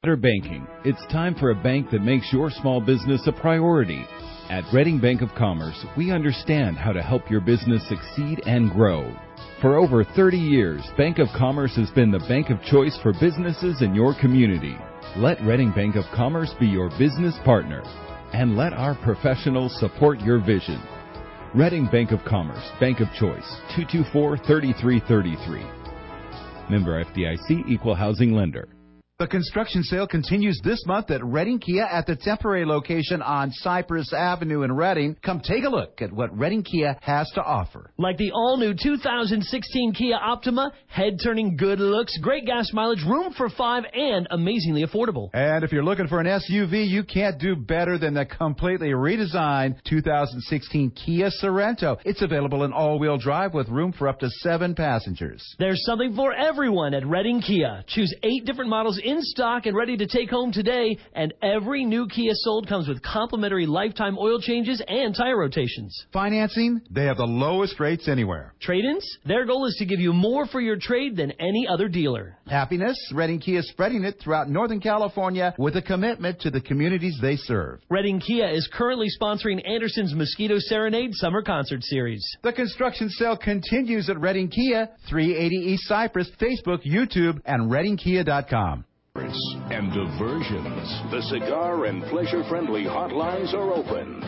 Better banking. It's time for a bank that makes your small business a priority. At Redding Bank of Commerce, we understand how to help your business succeed and grow. For over 30 years, Bank of Commerce has been the bank of choice for businesses in your community. Let Redding Bank of Commerce be your business partner, and let our professionals support your vision. Redding Bank of Commerce, Bank of Choice, 224-3333. Member FDIC, Equal Housing Lender. The construction sale continues this month at Redding Kia at the temporary location on Cypress Avenue in Redding. Come take a look at what Redding Kia has to offer. Like the all-new 2016 Kia Optima, head-turning good looks, great gas mileage, room for 5, and amazingly affordable. And if you're looking for an SUV, you can't do better than the completely redesigned 2016 Kia Sorento. It's available in all-wheel drive with room for up to 7 passengers. There's something for everyone at Redding Kia. Choose 8 different models in stock and ready to take home today, and every new Kia sold comes with complimentary lifetime oil changes and tire rotations. Financing, they have the lowest rates anywhere. Trade-ins, their goal is to give you more for your trade than any other dealer. Happiness, Redding Kia is spreading it throughout Northern California with a commitment to the communities they serve. Redding Kia is currently sponsoring Anderson's Mosquito Serenade Summer Concert Series. The construction sale continues at Redding Kia, 380 East Cypress, Facebook, YouTube, and ReddingKia.com. And diversions. The cigar and pleasure-friendly hotlines are open.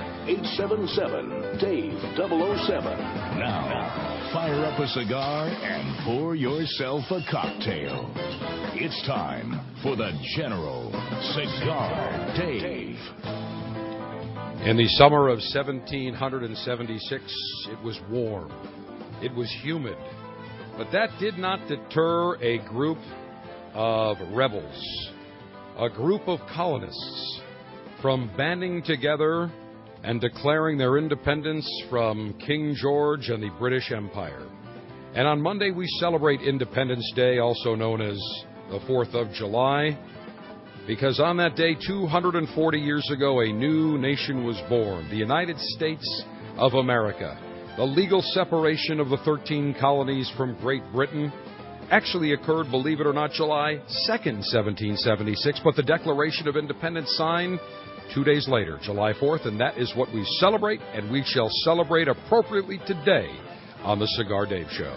877-DAVE-007. Now, fire up a cigar and pour yourself a cocktail. It's time for the General Cigar Dave. In the summer of 1776, it was warm. It was humid. But that did not deter a group of rebels, a group of colonists, from banding together and declaring their independence from King George and the British Empire. And on Monday we celebrate Independence Day, also known as the 4th of July, because on that day, 240 years ago, a new nation was born, the United States of America. The legal separation of the 13 colonies from Great Britain actually occurred, believe it or not, July 2nd, 1776, but the Declaration of Independence signed 2 days later, July 4th, and that is what we celebrate, and we shall celebrate appropriately today on the Cigar Dave Show.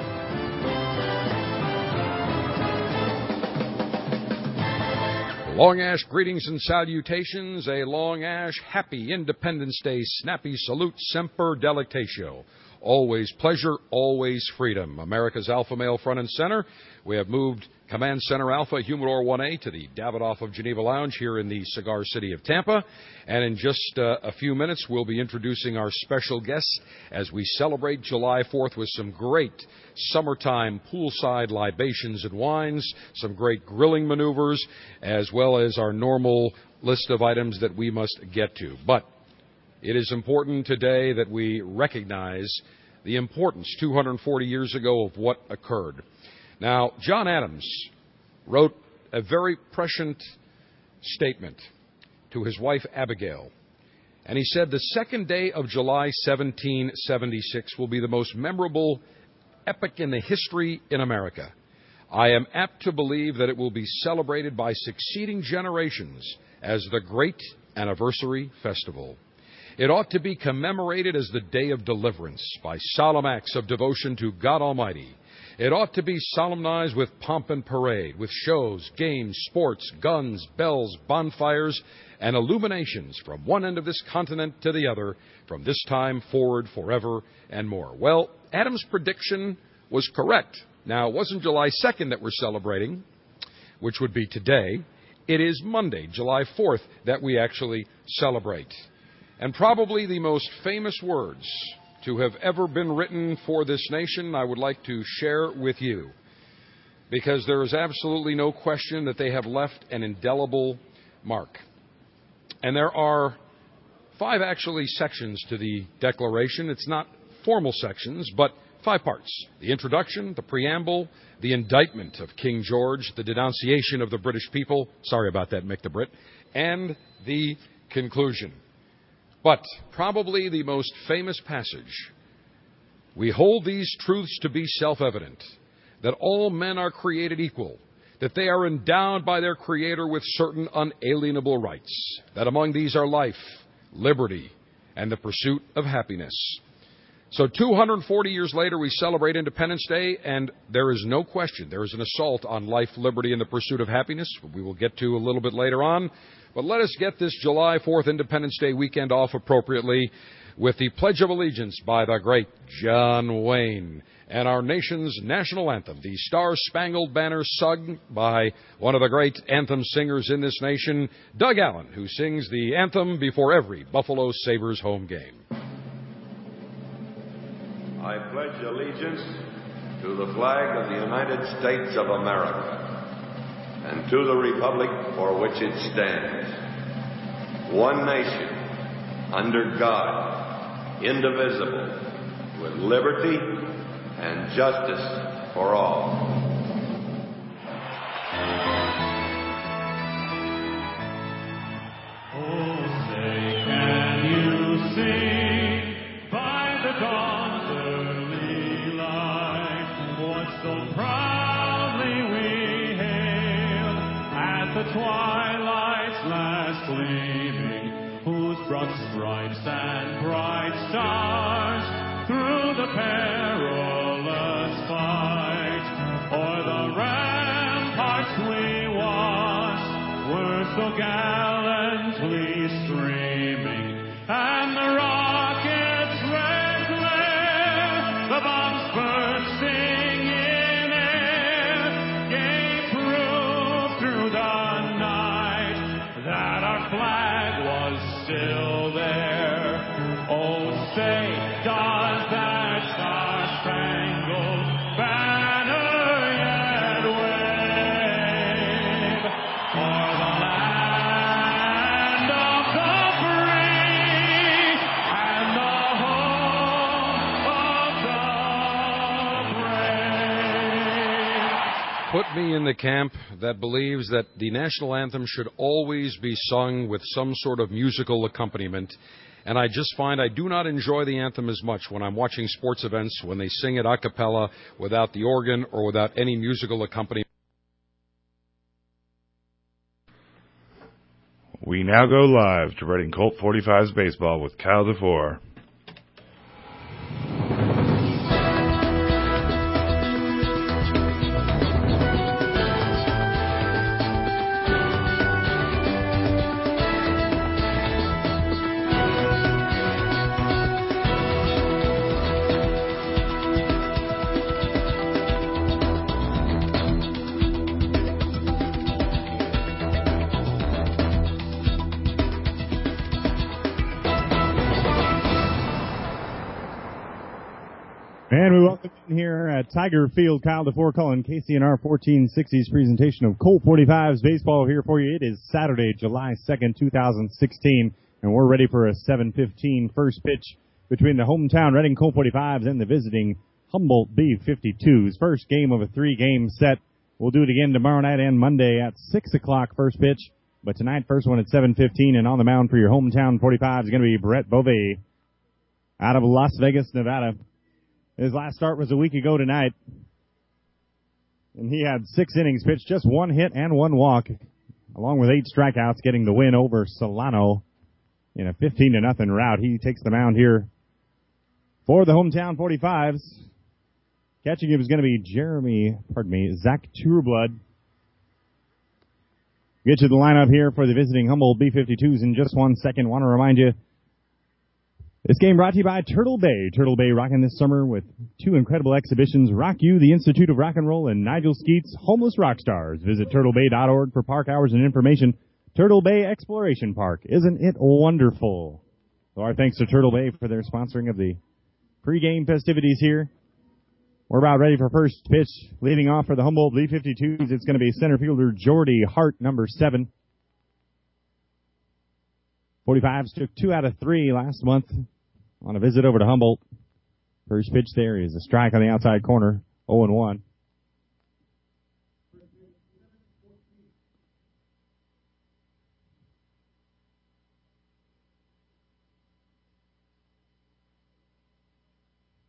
Long Ash greetings and salutations, a Long Ash happy Independence Day snappy salute, semper delectatio. Always pleasure, always freedom. America's alpha male front and center. We have moved Command Center Alpha Humidor 1A to the Davidoff of Geneva Lounge here in the Cigar City of Tampa. And in just a few minutes, we'll be introducing our special guests as we celebrate July 4th with some great summertime poolside libations and wines, some great grilling maneuvers, as well as our normal list of items that we must get to. But it is important today that we recognize the importance 240 years ago of what occurred. Now, John Adams wrote a very prescient statement to his wife Abigail, and he said, "The second day of July 1776 will be the most memorable epoch in the history in America. I am apt to believe that it will be celebrated by succeeding generations as the great anniversary festival. It ought to be commemorated as the day of deliverance by solemn acts of devotion to God Almighty. It ought to be solemnized with pomp and parade, with shows, games, sports, guns, bells, bonfires, and illuminations from one end of this continent to the other, from this time forward forever and more." Well, Adams' prediction was correct. Now, it wasn't July 2nd that we're celebrating, which would be today. It is Monday, July 4th, that we actually celebrate. And probably the most famous words to have ever been written for this nation, I would like to share with you, because there is absolutely no question that they have left an indelible mark. And there are 5 actually sections to the Declaration. It's not formal sections, but 5 parts: the introduction, the preamble, the indictment of King George, the denunciation of the British people, sorry about that, Mick the Brit, and the conclusion. But probably the most famous passage: "We hold these truths to be self-evident, that all men are created equal, that they are endowed by their Creator with certain unalienable rights, that among these are life, liberty, and the pursuit of happiness. So 240 years later, we celebrate Independence Day, and there is no question there is an assault on life, liberty, and the pursuit of happiness, we will get to a little bit later on. But let us get this July 4th Independence Day weekend off appropriately with the Pledge of Allegiance by the great John Wayne and our nation's national anthem, the Star-Spangled Banner, sung by one of the great anthem singers in this nation, Doug Allen, who sings the anthem before every Buffalo Sabres home game. I pledge allegiance to the flag of the United States of America and to the republic for which it stands, one nation, under God, indivisible, with liberty and justice for all. Oh, say, can you sing by the dawn's early light what so proudly we hailed at the twilight's last gleaming, whose broad stripes and bright stars through the perilous fight o'er the ramparts we watched were so gallantly streaming, and the rockets' red glare, the bombs bursting in air, gave proof through the night that our flag was still there. Oh, say, does that star-spangled banner yet wave o'er the land of the free and the home of the brave? Put me in the camp that believes that the national anthem should always be sung with some sort of musical accompaniment. And I just find I do not enjoy the anthem as much when I'm watching sports events when they sing it a cappella without the organ or without any musical accompaniment. We now go live to Reading Colt 45's baseball with Kyle DeFore. And we welcome in here at Tiger Field, Kyle DeFore calling KCNR 1460's presentation of Colt 45's baseball here for you. It is Saturday, July 2nd, 2016, and we're ready for a 7:15 first pitch between the hometown Reading Colt 45's and the visiting Humboldt B-52s. First game of a three-game set. We'll do it again tomorrow night and Monday at 6 o'clock first pitch. But tonight, first one at 7:15, and on the mound for your hometown 45 is going to be Brett Bovee out of Las Vegas, Nevada. His last start was a week ago tonight, and he had 6 innings pitched, just 1 hit and 1 walk, along with 8 strikeouts, getting the win over Solano in a 15-0 rout. He takes the mound here for the hometown 45s. Catching him is going to be Zach Trueblood. Get you the lineup here for the visiting Humboldt B-52s in just 1 second. Want to remind you, this game brought to you by Turtle Bay. Turtle Bay rocking this summer with 2 incredible exhibitions, Rock You, the Institute of Rock and Roll, and Nigel Skeet's Homeless Rock Stars. Visit turtlebay.org for park hours and information. Turtle Bay Exploration Park. Isn't it wonderful? So our thanks to Turtle Bay for their sponsoring of the pregame festivities here. We're about ready for first pitch. Leading off for the Humboldt B-52s, it's going to be center fielder Jordy Hart, number 7. 45s took 2 out of 3 last month on a visit over to Humboldt. First pitch there is a strike on the outside corner, 0-1.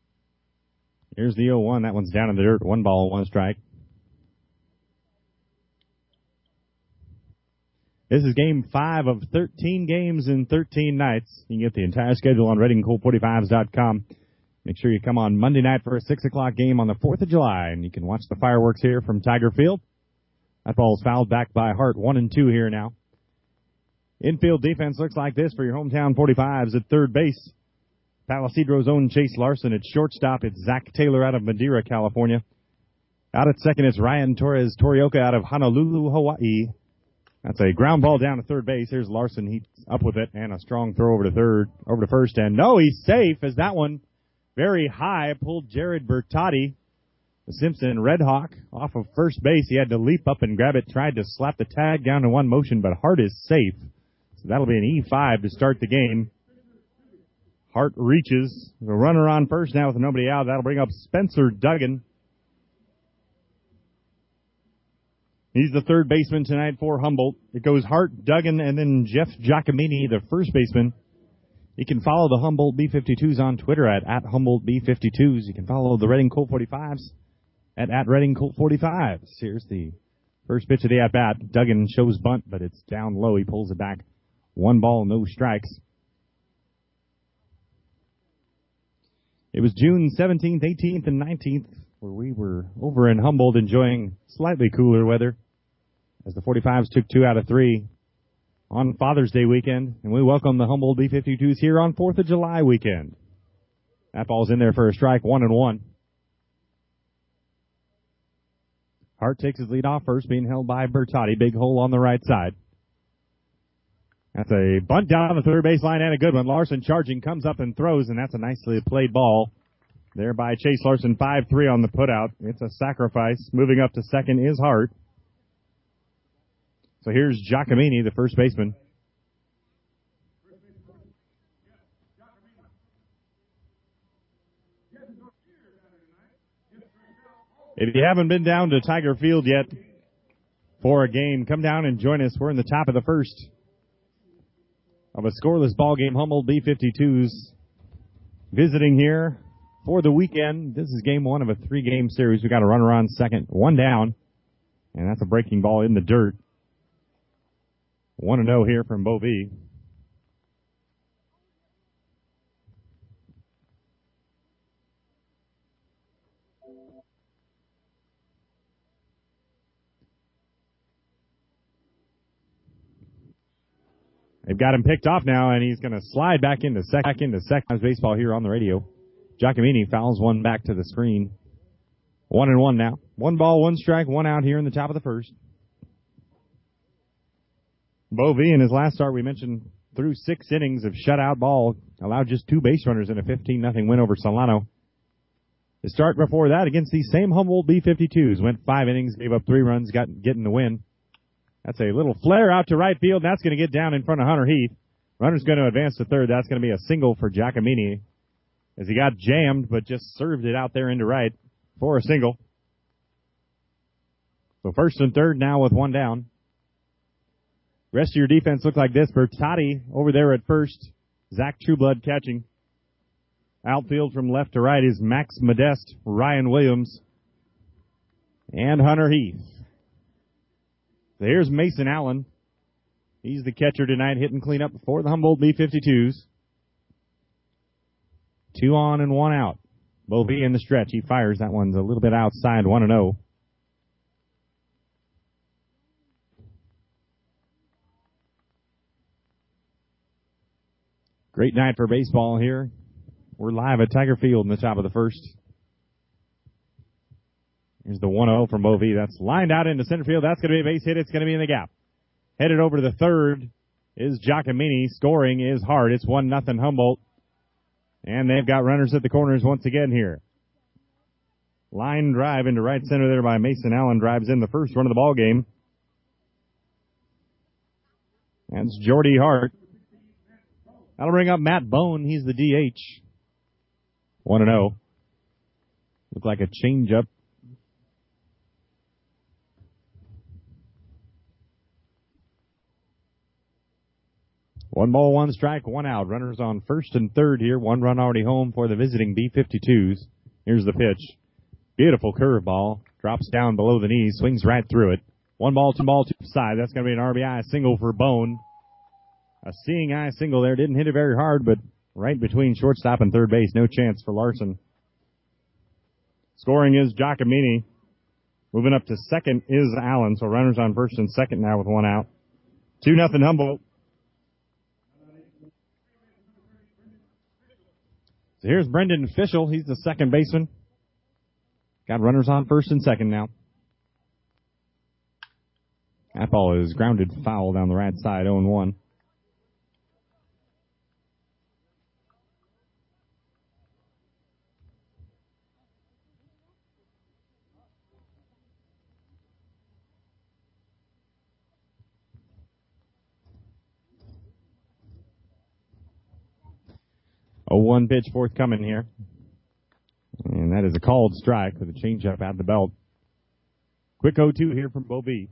Here's the 0-1. That one's down in the dirt. 1 ball, 1 strike. This is game 5 of 13 games in 13 nights. You can get the entire schedule on ReadingColt45s.com. Make sure you come on Monday night for a 6 o'clock game on the 4th of July, and you can watch the fireworks here from Tiger Field. That ball is fouled back by Hart, 1-2 here now. Infield defense looks like this for your hometown 45s at third base. Palisadro's own Chase Larson. At shortstop, it's Zach Taylor out of Madeira, California. Out at second, it's Ryan Torres Torioka out of Honolulu, Hawaii. That's a ground ball down to third base. Here's Larson. He's up with it, and a strong throw over to first. And no, he's safe as that one very high pulled Jared Bertotti, the Simpson Red Hawk, off of first base. He had to leap up and grab it, tried to slap the tag down in one motion, but Hart is safe. So that'll be an E5 to start the game. Hart reaches. The runner on first now with nobody out. That'll bring up Spencer Duggan. He's the third baseman tonight for Humboldt. It goes Hart, Duggan, and then Jeff Giacomini, the first baseman. You can follow the Humboldt B-52s on Twitter at Humboldt B-52s. You can follow the Reading Colt 45s at Reading Colt 45s. Here's the first pitch of the at-bat. Duggan shows bunt, but it's down low. He pulls it back. 1 ball, no strikes. It was June 17th, 18th, and 19th where we were over in Humboldt enjoying slightly cooler weather as the 45s took 2 out of 3 on Father's Day weekend, and we welcome the Humboldt B-52s here on 4th of July weekend. That ball's in there for a strike, 1-1. Hart takes his lead off first, being held by Bertotti. Big hole on the right side. That's a bunt down the third baseline and a good one. Larson charging, comes up and throws, and that's a nicely played ball there by Chase Larson. 5-3 on the putout. It's a sacrifice. Moving up to second is Hart. So here's Giacomini, the first baseman. If you haven't been down to Tiger Field yet for a game, come down and join us. We're in the top of the first of a scoreless ball game. Humboldt B-52s visiting here for the weekend. This is game 1 of a 3-game series. We got a runner on second, 1 down, and that's a breaking ball in the dirt. 1-0 here from Bovee. They've got him picked off now, and he's going to slide back into second. Baseball here on the radio. Giacomini fouls one back to the screen. 1-1 now. 1 ball, 1 strike, 1 out here in the top of the first. Bovee in his last start, we mentioned, threw 6 innings of shutout ball, allowed just 2 base runners in a 15-0 win over Solano. The start before that against these same Humboldt B-52s went 5 innings, gave up 3 runs, getting the win. That's a little flare out to right field. That's going to get down in front of Hunter Heath. Runner's going to advance to third. That's going to be a single for Giacomini as he got jammed, but just served it out there into right for a single. So first and third now with 1 down. Rest of your defense looked like this. Bertotti over there at first. Zach Trueblood catching. Outfield from left to right is Max Modeste, Ryan Williams, and Hunter Heath. So here's Mason Allen. He's the catcher tonight, hitting cleanup for the Humboldt B-52s. 2 on and 1 out. Bovee in the stretch. He fires. That one's a little bit outside, 1-0. Great night for baseball here. We're live at Tiger Field in the top of the first. Here's the 1-0 from Bovee. That's lined out into center field. That's going to be a base hit. It's going to be in the gap. Headed over to the third is Giacomini. Scoring is Hart. It's 1-0 Humboldt. And they've got runners at the corners once again here. Line drive into right center there by Mason Allen. Drives in the first run of the ball game. That's Jordy Hart. That'll bring up Matt Bone. He's the DH. 1-0. Looked like a changeup. One ball, 1 strike, 1 out. Runners on first and third here. 1 run already home for the visiting B-52s. Here's the pitch. Beautiful curveball. Drops down below the knees. Swings right through it. 1 ball, 2 ball, 2 side. That's going to be an RBI single for Bone. A seeing eye single there. Didn't hit it very hard, but right between shortstop and third base. No chance for Larson. Scoring is Giacomini. Moving up to second is Allen. So runners on first and second now with 1 out. 2-0 Humboldt. So here's Brendan Fischel. He's the second baseman. Got runners on first and second now. That ball is grounded foul down the right side, 0-1. A 1 pitch forthcoming here. And that is a called strike with a changeup at the belt. Quick 0-2 here from Bovee.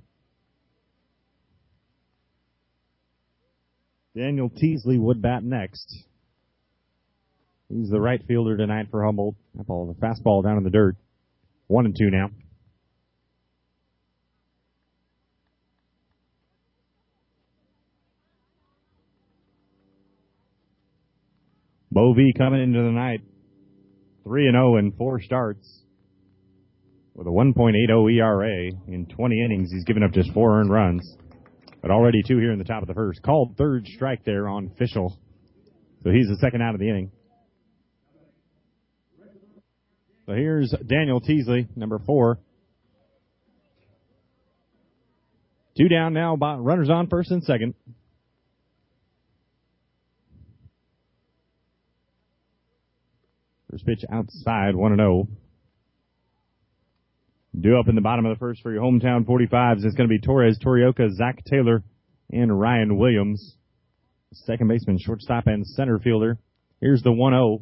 Daniel Teasley would bat next. He's the right fielder tonight for Humboldt. That ball, the fastball down in the dirt. 1-2 now. Bovee coming into the night 3-0 in 4 starts with a 1.80 ERA. In 20 innings, he's given up just 4 earned runs. But already 2 here in the top of the first. Called third strike there on Fischel. So he's the second out of the inning. So here's Daniel Teasley, number 4. 2 down now, runners on first and second. First pitch outside, 1-0. Due up in the bottom of the first for your hometown 45s. It's going to be Torres, Torioka, Zach Taylor, and Ryan Williams. Second baseman, shortstop, and center fielder. Here's the 1-0.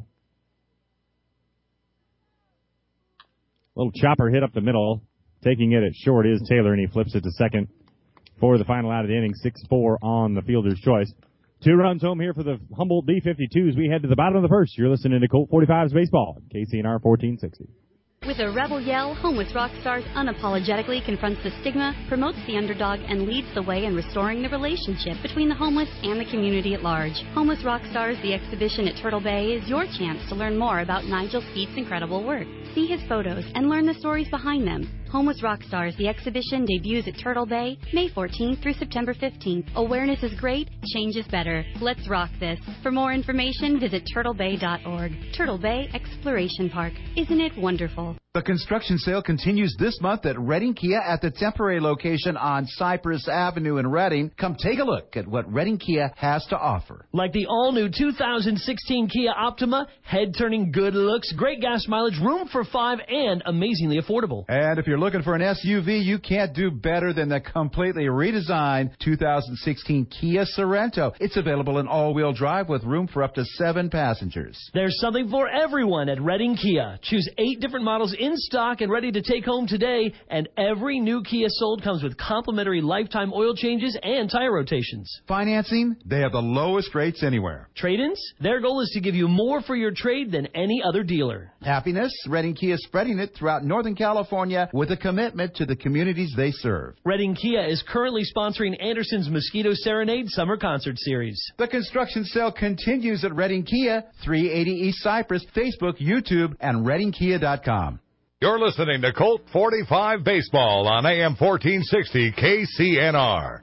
Little chopper hit up the middle. Taking it at short is Taylor, and he flips it to second for the final out of the inning. 6-4 on the fielder's choice. 2 runs home here for the Humboldt B-52s. We head to the bottom of the first. You're listening to Colt 45's Baseball, KCNR 1460. With a rebel yell, Homeless Rockstars unapologetically confronts the stigma, promotes the underdog, and leads the way in restoring the relationship between the homeless and the community at large. Homeless Rockstars, the exhibition at Turtle Bay, is your chance to learn more about Nigel Speed's incredible work. See his photos and learn the stories behind them. Homeless Rockstars, the exhibition debuts at Turtle Bay, May 14th through September 15th. Awareness is great, change is better. Let's rock this. For more information, visit turtlebay.org. Turtle Bay Exploration Park. Isn't it wonderful? The construction sale continues this month at Reading Kia at the temporary location on Cypress Avenue in Reading. Come take a look at what Reading Kia has to offer. Like the all-new 2016 Kia Optima, head-turning good looks, great gas mileage, room for 5, and amazingly affordable. And if you're looking for an SUV, you can't do better than the completely redesigned 2016 Kia Sorento. It's available in all-wheel drive with room for up to 7 passengers. There's something for everyone at Reading Kia. Choose 8 different models in stock and ready to take home today, and every new Kia sold comes with complimentary lifetime oil changes and tire rotations. Financing? They have the lowest rates anywhere. Trade-ins? Their goal is to give you more for your trade than any other dealer. Happiness? Reading Kia is spreading it throughout Northern California with a commitment to the communities they serve. Reading Kia is currently sponsoring Anderson's Mosquito Serenade Summer Concert Series. The construction sale continues at Reading Kia, 380 East Cypress, Facebook, YouTube, and ReadingKia.com. You're listening to Colt 45 Baseball on AM 1460 KCNR.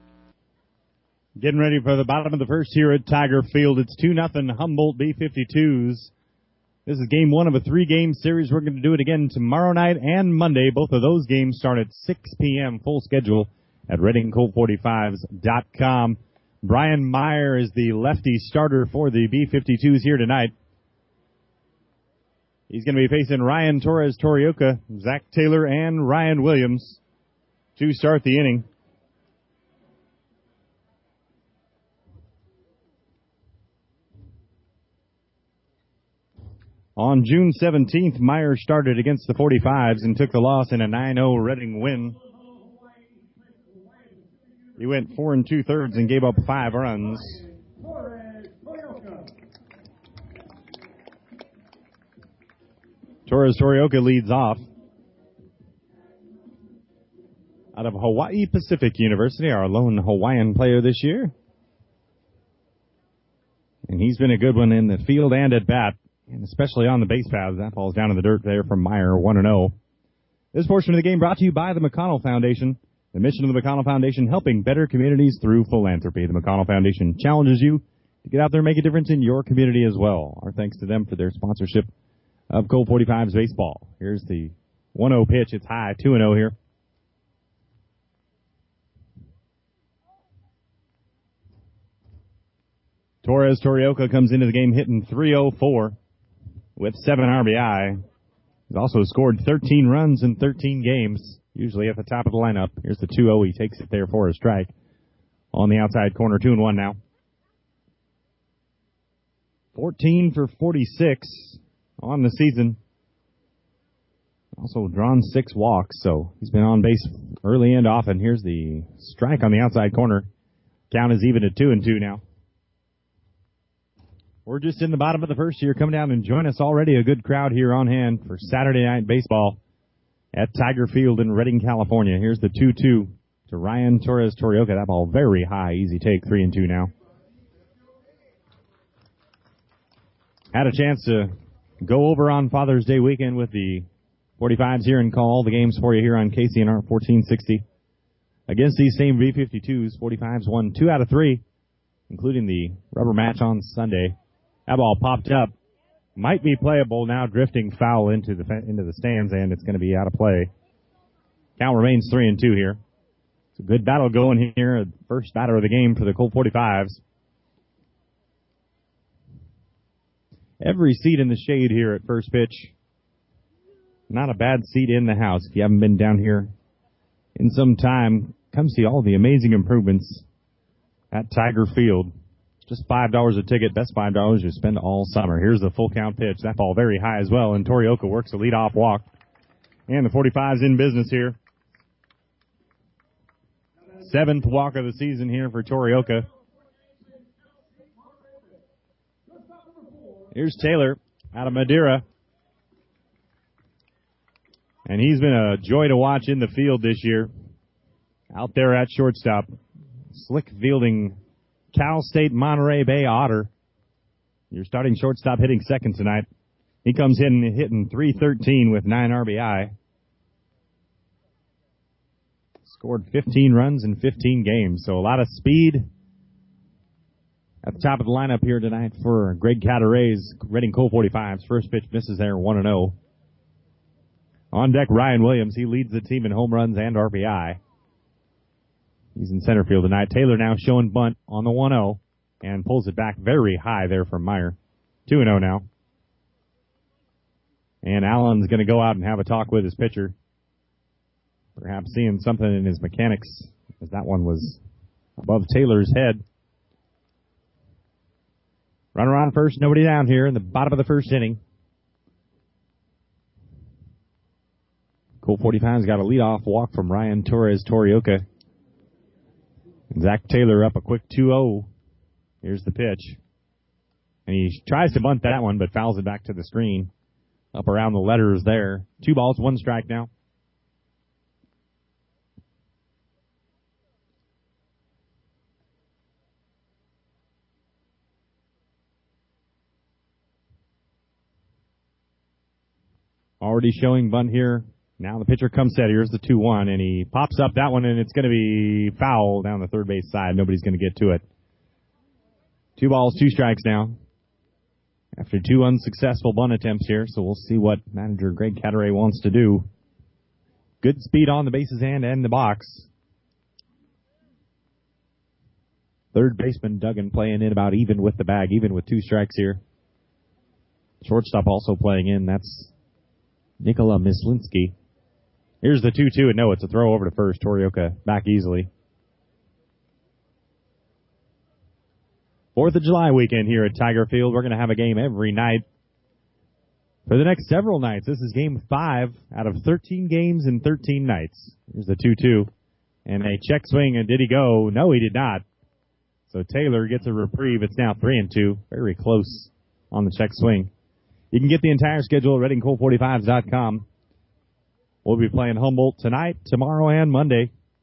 Getting ready for the bottom of the first here at Tiger Field. It's 2-0 Humboldt B-52s. This is game 1 of a 3-game series. We're going to do it again tomorrow night and Monday. Both of those games start at 6 p.m. Full schedule at ReadingColt45s.com. Brian Meyer is the lefty starter for the B-52s here tonight. He's going to be facing Ryan Torres, Torioka, Zach Taylor, and Ryan Williams to start the inning. On June 17th, Meyer started against the 45s and took the loss in a 9-0 Reading win. He went 4 2/3 and gave up 5 runs. Torres Torioka leads off. out of Hawaii Pacific University, our lone Hawaiian player this year. And he's been a good one in the field and at bat, and especially on the base paths. That falls down in the dirt there from Meyer, 1-0. This portion of the game brought to you by the McConnell Foundation. The mission of the McConnell Foundation, helping better communities through philanthropy. The McConnell Foundation challenges you to get out there and make a difference in your community as well. Our thanks to them for their sponsorship of Colt 45's baseball. Here's the 1-0 pitch. It's high, 2-0 here. Torres Torioka comes into the game hitting .304 with 7 RBI. He's also scored 13 runs in 13 games, usually at the top of the lineup. Here's the 2-0. He takes it there for a strike. On the outside corner, 2-1 now. 14 for 46 on the season. Also drawn 6 walks, so he's been on base early and often. Here's the strike on the outside corner. Count is even at 2-2 now. We're just in the bottom of the first here. Come down and join us already. A good crowd here on hand for Saturday night baseball at Tiger Field in Redding, California. Here's the 2-2 to Ryan Torres Torioka. That ball very high. Easy take. 3-2 now. Had a chance to go over on Father's Day weekend with the 45s here and call all the games for you here on KCNR 1460. Against these same V52s, 45s won 2 out of 3, including the rubber match on Sunday. That ball popped up. Might be playable now, drifting foul into the stands, and it's going to be out of play. Count remains 3-2 here. It's a good battle going here. First batter of the game for the Colt 45s. Every seat in the shade here at first pitch. Not a bad seat in the house. If you haven't been down here in some time, come see all the amazing improvements at Tiger Field. Just $5 a ticket, best $5 you spend all summer. Here's the full count pitch. That ball very high as well, and Torioka works a leadoff walk. And the 45's in business here. 7th walk of the season here for Torioka. Here's Taylor out of Madeira. And he's been a joy to watch in the field this year. Out there at shortstop. Slick fielding Cal State Monterey Bay Otter. Your starting shortstop hitting second tonight. He comes in hitting .313 with 9 RBI. Scored 15 runs in 15 games, so a lot of speed at the top of the lineup here tonight for Greg Cataray's Redding Colt 45s. First pitch misses there, 1-0. On deck, Ryan Williams. He leads the team in home runs and RBI. He's in center field tonight. Taylor now showing bunt on the 1-0 and pulls it back very high there from Meyer. 2-0 now. And Allen's going to go out and have a talk with his pitcher. Perhaps seeing something in his mechanics, as that one was above Taylor's head. Runner on first, nobody down here in the bottom of the first inning. Colt 45's got a leadoff walk from Ryan Torres Torioka. Zach Taylor up a quick 2-0. Here's the pitch. And he tries to bunt that one, but fouls it back to the screen. Up around the letters there. 2 balls, 1 strike now. Already showing bunt here. Now the pitcher comes set. Here's the 2-1, and he pops up that one, and it's going to be foul down the third base side. Nobody's going to get to it. 2 balls, 2 strikes now. After 2 unsuccessful bunt attempts here, so we'll see what manager Greg Cataray wants to do. Good speed on the bases and the box. Third baseman Duggan playing in about even with the bag, even with 2 strikes here. Shortstop also playing in. That's Nikola Myslinski. Here's the 2-2, and no, it's a throw over to first. Torioka back easily. 4th of July weekend here at Tiger Field. We're going to have a game every night for the next several nights. This is game 5 out of 13 games in 13 nights. Here's the 2-2. And a check swing, and did he go? No, he did not. So Taylor gets a reprieve. It's now 3-2. Very close on the check swing. You can get the entire schedule at ReddingColt45s.com. We'll be playing Humboldt tonight, tomorrow, and Monday.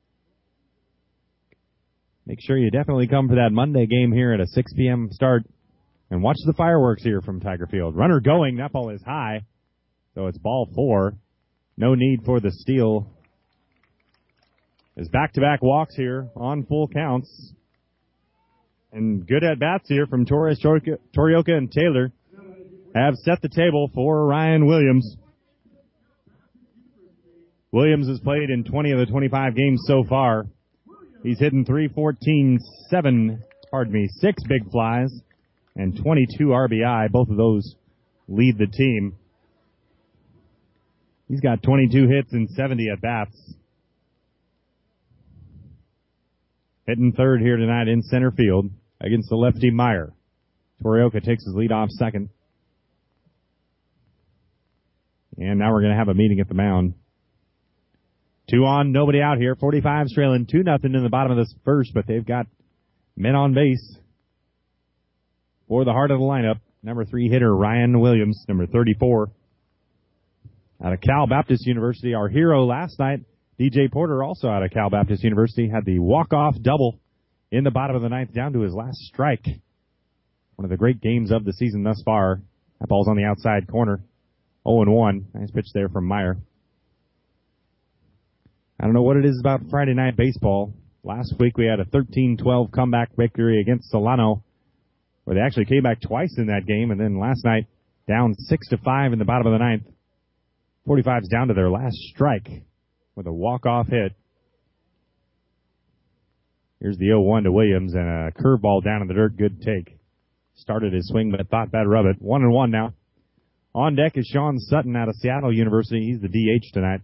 make sure you definitely come for that Monday game here at a 6 p.m. start and watch the fireworks here from Tiger Field. Runner going. That ball is high, so it's ball 4. No need for the steal. There's back-to-back walks here on full counts. And good at-bats here from Torres, Torioka, and Taylor have set the table for Ryan Williams. Williams has played in 20 of the 25 games so far. He's hitting 314, 6 big flies, and 22 RBI. Both of those lead the team. He's got 22 hits and 70 at-bats. Hitting third here tonight in center field against the lefty Meyer. Torioka takes his lead off second. And now we're going to have a meeting at the mound. 2 on, nobody out here. 45's trailing 2-0 in the bottom of this first, but they've got men on base for the heart of the lineup. Number 3 hitter Ryan Williams, number 34. Out of Cal Baptist University, our hero last night, DJ Porter, also out of Cal Baptist University, had the walk-off double in the bottom of the ninth down to his last strike. One of the great games of the season thus far. That ball's on the outside corner. 0-1. Nice pitch there from Meyer. I don't know what it is about Friday night baseball. Last week we had a 13-12 comeback victory against Solano, where they actually came back twice in that game, and then last night down 6-5 in the bottom of the ninth. 45's down to their last strike with a walk-off hit. Here's the 0-1 to Williams, and a curveball down in the dirt. Good take. Started his swing, but thought better of it. 1-1 now. On deck is Sean Sutton out of Seattle University. He's the DH tonight.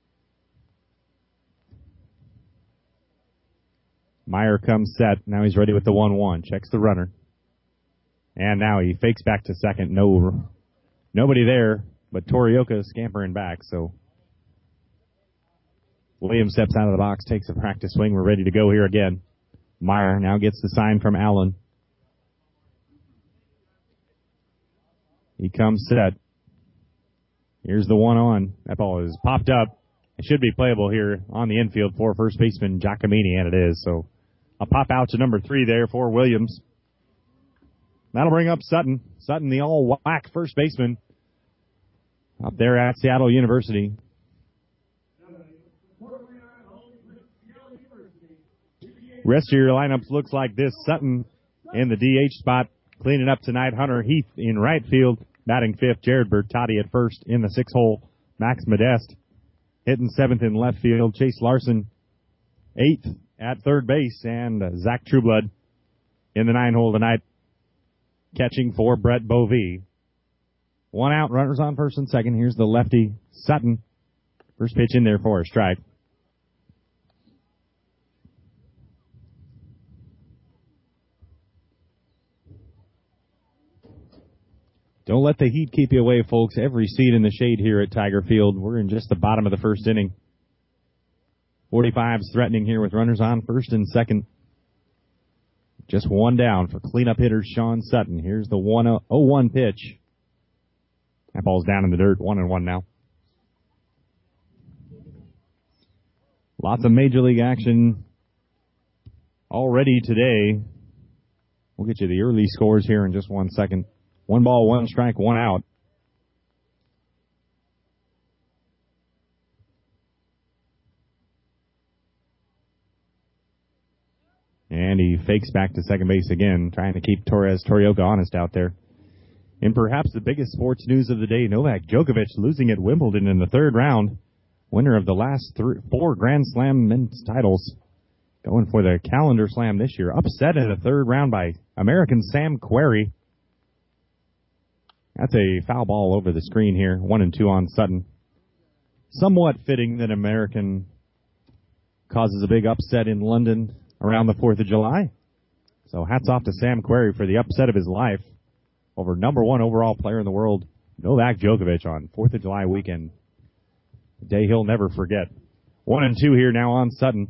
Meyer comes set. Now he's ready with the 1-1. Checks the runner. And now he fakes back to second. Nobody there, but Torioka is scampering back, so Williams steps out of the box, takes a practice swing. We're ready to go here again. Meyer now gets the sign from Allen. He comes set. Here's the 1-on. That ball is popped up. It should be playable here on the infield for first baseman Giacomini, and it is. So a pop out to number 3 there for Williams. That'll bring up Sutton. Sutton, the all-whack first baseman up there at Seattle University. Rest of your lineups looks like this. Sutton in the DH spot, cleaning up tonight. Hunter Heath in right field, batting 5th. Jared Bertotti at first in the 6-hole. Max Modeste hitting 7th in left field. Chase Larson 8th at third base, and Zach Trueblood in the 9-hole tonight, catching for Brett Bovee. 1 out, runners on first and second. Here's the lefty Sutton. First pitch in there for a strike. Don't let the heat keep you away, folks. Every seat in the shade here at Tiger Field. We're in just the bottom of the first inning. 45's threatening here with runners on first and second. Just 1 down for cleanup hitter Sean Sutton. Here's the 1-0-1 pitch. That ball's down in the dirt. 1-1 now. Lots of Major League action already today. We'll get you the early scores here in just 1 second. 1 ball, 1 strike, 1 out. And he fakes back to second base again, trying to keep Torioka honest out there. And perhaps the biggest sports news of the day, Novak Djokovic losing at Wimbledon in the 3rd round. Winner of the last 4 Grand Slam men's titles. Going for the calendar slam this year. Upset in the 3rd round by American Sam Querrey. That's a foul ball over the screen here. 1-2 on Sutton. Somewhat fitting that American causes a big upset in London around the 4th of July. So hats off to Sam Querrey for the upset of his life over number 1 overall player in the world, Novak Djokovic, on 4th of July weekend. A day he'll never forget. 1-2 here now on Sutton.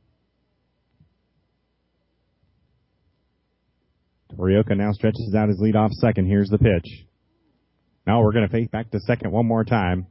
Torioka now stretches out his leadoff second. Here's the pitch. Now we're going to fake back to second one more time.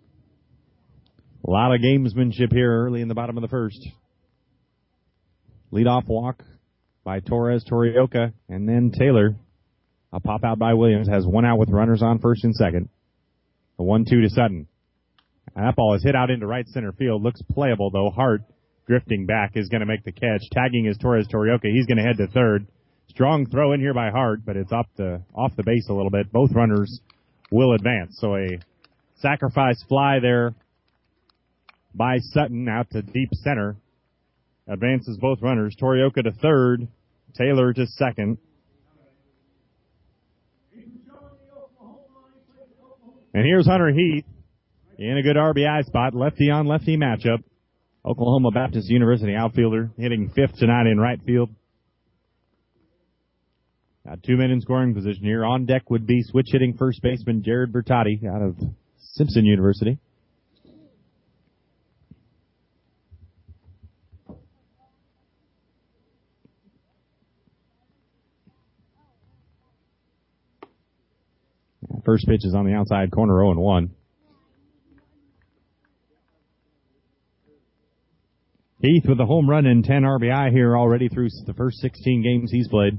A lot of gamesmanship here early in the bottom of the first. Leadoff walk by Torres-Torioka, and then Taylor. A pop out by Williams has one out with runners on first and second. The 1-2 to Sutton. And that ball is hit out into right center field. Looks playable, though. Hart, drifting back, is going to make the catch. Tagging is Torres-Torioka. He's going to head to third. Strong throw in here by Hart, but it's off the base a little bit. Both runners will advance. So a sacrifice fly there by Sutton out to deep center. Advances both runners. Torioka to third. Taylor to second. And here's Hunter Heath in a good RBI spot. Lefty on lefty matchup. Oklahoma Baptist University outfielder hitting fifth tonight in right field. Got 2 men in scoring position here. On deck would be switch hitting first baseman Jared Bertotti out of Simpson University. First pitch is on the outside corner, 0-1. Heath with a home run and 10 RBI here already through the first 16 games he's played.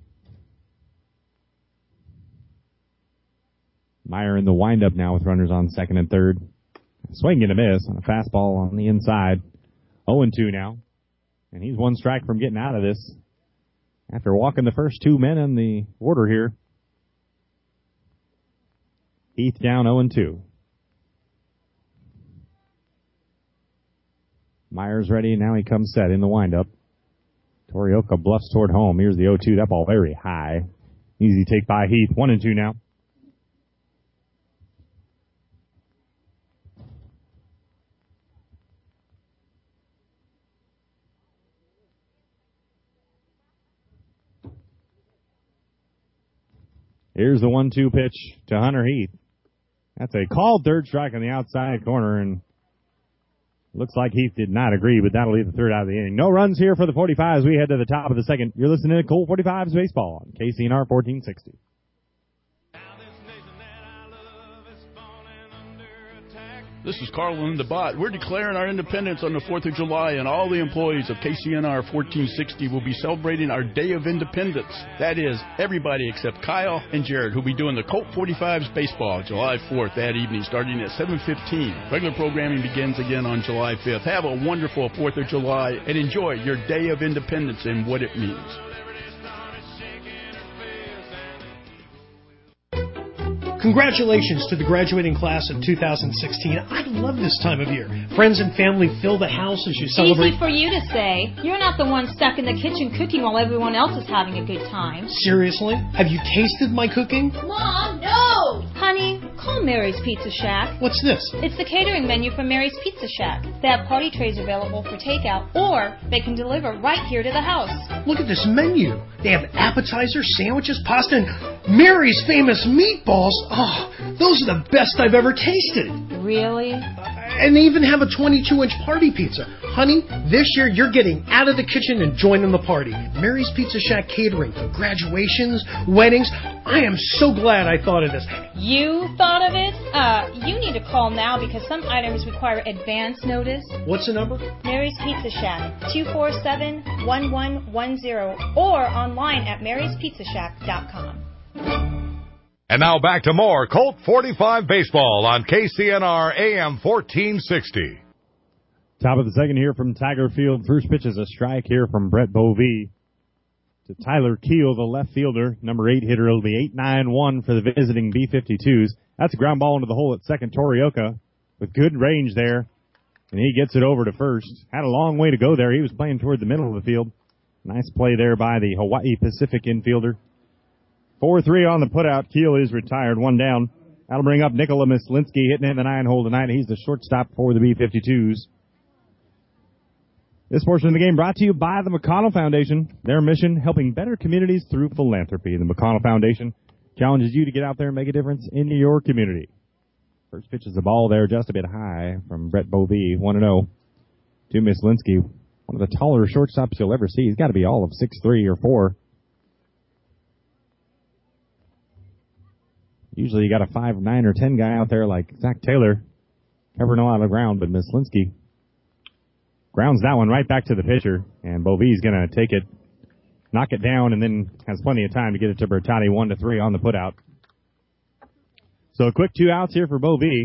Meyer in the windup now with runners on second and third. Swing and a miss on a fastball on the inside. 0-2 now. And he's one strike from getting out of this after walking the first 2 men in the order here. Heath down 0-2. Myers ready. Now he comes set in the windup. Torioka bluffs toward home. Here's the 0-2. That ball very high. Easy take by Heath. 1-2 now. Here's the 1-2 pitch to Hunter Heath. That's a called third strike on the outside corner, and looks like Heath did not agree, but that'll leave the third out of the inning. No runs here for the 45s. We head to the top of the second. You're listening to Colt 45s Baseball on KCNR 1460. This is Carl Lindabot. We're declaring our independence on the 4th of July, and all the employees of KCNR 1460 will be celebrating our Day of Independence. That is, everybody except Kyle and Jared, who'll be doing the Colt 45s baseball July 4th that evening, starting at 7:15. Regular programming begins again on July 5th. Have a wonderful 4th of July, and enjoy your Day of Independence and what it means. Congratulations to the graduating class of 2016. I love this time of year. Friends and family fill the house as you celebrate. Easy for you to say. You're not the one stuck in the kitchen cooking while everyone else is having a good time. Seriously? Have you tasted my cooking? Mom, no! Honey, call Mary's Pizza Shack. What's this? It's the catering menu from Mary's Pizza Shack. They have party trays available for takeout, or they can deliver right here to the house. Look at this menu. They have appetizers, sandwiches, pasta, and Mary's famous meatballs. Oh, those are the best I've ever tasted. Really? And they even have a 22-inch party pizza. Honey, this year you're getting out of the kitchen and joining the party. Mary's Pizza Shack catering for graduations, weddings. I am so glad I thought of this. You thought of it? You need to call now because some items require advance notice. What's the number? Mary's Pizza Shack, 247-1110, or online at maryspizzashack.com. And now back to more Colt 45 Baseball on KCNR AM 1460. Top of the second here from Tiger Field. First pitch is a strike here from Brett Bovee to Tyler Keel, the left fielder, number 8 hitter. It'll be 8-9-1 for the visiting B-52s. That's a ground ball into the hole at second. Torioka with good range there, and he gets it over to first. Had a long way to go there. He was playing toward the middle of the field. Nice play there by the Hawaii Pacific infielder. 4-3 on the putout. Keel is retired, one down. That'll bring up Nikola Mislinski hitting in the 9-hole tonight. He's the shortstop for the B-52s. This portion of the game brought to you by the McConnell Foundation. Their mission, helping better communities through philanthropy. The McConnell Foundation challenges you to get out there and make a difference in your community. First pitch is the ball there, just a bit high from Brett Bovee, 1-0 to Mislinski. One of the taller shortstops you'll ever see. He's got to be all of 6'3" or 4. Usually you got a 5'9" or 10 guy out there like Zach Taylor covering a lot of ground, but Mislinski Grounds that one right back to the pitcher, and Bovey's going to take it, knock it down, and then has plenty of time to get it to Bertotti, 1-3 on the putout. So a quick 2 outs here for Bovey.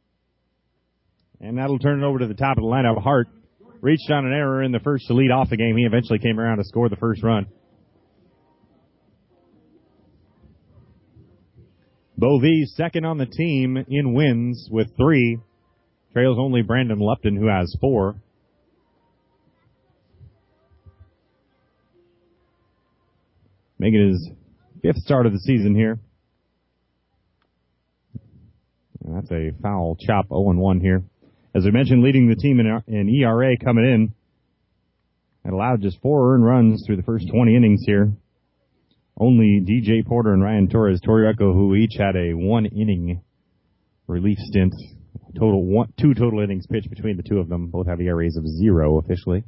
And that'll turn it over to the top of the lineup. Hart reached on an error in the first to lead off the game. He eventually came around to score the first run. Bovey second on the team in wins with 3. Trails only Brandon Lupton, who has 4. Making his 5th start of the season here. And that's a foul chop, 0-1 here. As we mentioned, leading the team in ERA coming in. It allowed just 4 earned runs through the first 20 innings here. Only DJ Porter and Ryan Torres-Torrico, who each had a 1-inning relief stint. 2 total innings pitched between the two of them. Both have ERAs of 0 officially.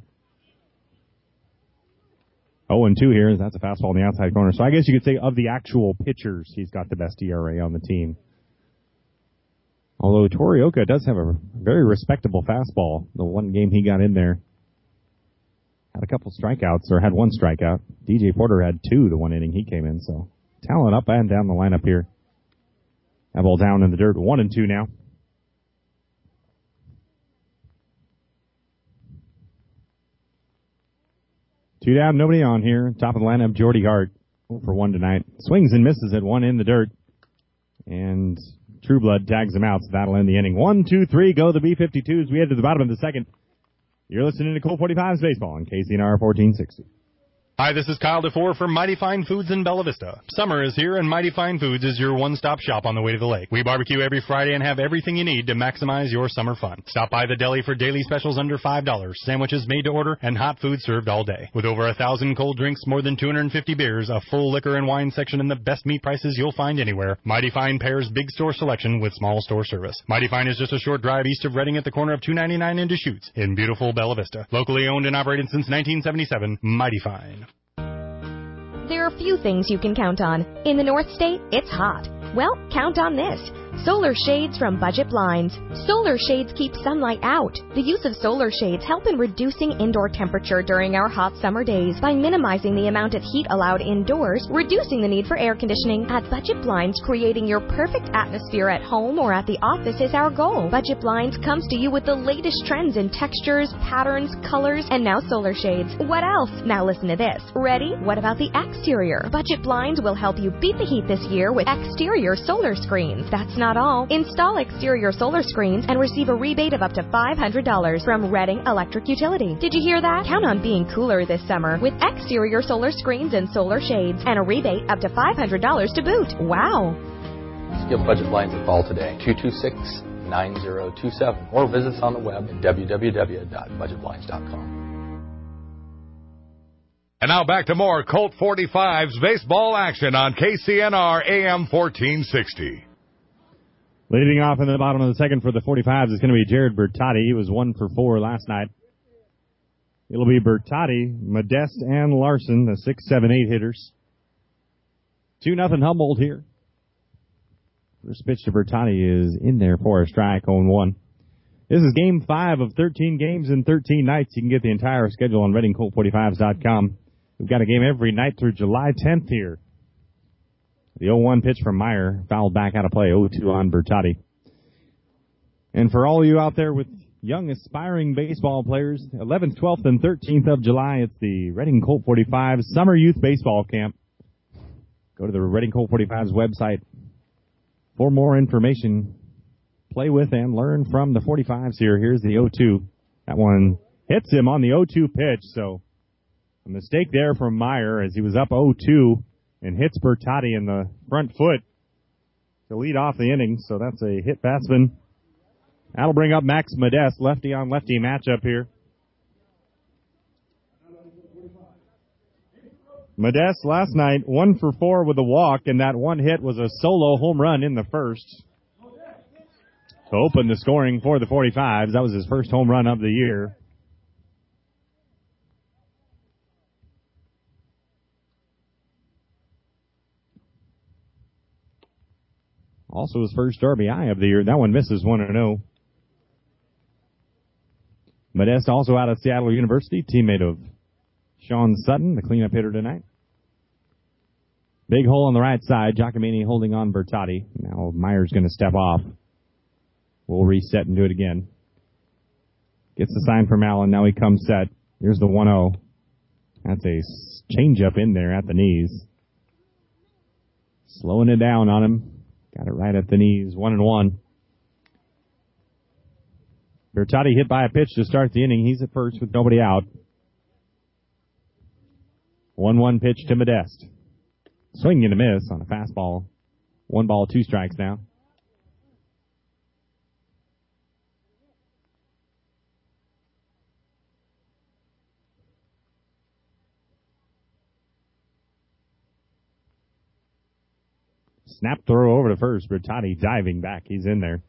0-2 here. That's a fastball in the outside corner. So I guess you could say of the actual pitchers, he's got the best ERA on the team. Although Torioka does have a very respectable fastball. The one game he got in there had a couple strikeouts, or had 1 strikeout. DJ Porter had 2 the 1 inning he came in, so talent up and down the lineup here. That ball down in the dirt, 1-2 now. Two down, nobody on here. Top of the lineup, Jordy Hart, 0 for 1 tonight. Swings and misses at 1 in the dirt. And Trueblood tags him out, so that'll end the inning. 1, 2, 3, go the B-52s. We head to the bottom of the second. You're listening to Colt 45's Baseball on KCNR 1460. Hi, this is Kyle DeFore from Mighty Fine Foods in Bella Vista. Summer is here, and Mighty Fine Foods is your one-stop shop on the way to the lake. We barbecue every Friday and have everything you need to maximize your summer fun. Stop by the deli for daily specials under $5, sandwiches made to order, and hot food served all day. With over 1,000 cold drinks, more than 250 beers, a full liquor and wine section, and the best meat prices you'll find anywhere, Mighty Fine pairs big store selection with small store service. Mighty Fine is just a short drive east of Reading at the corner of 299 and Deschutes in beautiful Bella Vista. Locally owned and operated since 1977, Mighty Fine. There are few things you can count on. In the North State, it's hot. Well, count on this. Solar shades from Budget Blinds. Solar shades keep sunlight out. The use of solar shades help in reducing indoor temperature during our hot summer days by minimizing the amount of heat allowed indoors, reducing the need for air conditioning. At Budget Blinds, creating your perfect atmosphere at home or at the office is our goal. Budget Blinds comes to you with the latest trends in textures, patterns, colors, and now solar shades. What else? Now listen to this. Ready? What about the exterior? Budget Blinds will help you beat the heat this year with exterior solar screens. That's not all. Install exterior solar screens and receive a rebate of up to $500 from Reading Electric Utility. Did you hear that? Count on being cooler this summer with exterior solar screens and solar shades and a rebate up to $500 to boot. Wow. Give Budget Blinds a call today, 226-9027, or visit us on the web at www.budgetblinds.com. And now back to more Colt 45's baseball action on KCNR AM 1460. Leading off in the bottom of the second for the 45s is going to be Jared Bertotti. He was 1 for 4 last night. It'll be Bertotti, Modeste, and Larson, the 6, 7, 8 hitters. 2-0 Humboldt here. First pitch to Bertotti is in there for a strike, 0-1. This is Game 5 of 13 games in 13 nights. You can get the entire schedule on ReadingColt45s.com. We've got a game every night through July 10th here. The 0-1 pitch from Meyer, fouled back out of play, 0-2 on Bertotti. And for all you out there with young aspiring baseball players, 11th, 12th, and 13th of July, it's the Reading Colt 45 Summer Youth Baseball Camp. Go to the Reading Colt 45's website for more information. Play with and learn from the 45s here. Here's the 0-2. That one hits him on the 0-2 pitch, so a mistake there from Meyer as he was up 0-2 and hits Bertotti in the front foot to lead off the inning. So that's a hit batsman. That'll bring up Max Modeste, lefty-on-lefty matchup here. Modeste last night 1 for 4 with a walk, and that one hit was a solo home run in the first to open the scoring for the 45s. That was his first home run of the year. Also his first RBI of the year. That one misses 1-0. Modeste also out of Seattle University, teammate of Sean Sutton, the cleanup hitter tonight. Big hole on the right side. Giacomini holding on Bertotti. Now Meyer's going to step off. We'll reset and do it again. Gets the sign from Allen. Now he comes set. Here's the 1-0. That's a changeup in there at the knees. Slowing it down on him. Got it right at the knees. 1-1. Bertotti hit by a pitch to start the inning. He's at first with nobody out. 1-1 pitch to Modeste. Swing and a miss on a fastball. 1 ball, 2 strikes now. Snap throw over to first. Bertotti diving back. He's in there.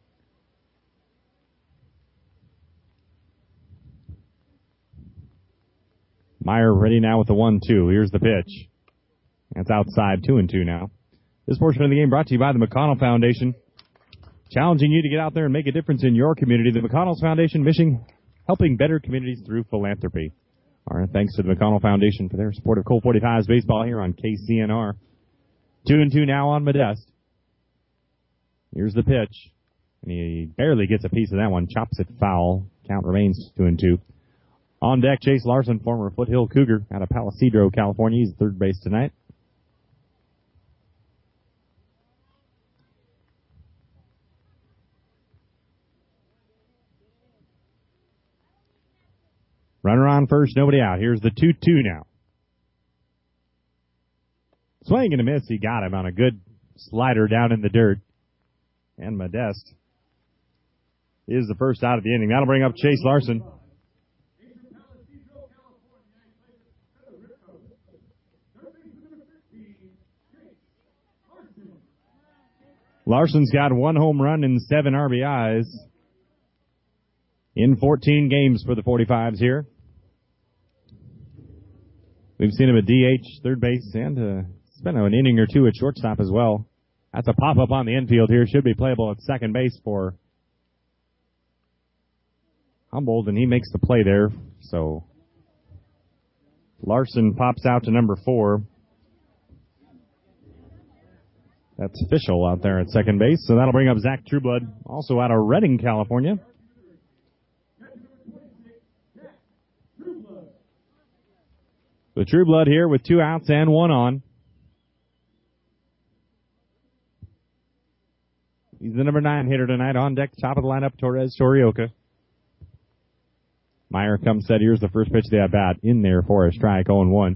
Meyer ready now with the 1-2. Here's the pitch. That's outside, 2-2 now. This portion of the game brought to you by the McConnell Foundation. Challenging you to get out there and make a difference in your community. The McConnell Foundation mission, helping better communities through philanthropy. All right, thanks to the McConnell Foundation for their support of Colt 45's baseball here on KCNR. 2-2 now on Modeste. Here's the pitch. And he barely gets a piece of that one. Chops it foul. Count remains 2-2. On deck, Chase Larson, former Foothill Cougar out of Palo Cedro, California. He's third base tonight. Runner on first, nobody out. Here's the 2-2 now. Swing and a miss. He got him on a good slider down in the dirt. And Modeste is the first out of the inning. That'll bring up Chase Larson. Larson's got 1 home run and 7 RBIs in 14 games for the 45s here. We've seen him at DH, third base, and spent an inning or two at shortstop as well. That's a pop-up on the infield here. Should be playable at second base for Humboldt, and he makes the play there. So Larson pops out to number 4. That's official out there at second base. So that'll bring up Zach Trueblood, also out of Redding, California. So Trueblood here with 2 outs and 1 on. He's the number 9 hitter tonight. On deck, top of the lineup, Torres Torioka. Meyer comes set. Here's the first pitch of the at-bat. In there for a strike, 0-1.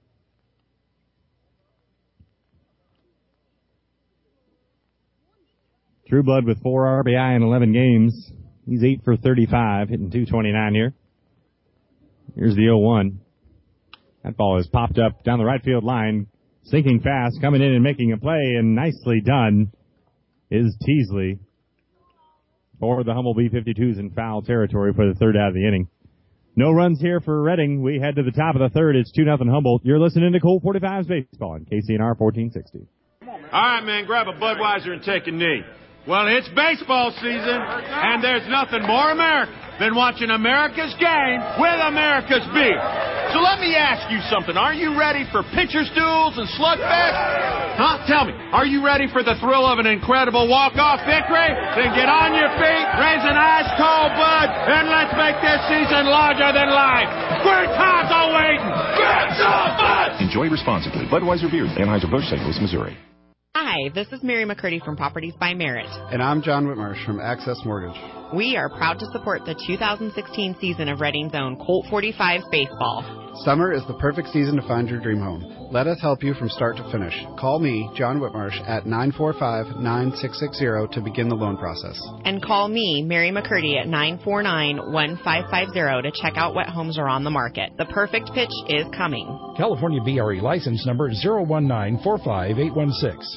Trueblood with 4 RBI in 11 games. He's 8 for 35, hitting .229 here. Here's the 0-1. That ball is popped up down the right field line. Sinking fast, coming in and making a play, and nicely done is Teasley for the Humble B-52s in foul territory for the third out of the inning. No runs here for Redding. We head to the top of the third. It's 2-0 Humboldt. You're listening to Colt 45's baseball on KCNR 1460. All right, man, grab a Budweiser and take a knee. Well, it's baseball season, and there's nothing more American than watching America's game with America's beer. So let me ask you something. Are you ready for pitcher's duels and slugfest? Huh? Tell me, are you ready for the thrill of an incredible walk-off victory? Then get on your feet, raise an ice-cold Bud, and let's make this season larger than life. Great times are waiting. Get some Bud! Enjoy responsibly. Budweiser Beer, Anheuser-Busch, St. Louis, Missouri. Hi, this is Mary McCurdy from Properties by Merit. And I'm John Whitmarsh from Access Mortgage. We are proud to support the 2016 season of Redding's own Colt 45's baseball. Summer is the perfect season to find your dream home. Let us help you from start to finish. Call me, John Whitmarsh, at 945-9660 to begin the loan process. And call me, Mary McCurdy, at 949-1550 to check out what homes are on the market. The perfect pitch is coming. California BRE license number 019-45816.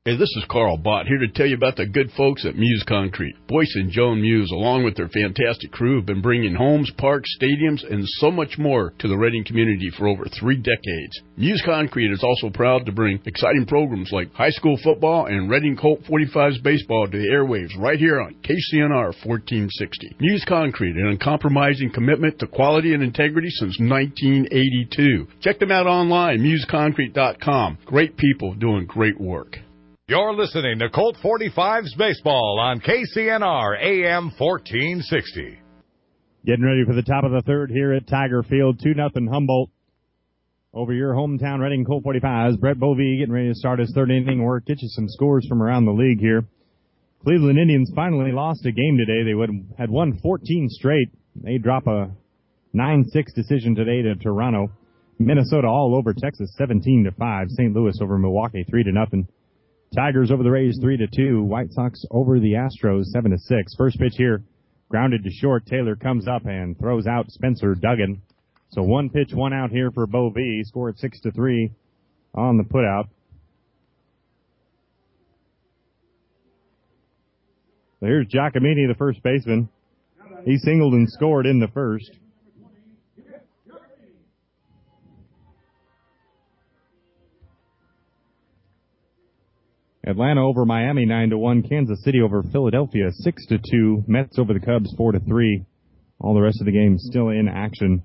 Hey, this is Carl Bott here to tell you about the good folks at Muse Concrete. Boyce and Joan Muse, along with their fantastic crew, have been bringing homes, parks, stadiums, and so much more to the Reading community for over 3 decades. Muse Concrete is also proud to bring exciting programs like high school football and Reading Colt 45s baseball to the airwaves right here on KCNR 1460. Muse Concrete, an uncompromising commitment to quality and integrity since 1982. Check them out online, museconcrete.com. Great people doing great work. You're listening to Colt 45s Baseball on KCNR AM 1460. Getting ready for the top of the third here at Tiger Field. 2-0 Humboldt over your hometown Reading Colt 45s. Brett Bovee getting ready to start his third inning work. Get you some scores from around the league here. Cleveland Indians finally lost a game today. They had won 14 straight. They drop a 9-6 decision today to Toronto. Minnesota all over Texas 17-5. St. Louis over Milwaukee 3-0. Tigers over the Rays 3-2. White Sox over the Astros 7-6. First pitch here, grounded to short. Taylor comes up and throws out Spencer Duggan. So 1 pitch, 1 out here for Bovee. Scored 6-3 on the putout. So here's Giacomini, the first baseman. He singled and scored in the first. Atlanta over Miami 9-1. Kansas City over Philadelphia 6-2. Mets over the Cubs 4-3. All the rest of the game still in action.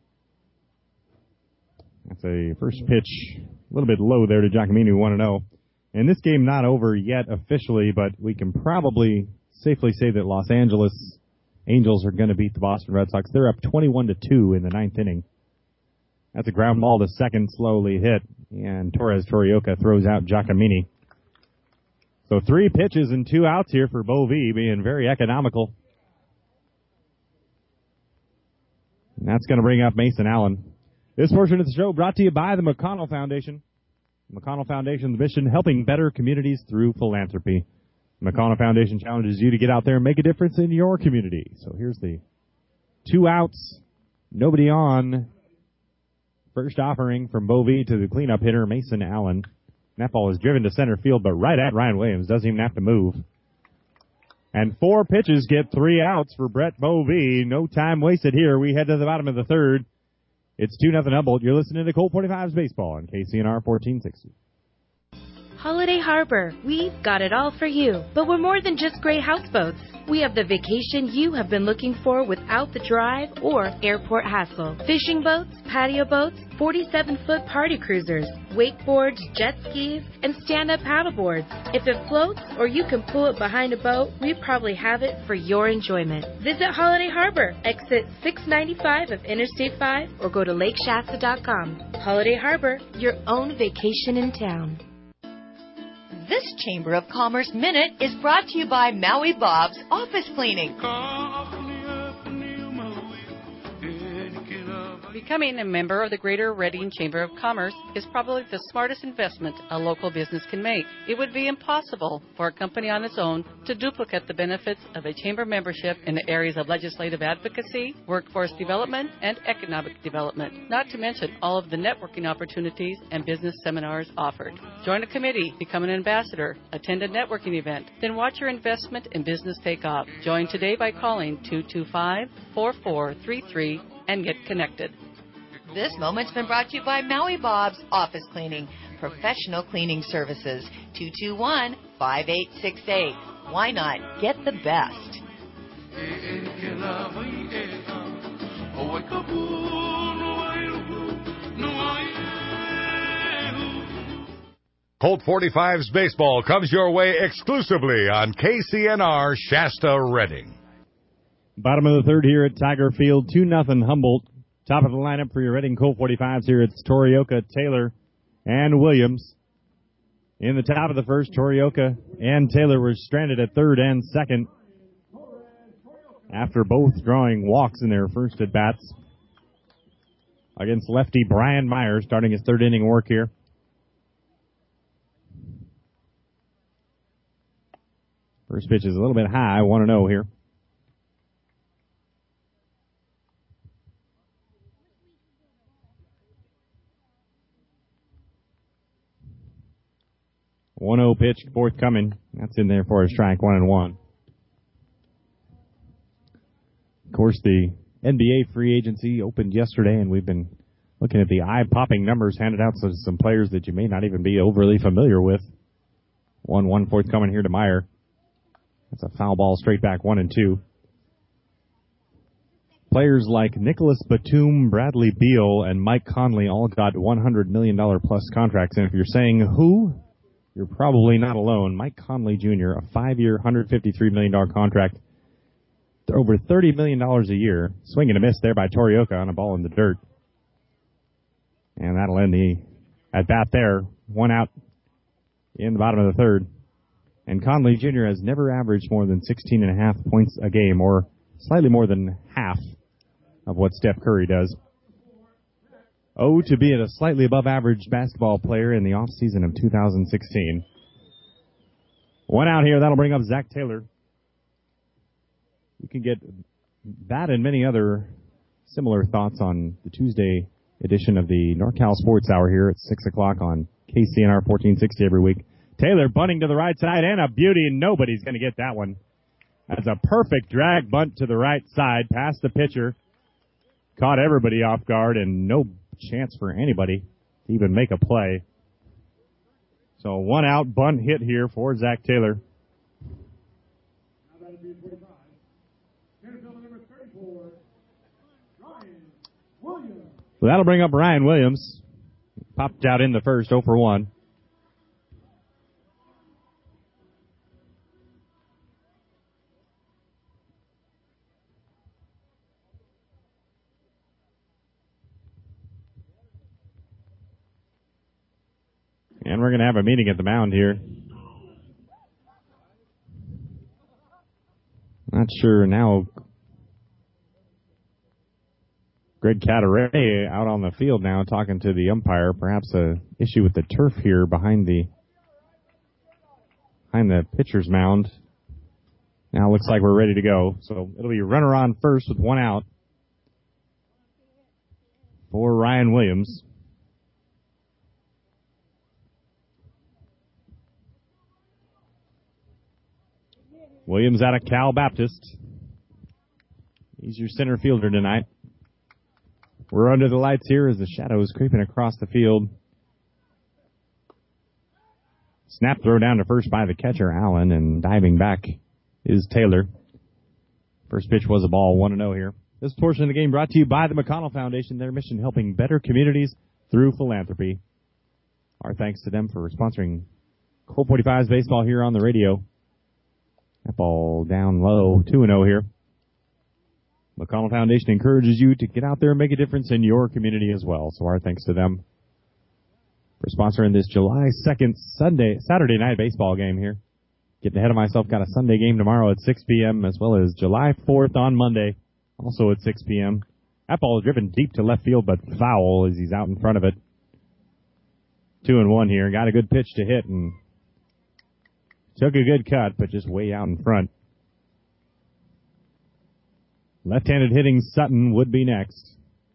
That's a first pitch, a little bit low there to Giacomini, 1-0. And this game not over yet officially, but we can probably safely say that Los Angeles Angels are going to beat the Boston Red Sox. They're up 21-2 in the 9th inning. That's a ground ball to second, slowly hit, and Torres Torioka throws out Giacomini. So 3 pitches and 2 outs here for Bovee, being very economical. And that's going to bring up Mason Allen. This portion of the show brought to you by the McConnell Foundation. The McConnell Foundation's mission, helping better communities through philanthropy. The McConnell Foundation challenges you to get out there and make a difference in your community. So here's the 2 outs, nobody on. First offering from Bovee to the cleanup hitter, Mason Allen. That ball is driven to center field, but right at Ryan Williams. Doesn't even have to move. And 4 pitches get 3 outs for Brett Bovee. No time wasted here. We head to the bottom of the third. It's 2-0 Humboldt. You're listening to Colt 45's Baseball on KCNR 1460. Holiday Harbor, we've got it all for you. But we're more than just gray houseboats. We have the vacation you have been looking for without the drive or airport hassle. Fishing boats, patio boats, 47-foot party cruisers, wakeboards, jet skis, and stand-up paddleboards. If it floats or you can pull it behind a boat, we probably have it for your enjoyment. Visit Holiday Harbor, exit 695 of Interstate 5, or go to lakeshasta.com. Holiday Harbor, your own vacation in town. This Chamber of Commerce Minute is brought to you by Maui Bob's Office Cleaning. Becoming a member of the Greater Reading Chamber of Commerce is probably the smartest investment a local business can make. It would be impossible for a company on its own to duplicate the benefits of a chamber membership in the areas of legislative advocacy, workforce development, and economic development, not to mention all of the networking opportunities and business seminars offered. Join a committee, become an ambassador, attend a networking event, then watch your investment in business take off. Join today by calling 225-4433 and get connected. This moment's been brought to you by Maui Bob's Office Cleaning, professional cleaning services. 221-5868. Why not get the best? Colt 45's Baseball comes your way exclusively on KCNR Shasta Reading. Bottom of the third here at Tiger Field, 2-0 Humboldt. Top of the lineup for your Reading Colt 45s here. It's Torioka, Taylor, and Williams. In the top of the first, Torioka and Taylor were stranded at third and second after both drawing walks in their first at-bats against lefty Brian Myers, starting his third inning work here. First pitch is a little bit high, 1-0 here. 1-0 pitch forthcoming. That's in there for a strike, 1-1. Of course, the NBA free agency opened yesterday, and we've been looking at the eye-popping numbers handed out to some players that you may not even be overly familiar with. 1-1 forthcoming here to Meyer. That's a foul ball straight back, 1-2. Players like Nicholas Batum, Bradley Beal, and Mike Conley all got $100 million plus contracts. And if you're saying who, you're probably not alone. Mike Conley Jr., a 5-year, $153 million contract, over $30 million a year. Swing and a miss there by Torioka on a ball in the dirt. And that'll end the at-bat there. 1 out in the bottom of the third. And Conley Jr. has never averaged more than 16.5 points a game, or slightly more than half of what Steph Curry does. To be a slightly above average basketball player in the offseason of 2016. 1 out here. That'll bring up Zach Taylor. You can get that and many other similar thoughts on the Tuesday edition of the NorCal Sports Hour here at 6 o'clock on KCNR 1460 every week. Taylor bunting to the right side, and a beauty. Nobody's going to get that one. That's a perfect drag bunt to the right side, past the pitcher. Caught everybody off guard, and no chance for anybody to even make a play. So 1 out, bunt hit here for Zach Taylor. So that'll bring up Ryan Williams. Popped out in the first, 0 for 1. And we're going to have a meeting at the mound here. Not sure now. Greg Cataray out on the field now talking to the umpire. Perhaps a issue with the turf here behind the pitcher's mound. Now looks like we're ready to go. So it'll be runner on first with 1 out for Ryan Williams. Williams out of Cal Baptist. He's your center fielder tonight. We're under the lights here as the shadow is creeping across the field. Snap throw down to first by the catcher, Allen, and diving back is Taylor. First pitch was a ball, 1-0 here. This portion of the game brought to you by the McConnell Foundation, their mission helping better communities through philanthropy. Our thanks to them for sponsoring Colt 45's baseball here on the radio. That ball down low, 2-0 here. McConnell Foundation encourages you to get out there and make a difference in your community as well. So our thanks to them for sponsoring this July 2nd Saturday night baseball game here. Getting ahead of myself, got a Sunday game tomorrow at 6 p.m. as well as July 4th on Monday, also at 6 p.m. That ball is driven deep to left field, but foul as he's out in front of it. 2-1 here. Got a good pitch to hit and took a good cut, but just way out in front. Left-handed hitting Sutton would be next.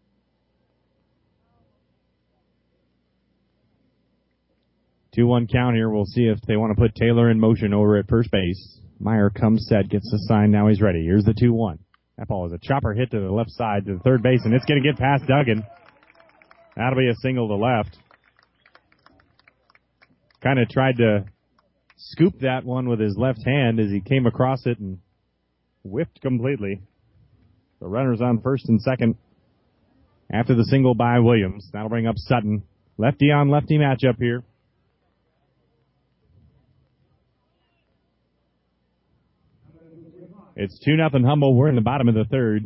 Two-one count here. We'll see if they want to put Taylor in motion over at first base. Meyer comes set, gets the sign. Now he's ready. Here's the 2-1. That ball is a chopper hit to the left side to the third base, and it's going to get past Duggan. That'll be a single to left. Kind of tried to scoop that one with his left hand as he came across it and whiffed completely. The runner's on first and second after the single by Williams. That'll bring up Sutton. Lefty on lefty matchup here. It's 2-0 Humboldt. We're in the bottom of the third.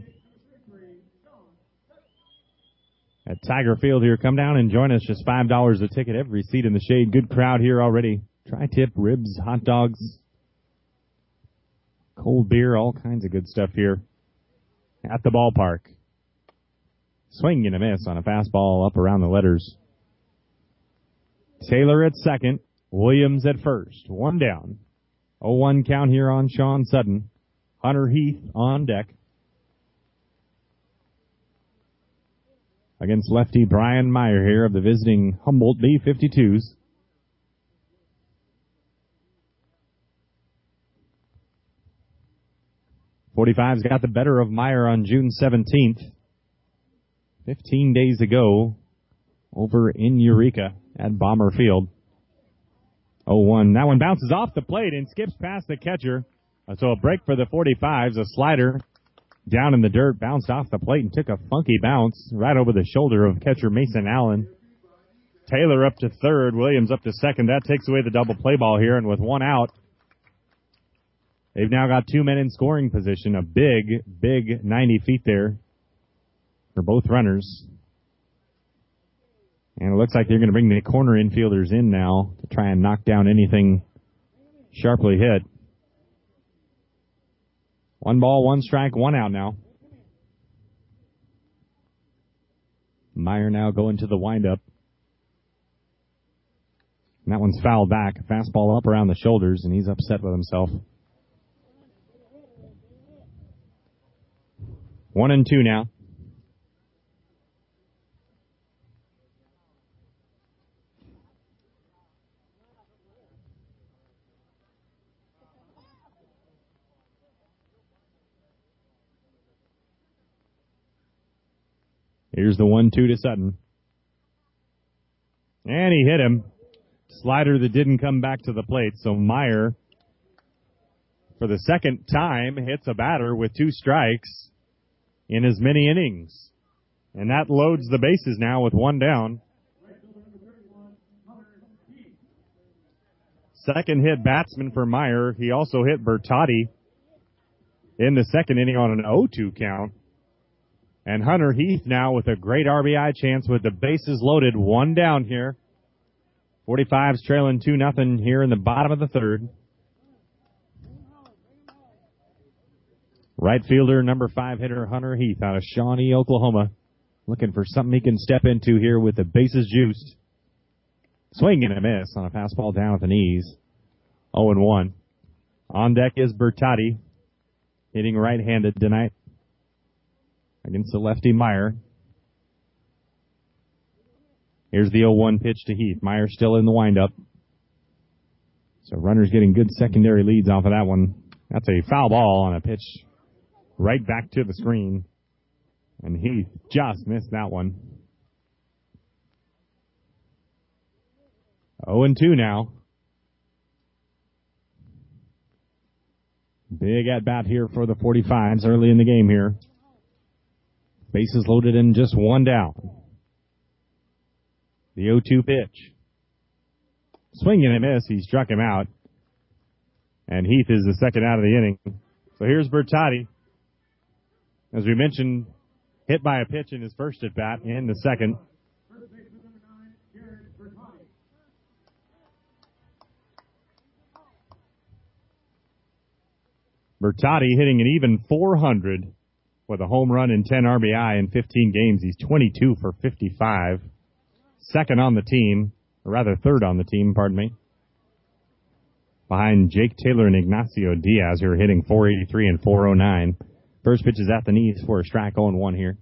At Tiger Field here, come down and join us. Just $5 a ticket. Every seat in the shade. Good crowd here already. Tri-tip, ribs, hot dogs, cold beer, all kinds of good stuff here at the ballpark. Swing and a miss on a fastball up around the letters. Taylor at second. Williams at first. One down. 0-1 count here on Sean Sutton. Hunter Heath on deck. Against lefty Brian Meyer here of the visiting Humboldt B-52s. 45's got the better of Meyer on June 17th. 15 days ago over in Eureka at Bomber Field. 0-1. That one bounces off the plate and skips past the catcher. So a break for the 45s. A slider down in the dirt, bounced off the plate and took a funky bounce right over the shoulder of catcher Mason Allen. Taylor up to third, Williams up to second. That takes away the double play ball here, and with one out, they've now got 2 men in scoring position. A big 90 feet there for both runners. And it looks like they're going to bring the corner infielders in now to try and knock down anything sharply hit. 1 ball, 1 strike, 1 out now. Meyer now going to the windup. And that one's fouled back. Fastball up around the shoulders, and he's upset with himself. 1-2 now. Here's the 1-2 to Sutton. And he hit him. Slider that didn't come back to the plate. So Meyer, for the second time, hits a batter with 2 strikes in as many innings. And that loads the bases now with 1 down. Second hit batsman for Meyer. He also hit Bertotti in the second inning on an 0-2 count. And Hunter Heath now with a great RBI chance with the bases loaded. 1 down here. 45's trailing 2-0 here in the bottom of the third. Right fielder, number 5 hitter Hunter Heath out of Shawnee, Oklahoma. Looking for something he can step into here with the bases juiced. Swing and a miss on a fastball down at the knees. 0-1. On deck is Bertotti, hitting right-handed tonight against the lefty Meyer. Here's the 0-1 pitch to Heath. Meyer still in the windup. So runners getting good secondary leads off of that one. That's a foul ball on a pitch right back to the screen. And Heath just missed that one. 0-2 now. Big at-bat here for the 45s early in the game here. Bases loaded and just 1 down. The 0-2 pitch. Swing and a miss. He struck him out. And Heath is the second out of the inning. So here's Bertotti. As we mentioned, hit by a pitch in his first at-bat and the second. Bertotti hitting an even .400 with a home run and 10 RBI in 15 games. He's 22 for 55. Second on the team, or rather third on the team, pardon me. Behind Jake Taylor and Ignacio Diaz, who are hitting .483 and .409. First pitch is at the knees for a strike, 0-1 here.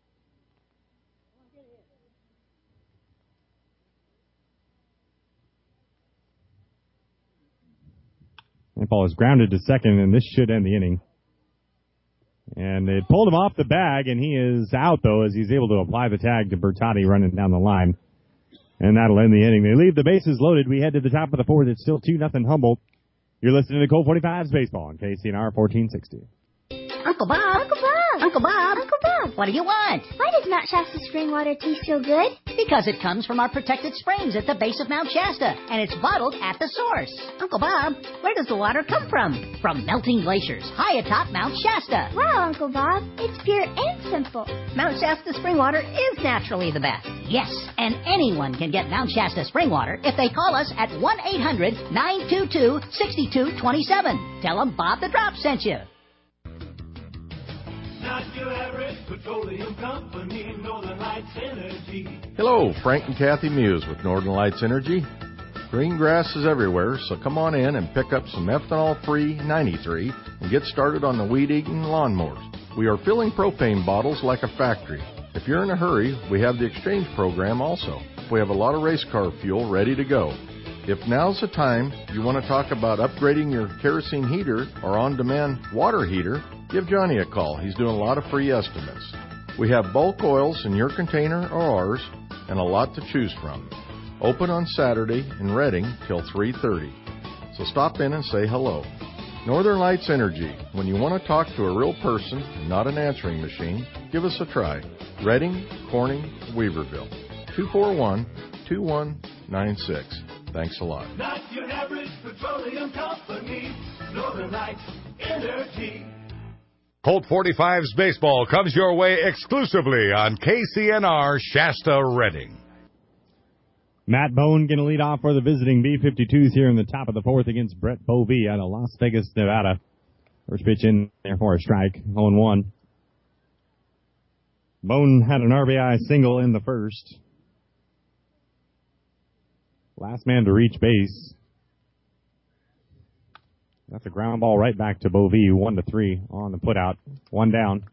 That ball is grounded to second, and this should end the inning. And they pulled him off the bag, and he is out, though, as he's able to apply the tag to Bertotti running down the line. And that'll end the inning. They leave the bases loaded. We head to the top of the fourth. It's still 2-0 Humboldt. You're listening to Colt 45's Baseball on KCNR 1460. Uncle Bob! Uncle Bob! Uncle Bob! Uncle Bob! What do you want? Why does Mount Shasta spring water taste so good? Because it comes from our protected springs at the base of Mount Shasta, and it's bottled at the source. Uncle Bob, where does the water come from? From melting glaciers high atop Mount Shasta. Wow, Uncle Bob, it's pure and simple. Mount Shasta spring water is naturally the best. Yes, and anyone can get Mount Shasta spring water if they call us at 1-800-922-6227. Tell them Bob the Drop sent you. Not your average petroleum company, Northern Lights Energy. Hello, Frank and Kathy Muse with Northern Lights Energy. Green grass is everywhere, so come on in and pick up some ethanol-free 93 and get started on the weed-eating lawnmowers. We are filling propane bottles like a factory. If you're in a hurry, we have the exchange program also. We have a lot of race car fuel ready to go. If now's the time you want to talk about upgrading your kerosene heater or on-demand water heater, Give Johnny a call. He's doing a lot of free estimates. We have bulk oils in your container or ours, and a lot to choose from. Open on Saturday in Reading till 3:30. So stop in and say hello. Northern Lights Energy. When you want to talk to a real person and not an answering machine, give us a try. Reading, Corning, Weaverville. 241-2196. Thanks a lot. Not your average petroleum company. Northern Lights Energy. Colt 45's baseball comes your way exclusively on KCNR Shasta Reading. Matt Bone going to lead off for the visiting B-52s here in the top of the fourth against Brett Bovee out of Las Vegas, Nevada. First pitch in there for a strike, 0-1. Bone had an RBI single in the first. Last man to reach base. That's a ground ball right back to Bovee, 1-3 on the putout. One down.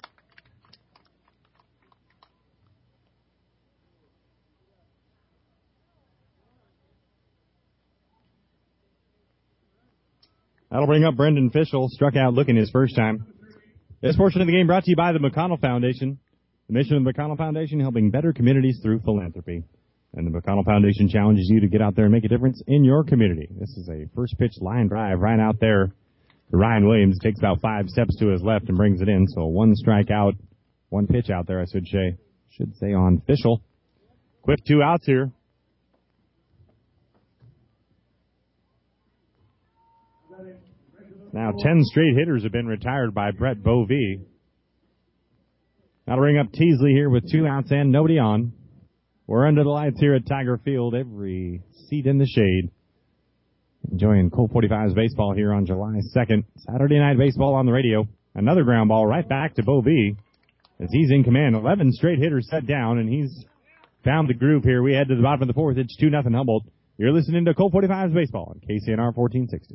That'll bring up Brendan Fischel, struck out looking his first time. This portion of the game brought to you by the McConnell Foundation. The mission of the McConnell Foundation, helping better communities through philanthropy. And the McConnell Foundation challenges you to get out there and make a difference in your community. This is a first pitch line drive right out there to Ryan Williams. Takes about 5 steps to his left and brings it in. So one strike out, one pitch out there, I should say on Fischel. Quick 2 outs here. Now 10 straight hitters have been retired by Brett Bovee. That'll bring up Teasley here with 2 outs and nobody on. We're under the lights here at Tiger Field, every seat in the shade. Enjoying Colt 45's baseball here on July 2nd. Saturday night baseball on the radio. Another ground ball right back to Bovee as he's in command. 11 straight hitters set down, and he's found the groove here. We head to the bottom of the fourth. It's 2-0 Humboldt. You're listening to Colt 45's baseball on KCNR 1460.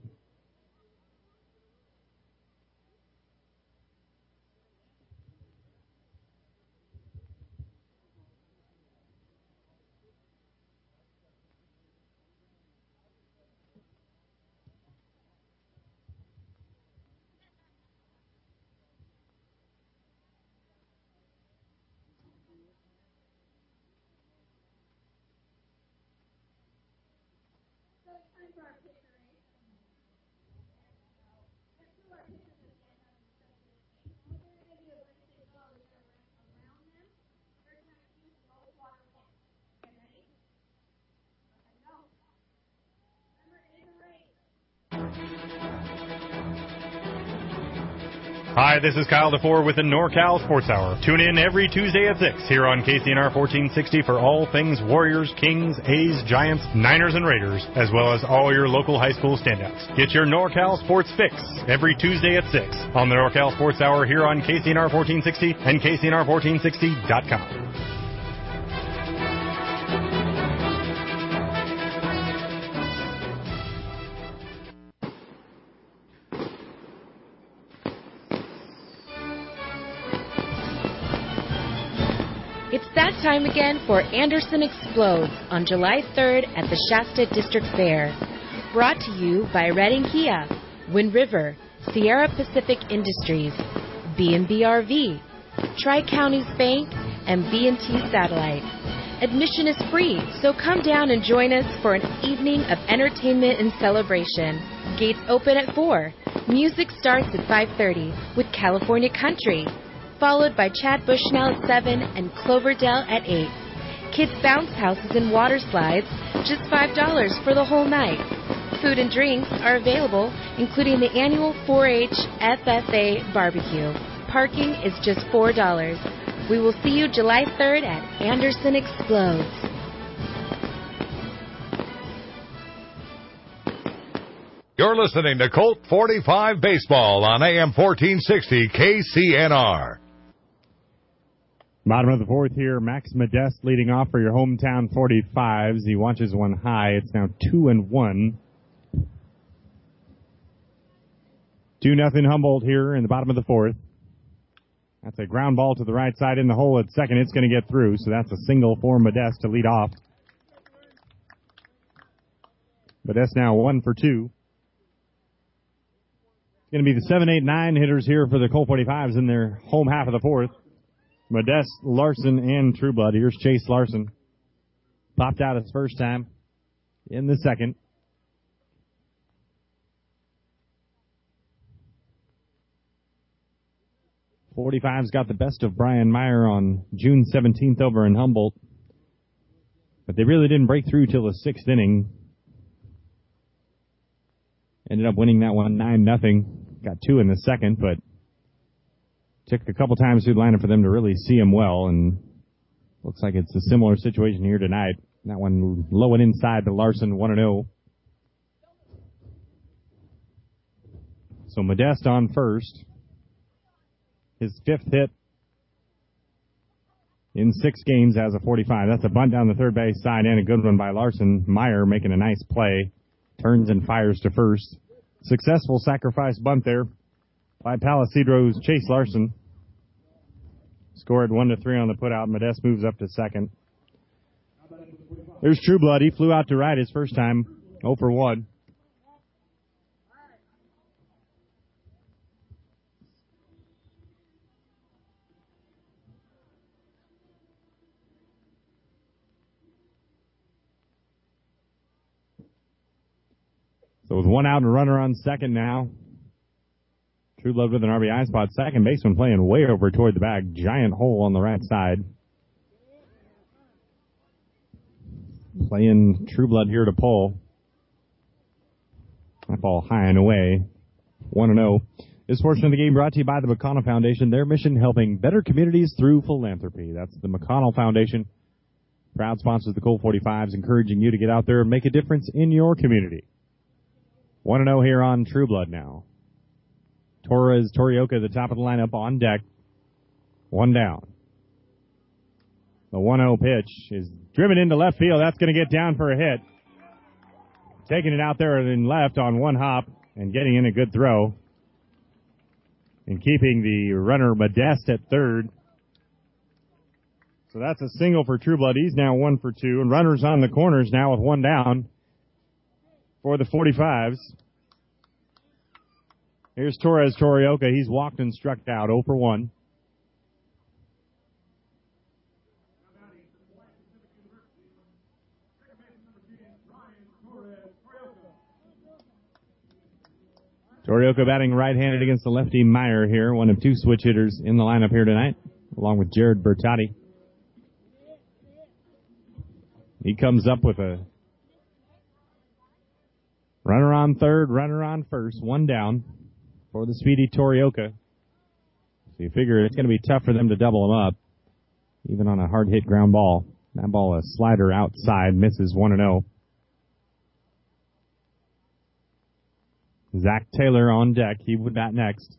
Hi, this is Kyle DeFore with the NorCal Sports Hour. Tune in every Tuesday at 6 here on KCNR 1460 for all things Warriors, Kings, A's, Giants, Niners, and Raiders, as well as all your local high school standouts. Get your NorCal Sports fix every Tuesday at 6 on the NorCal Sports Hour here on KCNR 1460 and KCNR1460.com. It's that time again for Anderson Explodes on July 3rd at the Shasta District Fair. Brought to you by Reading Kia, Wind River, Sierra Pacific Industries, B&B RV, Tri-Counties Bank, and B&T Satellite. Admission is free, so come down and join us for an evening of entertainment and celebration. Gates open at 4. Music starts at 5:30 with California Country, followed by Chad Bushnell at 7 and Cloverdale at 8. Kids' bounce houses and water slides, just $5 for the whole night. Food and drinks are available, including the annual 4-H FFA barbecue. Parking is just $4. We will see you July 3rd at Anderson Explodes. You're listening to Colt 45 Baseball on AM 1460 KCNR. Bottom of the fourth here, Max Modeste leading off for your hometown 45s. He watches one high. It's now 2-1. 2-0 Humboldt here in the bottom of the fourth. That's a ground ball to the right side in the hole at second. It's going to get through, so that's a single for Modeste to lead off. Modeste now 1 for 2. going to be the 7, 8, 9 hitters here for the Colt 45s in their home half of the fourth. Modeste, Larson, and Trueblood. Here's Chase Larson. Popped out his first time in the second. .45's got the best of Brian Meyer on June 17th over in Humboldt. But they really didn't break through till the sixth inning. Ended up winning that one 9-0. Got 2 in the second, but took a couple times through the lineup for them to really see him well, and looks like it's a similar situation here tonight. That one low and inside to Larson, 1-0. So Modeste on first. His 5th hit in 6 games as a 45. That's a bunt down the third base side and a good one by Larson. Meyer making a nice play. Turns and fires to first. Successful sacrifice bunt there by Palisadro's Chase Larson. Scored 1-3 on the putout. Modeste moves up to second. There's Trueblood. He flew out to right his first time. 0 for 1. So with 1 out and a runner on second now. Trueblood with an RBI spot. Second baseman playing way over toward the bag. Giant hole on the right side. Playing Trueblood here to pull. That ball high and away. 1-0. This portion of the game brought to you by the McConnell Foundation. Their mission helping better communities through philanthropy. That's the McConnell Foundation. Proud sponsors of the Colt 45s, encouraging you to get out there and make a difference in your community. 1-0 here on Trueblood now. Torres Torioka at the top of the lineup on deck. 1 down. The 1-0 pitch is driven into left field. That's going to get down for a hit. Taking it out there in left on 1 hop and getting in a good throw. And keeping the runner Modeste at third. So that's a single for Trueblood. He's now 1 for 2. And runners on the corners now with 1 down for the 45s. Here's Torres Torioka. He's walked and struck out 0 for 1. Torioka batting right-handed against the lefty Meyer here, one of 2 switch hitters in the lineup here tonight, along with Jared Bertotti. He comes up with a runner on third, runner on first, 1 down for the speedy Torioka. So you figure it's going to be tough for them to double him up, even on a hard-hit ground ball. That ball, a slider outside, misses 1-0. Zach Taylor on deck. He would bat next.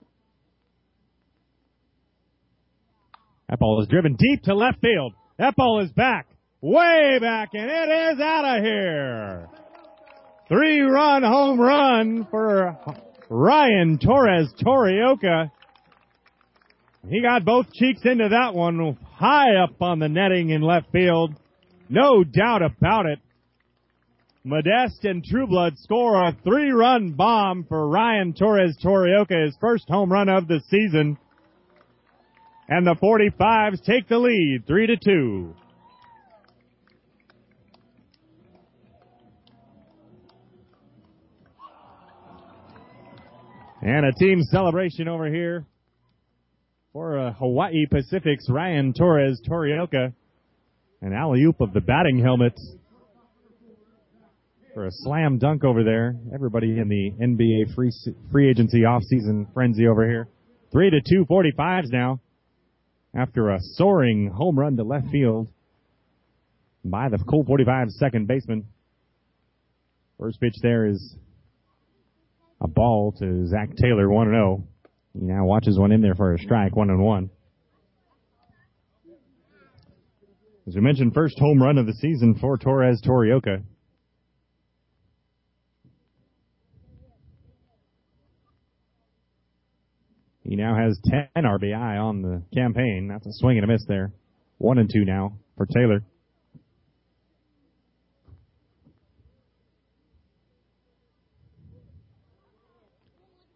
That ball is driven deep to left field. That ball is back, way back, and it is out of here. 3-run home run for Ryan Torres Torioka. He got both cheeks into that one, high up on the netting in left field. No doubt about it. Modeste and Trueblood score a 3-run bomb for Ryan Torres Torioka, his first home run of the season. And the 45s take the lead, 3-2. And a team celebration over here for Hawaii Pacific's Ryan Torres Torioka. An alley-oop of the batting helmet for a slam dunk over there. Everybody in the NBA free agency offseason frenzy over here. 3-2 45s now after a soaring home run to left field by the Colt 45 second baseman. First pitch there is a ball to Zach Taylor, 1-0. He now watches one in there for a strike, 1-1. As we mentioned, first home run of the season for Torres Torioka. He now has 10 RBI on the campaign. That's a swing and a miss there. 1-2 now for Taylor.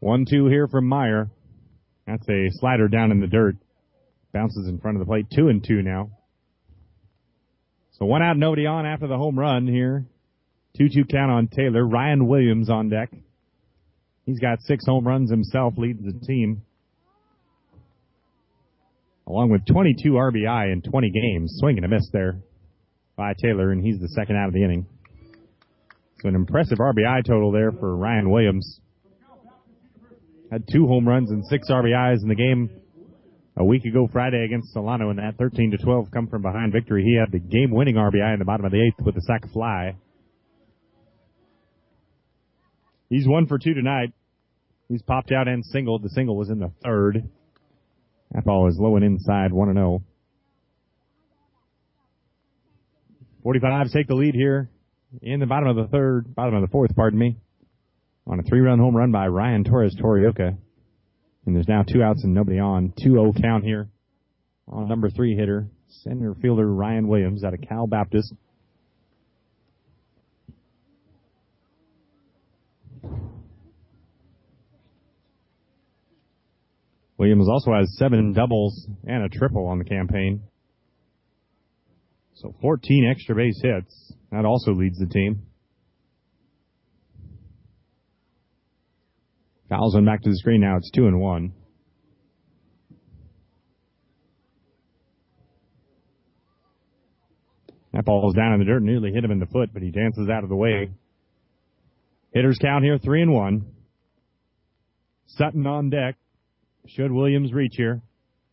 1-2 here from Meyer. That's a slider down in the dirt. Bounces in front of the plate. 2-2 now. So 1 out, nobody on after the home run here. 2-2 count on Taylor. Ryan Williams on deck. He's got 6 home runs himself, leads the team. Along with 22 RBI in 20 games. Swing and a miss there by Taylor, and he's the second out of the inning. So an impressive RBI total there for Ryan Williams. Had 2 home runs and 6 RBIs in the game a week ago Friday against Solano, and that 13-12 come from behind victory. He had the game-winning RBI in the bottom of the 8th with a sac fly. He's 1 for 2 tonight. He's popped out and singled. The single was in the 3rd. That ball is low and inside, 1-0. 45s take the lead here in the bottom of the 4th, on a 3-run home run by Ryan Torres-Torioka. And there's now 2 outs and nobody on. 2-0 count here on number 3 hitter, center fielder Ryan Williams out of Cal Baptist. Williams also has 7 doubles and a triple on the campaign. So 14 extra base hits. That also leads the team. Fouls one back to the screen now. It's 2-1. That ball is down in the dirt, nearly hit him in the foot, but he dances out of the way. Hitters count here, 3-1. Sutton on deck. Should Williams reach here?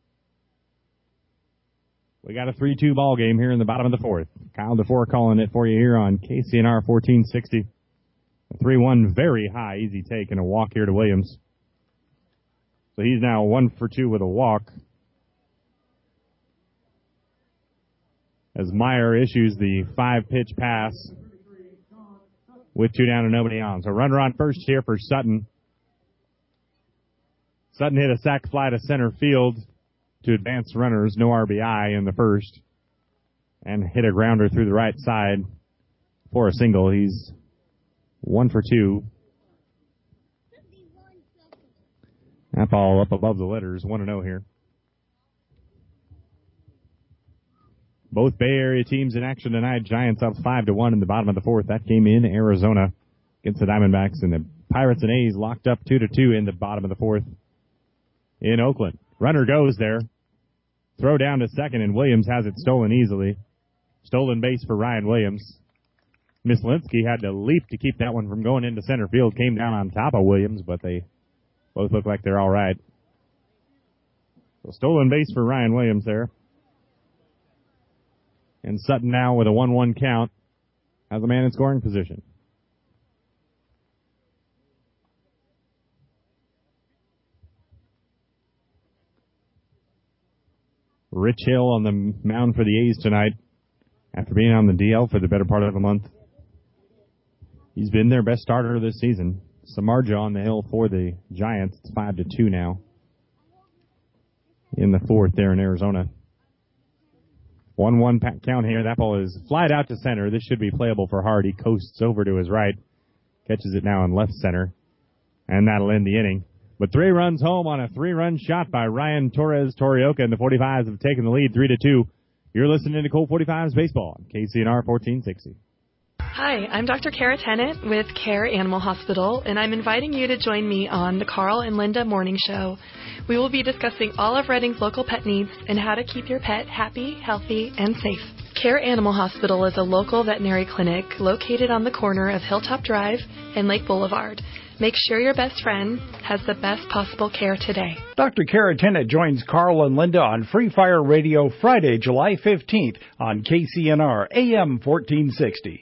We got a 3-2 ball game here in the bottom of the 4th. Kyle DeFore calling it for you here on KCNR 1460. A 3-1 very high, easy take and a walk here to Williams. So he's now 1 for 2 with a walk. As Meyer issues the 5-pitch pass with 2 down and nobody on. So runner on first here for Sutton. Sutton hit a sac fly to center field to advance runners, no RBI in the first, and hit a grounder through the right side for a single. He's 1 for 2. That ball up above the letters, 1-0 here. Both Bay Area teams in action tonight. Giants up 5-1 in the bottom of the 4th. That game in Arizona against the Diamondbacks, and the Pirates and A's locked up 2-2 in the bottom of the 4th in Oakland. Runner goes there. Throw down to second, and Williams has it stolen easily. Stolen base for Ryan Williams. Mislinski had to leap to keep that one from going into center field. Came down on top of Williams, but they both look like they're all right. So stolen base for Ryan Williams there. And Sutton now with a 1-1 count has a man in scoring position. Rich Hill on the mound for the A's tonight after being on the DL for the better part of a month. He's been their best starter this season. Samardzija on the hill for the Giants. It's 5-2 now in the 4th there in Arizona. 1-1 count here. That ball is flied out to center. This should be playable for Hard. He coasts over to his right. Catches it now in left center. And that'll end the inning. But 3 runs home on a 3-run shot by Ryan Torres-Torioka, and the 45s have taken the lead 3-2. You're listening to Colt 45's Baseball on KCNR 1460. Hi, I'm Dr. Kara Tennant with Care Animal Hospital, and I'm inviting you to join me on the Carl and Linda Morning Show. We will be discussing all of Reading's local pet needs and how to keep your pet happy, healthy, and safe. Care Animal Hospital is a local veterinary clinic located on the corner of Hilltop Drive and Lake Boulevard. Make sure your best friend has the best possible care today. Dr. Kara Tennant joins Carl and Linda on Free Fire Radio Friday, July 15th on KCNR AM 1460.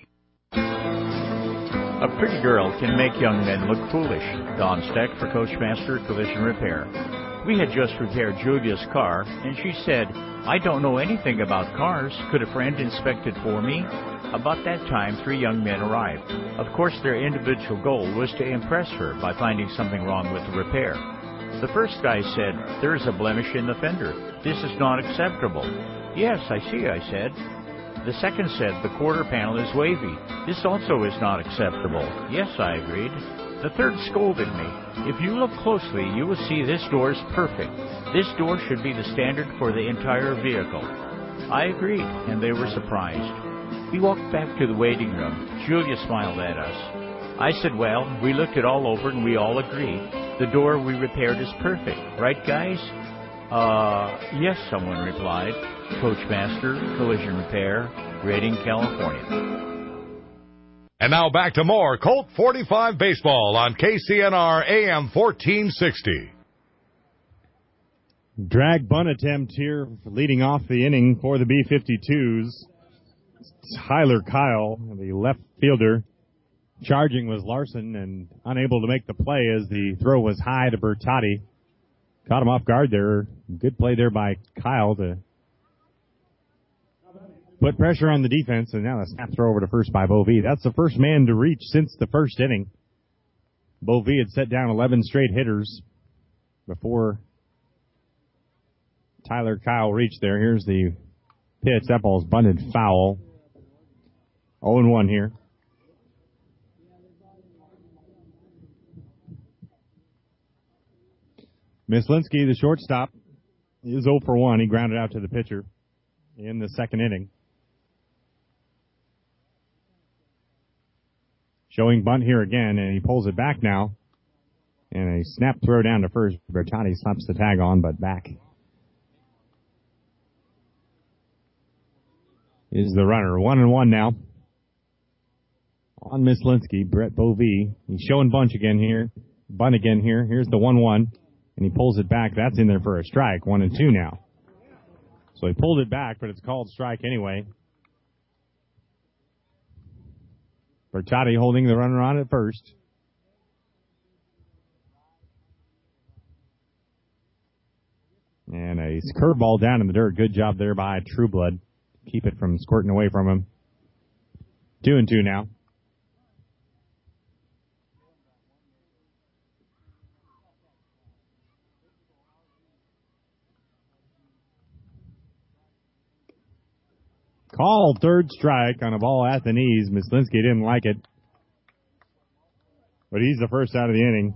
A pretty girl can make young men look foolish. Dawn Steck for Coachmaster Collision Repair. We had just repaired Julia's car, and she said, "I don't know anything about cars. Could a friend inspect it for me?" About that time, 3 young men arrived. Of course, their individual goal was to impress her by finding something wrong with the repair. The first guy said, "There is a blemish in the fender. This is not acceptable." "Yes, I see," I said. The second said the quarter panel is wavy. This also is not acceptable. Yes, I agreed. The third scolded me. If you look closely, you will see this door is perfect. This door should be the standard for the entire vehicle. I agreed, and they were surprised. We walked back to the waiting room. Julia smiled at us. I said, well, we looked it all over and we all agreed. The door we repaired is perfect. Right, guys? Yes, someone replied. Coachmaster, Collision Repair, Redding, California. And now back to more Colt 45 baseball on KCNR AM 1460. Drag bunt attempt here leading off the inning for the B-52s. Tyler Kyle, the left fielder. Charging was Larson and unable to make the play as the throw was high to Bertotti. Caught him off guard there. Good play there by Kyle to put pressure on the defense, and now the snap throw over to first by Bovee. That's the first man to reach since the first inning. Bovee had set down 11 straight hitters before Tyler Kyle reached there. Here's the pitch. That ball's bunted foul. 0-1 here. Myslinski, the shortstop, is 0 for 1. He grounded out to the pitcher in the second inning. Showing bunt here again, and he pulls it back now. And a snap throw down to first. Bertotti slaps the tag on, but back is the runner. 1-1 now. On Myslinski, Brett Bovee. He's showing bunt again here. Here's the 1-1. And he pulls it back. That's in there for a strike. 1-2 now. So he pulled it back, but it's called strike anyway. Bertotti holding the runner on at first. And a curveball down in the dirt. Good job there by Trueblood. Keep it from squirting away from him. 2-2 now. Called third strike on a ball at the knees. Myslinski didn't like it. But he's the first out of the inning.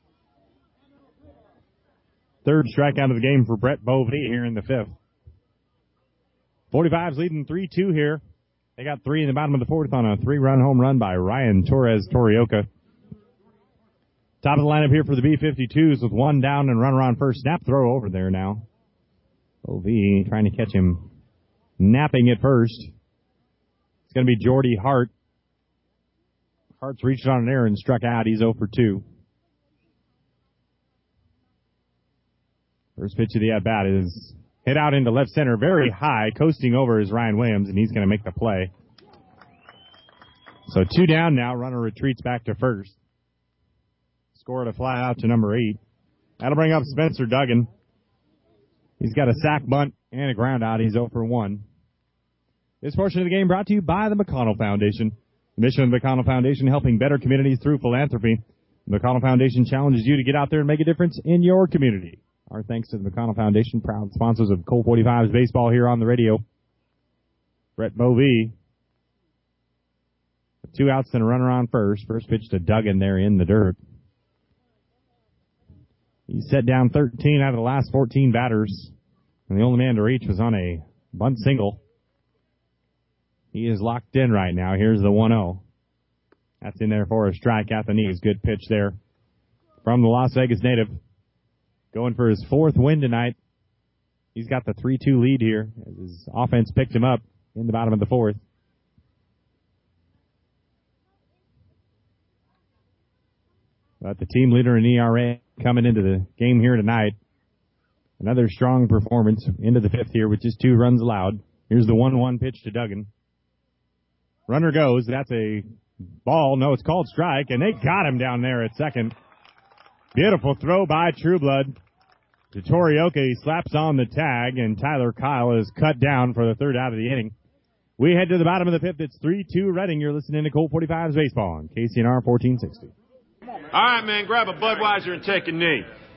Third strikeout of the game for Brett Bovee here in the fifth. 45's leading 3-2 here. They got 3 in the bottom of the fourth on a 3-run home run by Ryan Torres Torioka. Top of the lineup here for the B-52s with 1 down and runner on first. Snap throw over there now. Bovee trying to catch him napping at first. It's going to be Jordy Hart. Hart's reached on an error and struck out. He's 0 for 2. First pitch of the at-bat is hit out into left center, very high. Coasting over is Ryan Williams, and he's going to make the play. So 2 down now. Runner retreats back to first. Scored a fly out to number 8. That'll bring up Spencer Duggan. He's got a sac bunt and a ground out. He's 0 for 1. This portion of the game brought to you by the McConnell Foundation. The mission of the McConnell Foundation, helping better communities through philanthropy. The McConnell Foundation challenges you to get out there and make a difference in your community. Our thanks to the McConnell Foundation, proud sponsors of Colt 45's baseball here on the radio. Brett Bovee. 2 outs and a runner on first. First pitch to Duggan there in the dirt. He set down 13 out of the last 14 batters. And the only man to reach was on a bunt single. He is locked in right now. Here's the 1-0. That's in there for a strike at the knees. Good pitch there from the Las Vegas native. Going for his 4th win tonight. He's got the 3-2 lead here as his offense picked him up in the bottom of the 4th. But the team leader in ERA coming into the game here tonight. Another strong performance into the 5th here with just 2 runs allowed. Here's the 1-1 pitch to Duggan. Runner goes. That's a ball. No, it's called strike, and they got him down there at second. Beautiful throw by Trueblood to Torioka. He slaps on the tag, and Tyler Kyle is cut down for the 3rd out of the inning. We head to the bottom of the 5th. It's 3-2 Redding. You're listening to Colt 45's baseball on KCNR 1460. All right, man, grab a Budweiser and take a knee.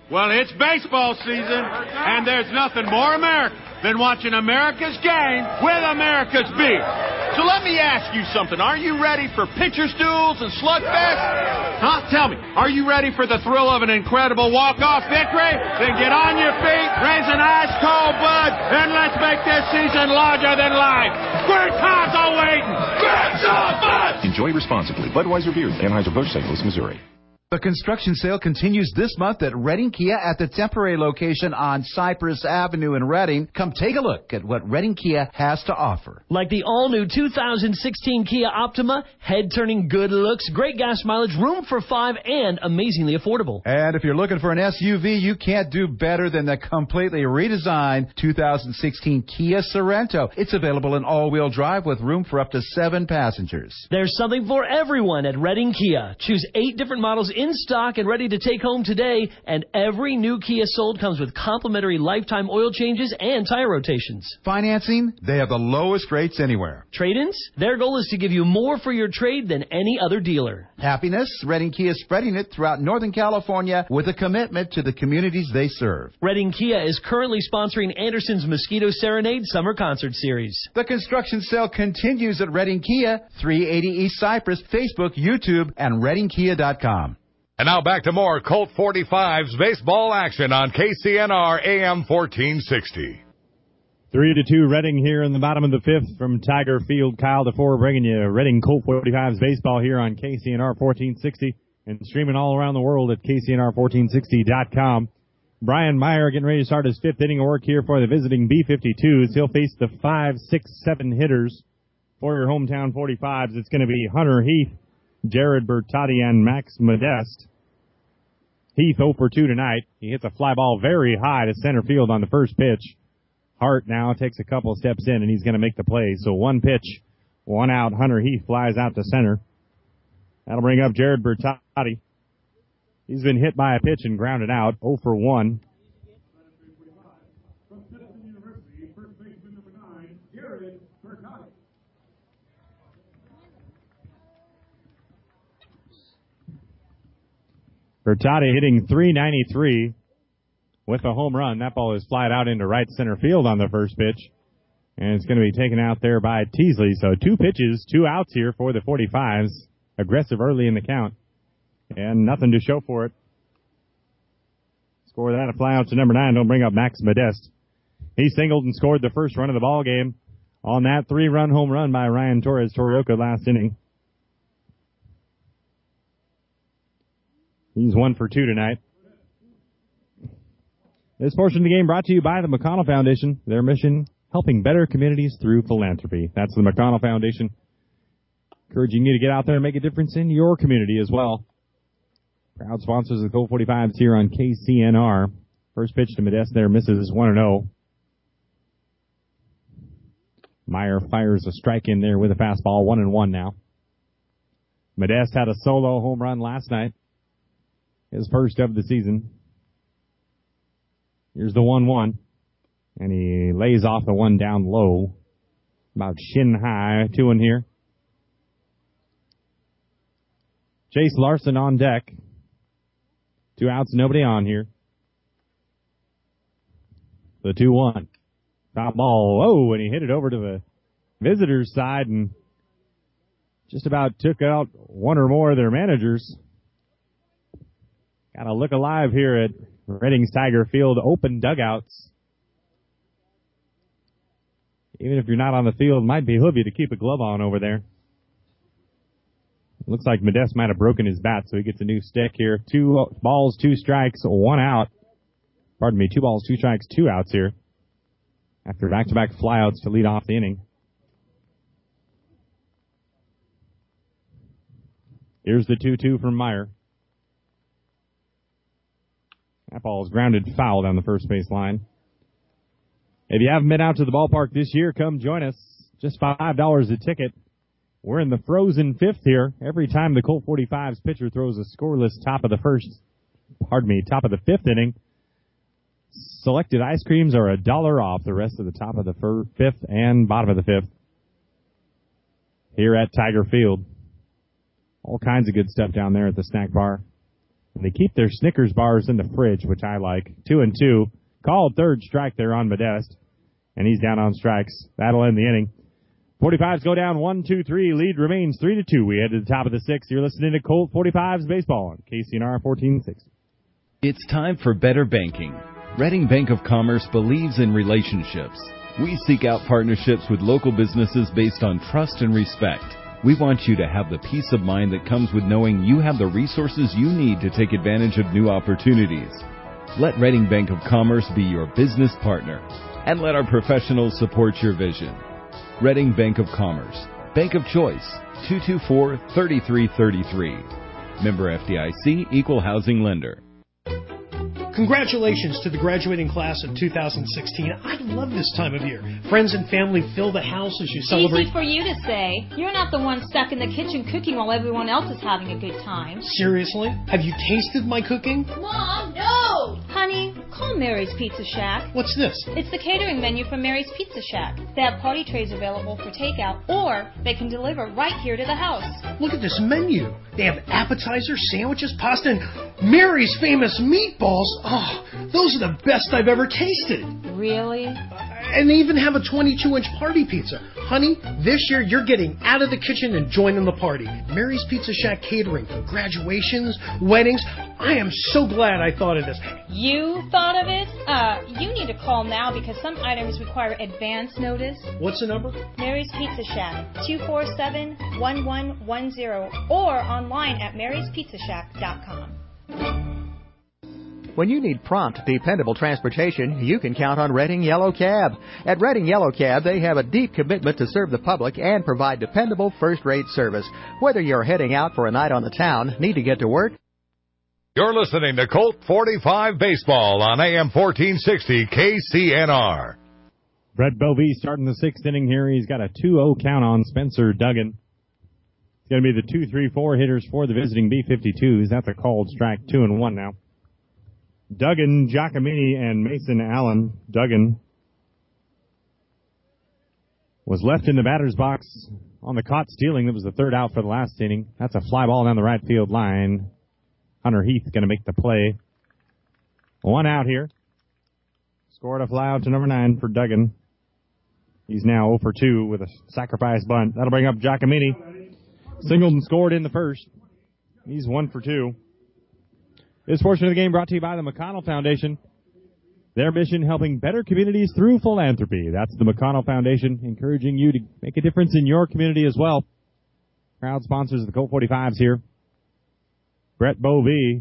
Well, it's baseball season, and there's nothing more American than watching America's game with America's beer. So let me ask you something. Are you ready for pitcher's duels and slugfest? Huh? Tell me, are you ready for the thrill of an incredible walk-off victory? Then get on your feet, raise an ice-cold bud, and let's make this season larger than life. Great times are waiting. Grab some bud! Enjoy responsibly. Budweiser Beer, Anheuser-Busch, St. Louis, Missouri. The construction sale continues this month at Reading Kia at the temporary location on Cypress Avenue in Reading. Come take a look at what Reading Kia has to offer. Like the all-new 2016 Kia Optima, head-turning good looks, great gas mileage, room for 5, and amazingly affordable. And if you're looking for an SUV, you can't do better than the completely redesigned 2016 Kia Sorento. It's available in all-wheel drive with room for up to 7 passengers. There's something for everyone at Reading Kia. Choose 8 different models in stock and ready to take home today, and every new Kia sold comes with complimentary lifetime oil changes and tire rotations. Financing, they have the lowest rates anywhere. Trade-ins, their goal is to give you more for your trade than any other dealer. Happiness, Reading Kia is spreading it throughout Northern California with a commitment to the communities they serve. Reading Kia is currently sponsoring Anderson's Mosquito Serenade Summer Concert Series. The construction sale continues at Reading Kia, 380 East Cypress, Facebook, YouTube, and ReadingKia.com. And now back to more Colt 45's baseball action on KCNR AM 1460. 3-2 Reading here in the bottom of the 5th from Tiger Field. Kyle DeFore bringing you Reading Colt 45's baseball here on KCNR 1460 and streaming all around the world at KCNR1460.com. Brian Meyer getting ready to start his 5th inning of work here for the visiting B-52s. He'll face the 5, 6, 7 hitters for your hometown 45s. It's going to be Hunter Heath, Jared Bertotti, and Max Modeste. Heath 0 for 2 tonight. He hits a fly ball very high to center field on the first pitch. Hart now takes a couple steps in, and he's going to make the play. So 1 pitch, 1 out. Hunter Heath flies out to center. That'll bring up Jared Bertotti. He's been hit by a pitch and grounded out. 0 for 1. Bertotti hitting .393 with a home run. That ball is flied out into right center field on the first pitch. And it's going to be taken out there by Teasley. So 2 pitches, 2 outs here for the 45s. Aggressive early in the count. And nothing to show for it. Score that, a fly out to number 9. Don't bring up Max Modeste. He singled and scored the first run of the ball game on that 3-run home run by Ryan Torres Torioka last inning. He's 1 for 2 tonight. This portion of the game brought to you by the McConnell Foundation. Their mission, helping better communities through philanthropy. That's the McConnell Foundation. Encouraging you to get out there and make a difference in your community as well. Proud sponsors of the Colt 45s here on KCNR. First pitch to Modeste there, misses 1-0. Meyer fires a strike in there with a fastball, 1-1 now. Modeste had a solo home run last night. His first of the season. Here's the 1-1. And he lays off the one down low. About shin high. 2-1 here. Chase Larson on deck. 2 outs, nobody on here. The 2-1. Top ball. Whoa, and he hit it over to the visitors' side and just about took out one or more of their managers. Got to look alive here at Reading's Tiger Field open dugouts. Even if you're not on the field, it might behoove you to keep a glove on over there. Looks like Modeste might have broken his bat, so he gets a new stick here. 2 balls, 2 strikes, 1 out. Pardon me, 2 balls, 2 strikes, 2 outs here. After back-to-back flyouts to lead off the inning. Here's the 2-2 from Meyer. That ball is grounded foul down the first base line. If you haven't been out to the ballpark this year, come join us. Just $5 a ticket. We're in the frozen 5th here. Every time the Colt 45's pitcher throws a scoreless top of the 5th inning, selected ice creams are $1 off the rest of the top of the 5th and bottom of the 5th. Here at Tiger Field. All kinds of good stuff down there at the snack bar. And they keep their Snickers bars in the fridge, which I like. 2-2. Called third strike there on Modeste. And he's down on strikes. That'll end the inning. 45s go down 1-2-3. Lead remains 3-2. We head to the top of the sixth. You're listening to Colt 45s Baseball on KCNR 1460. It's time for better banking. Reading Bank of Commerce believes in relationships. We seek out partnerships with local businesses based on trust and respect. We want you to have the peace of mind that comes with knowing you have the resources you need to take advantage of new opportunities. Let Reading Bank of Commerce be your business partner, and let our professionals support your vision. Reading Bank of Commerce, Bank of Choice, 224-3333. Member FDIC, Equal Housing Lender. Congratulations to the graduating class of 2016. I love this time of year. Friends and family fill the house as you celebrate. Easy for you to say. You're not the one stuck in the kitchen cooking while everyone else is having a good time. Seriously? Have you tasted my cooking? Mom, no! Honey, call Mary's Pizza Shack. What's this? It's the catering menu from Mary's Pizza Shack. They have party trays available for takeout, or they can deliver right here to the house. Look at this menu. They have appetizers, sandwiches, pasta, and Mary's famous meatballs. Oh, those are the best I've ever tasted. Really? And they even have a 22-inch party pizza. Honey, this year you're getting out of the kitchen and joining the party. Mary's Pizza Shack catering for graduations, weddings. I am so glad I thought of this. You thought of it? You need to call now because some items require advance notice. What's the number? Mary's Pizza Shack, 247-1110, or online at maryspizzashack.com. When you need prompt, dependable transportation, you can count on Reading Yellow Cab. At Reading Yellow Cab, they have a deep commitment to serve the public and provide dependable first-rate service. Whether you're heading out for a night on the town, need to get to work. You're listening to Colt 45 Baseball on AM 1460 KCNR. Brett Bovee starting the sixth inning here. He's got a 2-0 count on Spencer Duggan. It's going to be the 2-3-4 hitters for the visiting B-52s. That's a called strike, 2-1 now. Duggan, Giacomini, and Mason Allen. Duggan was left in the batter's box on the caught stealing. That was the third out for the last inning. That's a fly ball down the right field line. Hunter Heath going to make the play. One out here. Scored a fly out to number 9 for Duggan. He's now 0 for 2 with a sacrifice bunt. That'll bring up Giacomini. Singleton scored in the first. He's 1 for 2. This portion of the game brought to you by the McConnell Foundation. Their mission, helping better communities through philanthropy. That's the McConnell Foundation, encouraging you to make a difference in your community as well. Proud sponsors of the Colt 45s here. Brett Bovee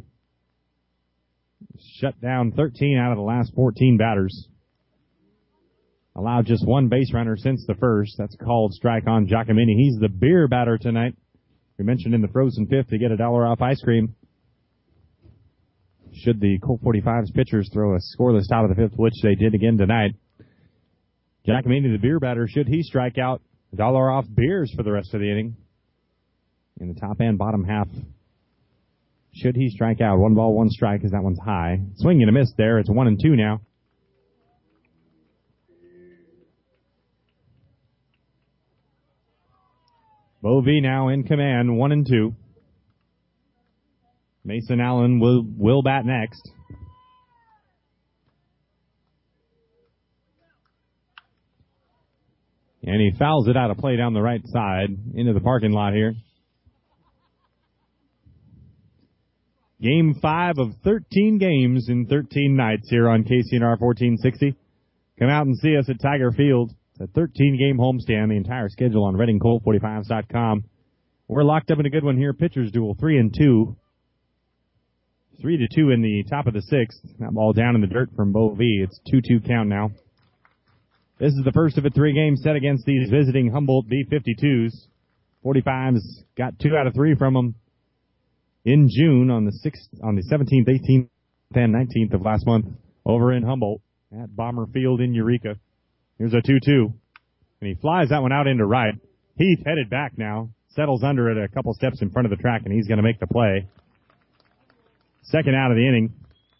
shut down 13 out of the last 14 batters. Allowed just one base runner since the first. That's a called strike on Giacomini. He's the beer batter tonight. We mentioned in the Frozen Fifth to get $1 off ice cream. Should the Colt 45's pitchers throw a scoreless top of the fifth, which they did again tonight. Giacomini, the beer batter, should he strike out, $1 off beers for the rest of the inning. In the top and bottom half, should he strike out, 1 ball, 1 strike, because that one's high. Swing and a miss there. It's 1-2 now. Bovee now in command, 1-2. Mason Allen will bat next. And he fouls it out of play down the right side into the parking lot here. Game 5 of 13 games in 13 nights here on KCNR 1460. Come out and see us at Tiger Field. It's a 13-game homestand. The entire schedule on ReadingColt45s.com. We're locked up in a good one here. Pitchers duel 3-2. 3-2 in the top of the sixth. That ball down in the dirt from Bovee. It's 2-2 count now. This is the first of a 3-game set against these visiting Humboldt B-52s. 45s got 2 out of 3 from them in June on the 17th, 18th, and 19th of last month over in Humboldt at Bomber Field in Eureka. Here's a 2-2. And he flies that one out into right. Heath headed back now. Settles under it a couple steps in front of the track, and he's going to make the play. Second out of the inning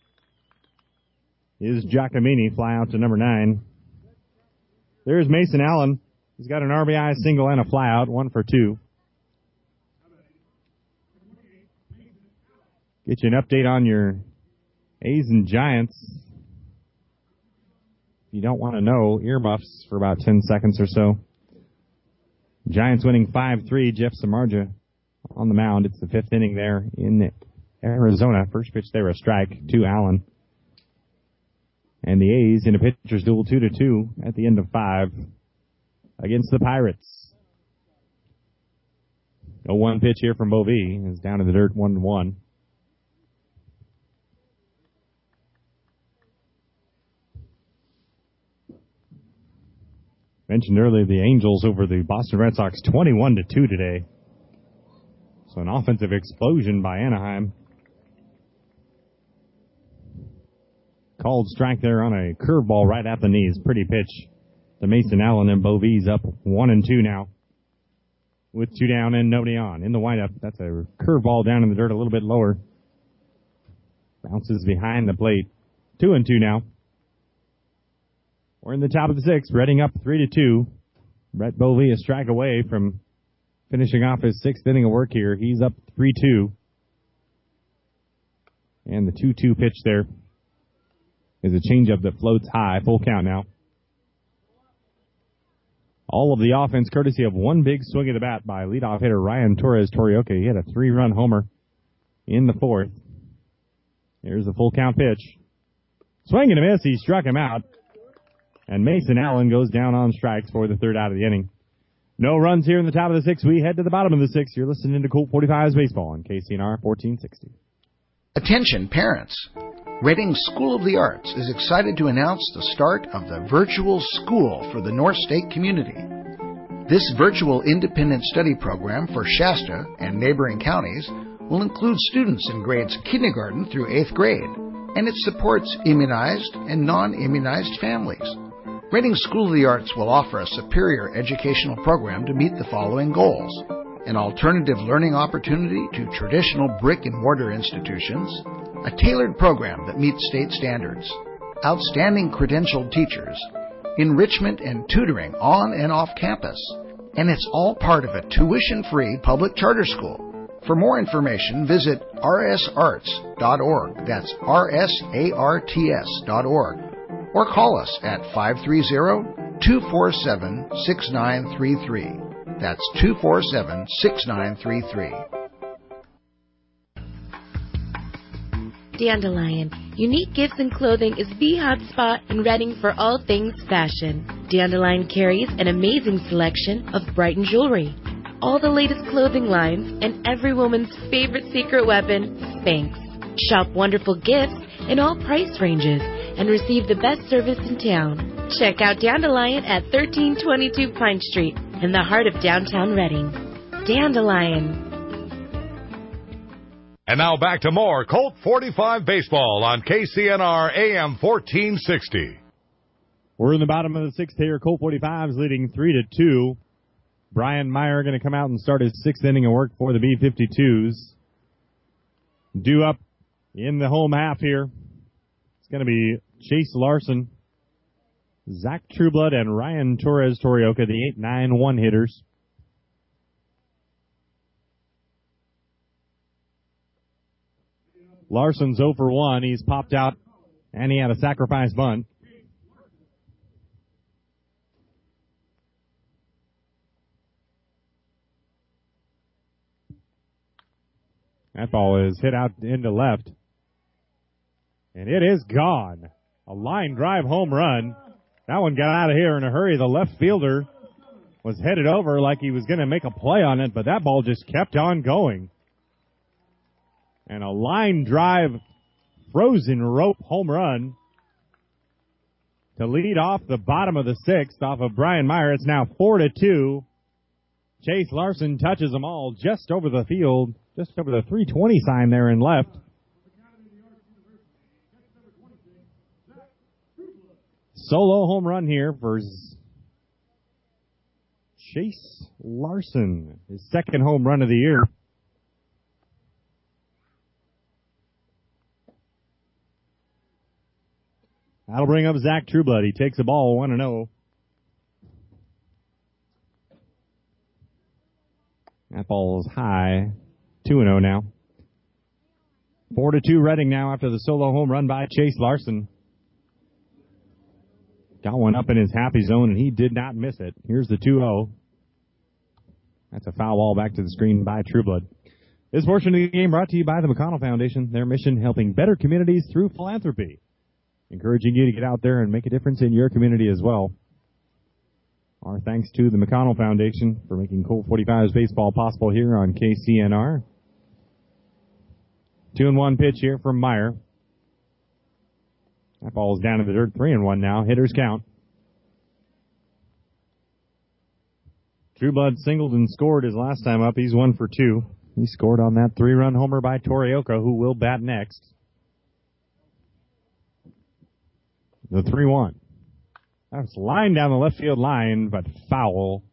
is Giacomini, fly out to number 9. There's Mason Allen. He's got an RBI single and a flyout, 1 for 2. Get you an update on your A's and Giants. If you don't want to know, earmuffs for about 10 seconds or so. Giants winning 5-3. Jeff Samardzija on the mound. It's the 5th inning there in Arizona. First pitch there, a strike to Allen. And the A's in a pitcher's duel 2-2 at the end of 5 against the Pirates. 0-1 pitch here from Bovee. Is down in the dirt 1-1. Mentioned earlier the Angels over the Boston Red Sox 21-2 today. So an offensive explosion by Anaheim. Called strike there on a curveball right at the knees. Pretty pitch to Mason Allen, and Bovee's up 1-2 now. With 2 down and nobody on. In the windup, that's a curveball down in the dirt a little bit lower. Bounces behind the plate. 2-2 now. We're in the top of the 6th. Reading up 3-2. Brett Bovee a strike away from finishing off his 6th inning of work here. He's up 3-2. And the 2-2 pitch there is a changeup that floats high. Full count now. All of the offense courtesy of one big swing of the bat by leadoff hitter Ryan Torres-Torioka. He had a 3-run homer in the 4th. Here's the full count pitch. Swing and a miss. He struck him out. And Mason Allen goes down on strikes for the 3rd out of the inning. No runs here in the top of the 6th. We head to the bottom of the 6th. You're listening to Colt 45's Baseball on KCNR 1460. Attention parents. Reading School of the Arts is excited to announce the start of the Virtual School for the North State community. This virtual independent study program for Shasta and neighboring counties will include students in grades kindergarten through 8th grade, and it supports immunized and non-immunized families. Reading School of the Arts will offer a superior educational program to meet the following goals: an alternative learning opportunity to traditional brick-and-mortar institutions, a tailored program that meets state standards, outstanding credentialed teachers, enrichment and tutoring on and off campus, and it's all part of a tuition-free public charter school. For more information, visit rsarts.org. That's rsarts.org. Or call us at 530-247-6933. That's 247-6933. Dandelion. Unique gifts and clothing is the hot spot in Reading for all things fashion. Dandelion carries an amazing selection of Brighton jewelry, all the latest clothing lines, and every woman's favorite secret weapon, Spanx. Shop wonderful gifts in all price ranges and receive the best service in town. Check out Dandelion at 1322 Pine Street in the heart of downtown Reading. Dandelion. And now back to more Colt 45 baseball on KCNR AM 1460. We're in the bottom of the 6th here. Colt 45's leading 3-2. Brian Meyer going to come out and start his 6th inning of work for the B-52s. Due up in the home half here, it's going to be Chase Larson, Zach Trueblood, and Ryan Torres-Torioka, the 8-9-1 hitters. Larson's 0 for 1. He's popped out, and he had a sacrifice bunt. That ball is hit out into left. And it is gone. A line drive home run. That one got out of here in a hurry. The left fielder was headed over like he was going to make a play on it, but that ball just kept on going. And a line drive, frozen rope home run to lead off the bottom of the 6th off of Brian Meyer. It's now 4-2. Chase Larson touches them all just over the field, just over the 320 sign there in left. Solo home run here for Chase Larson, his 2nd home run of the year. That'll bring up Zach Trueblood. He takes the ball 1-0. That ball is high. 2-0 now. 4-2 Reading now after the solo home run by Chase Larson. Got one up in his happy zone, and he did not miss it. Here's the 2-0. That's a foul ball back to the screen by Trueblood. This portion of the game brought to you by the McConnell Foundation. Their mission, helping better communities through philanthropy. Encouraging you to get out there and make a difference in your community as well. Our thanks to the McConnell Foundation for making Colt 45's baseball possible here on KCNR. 2-1 pitch here from Meyer. That ball's down to the dirt. 3-1 now. Hitters count. Trueblood singled and scored his last time up. He's 1 for 2. He scored on that 3-run homer by Torioka, who will bat next. The 3-1. That's lined down the left field line, but foul.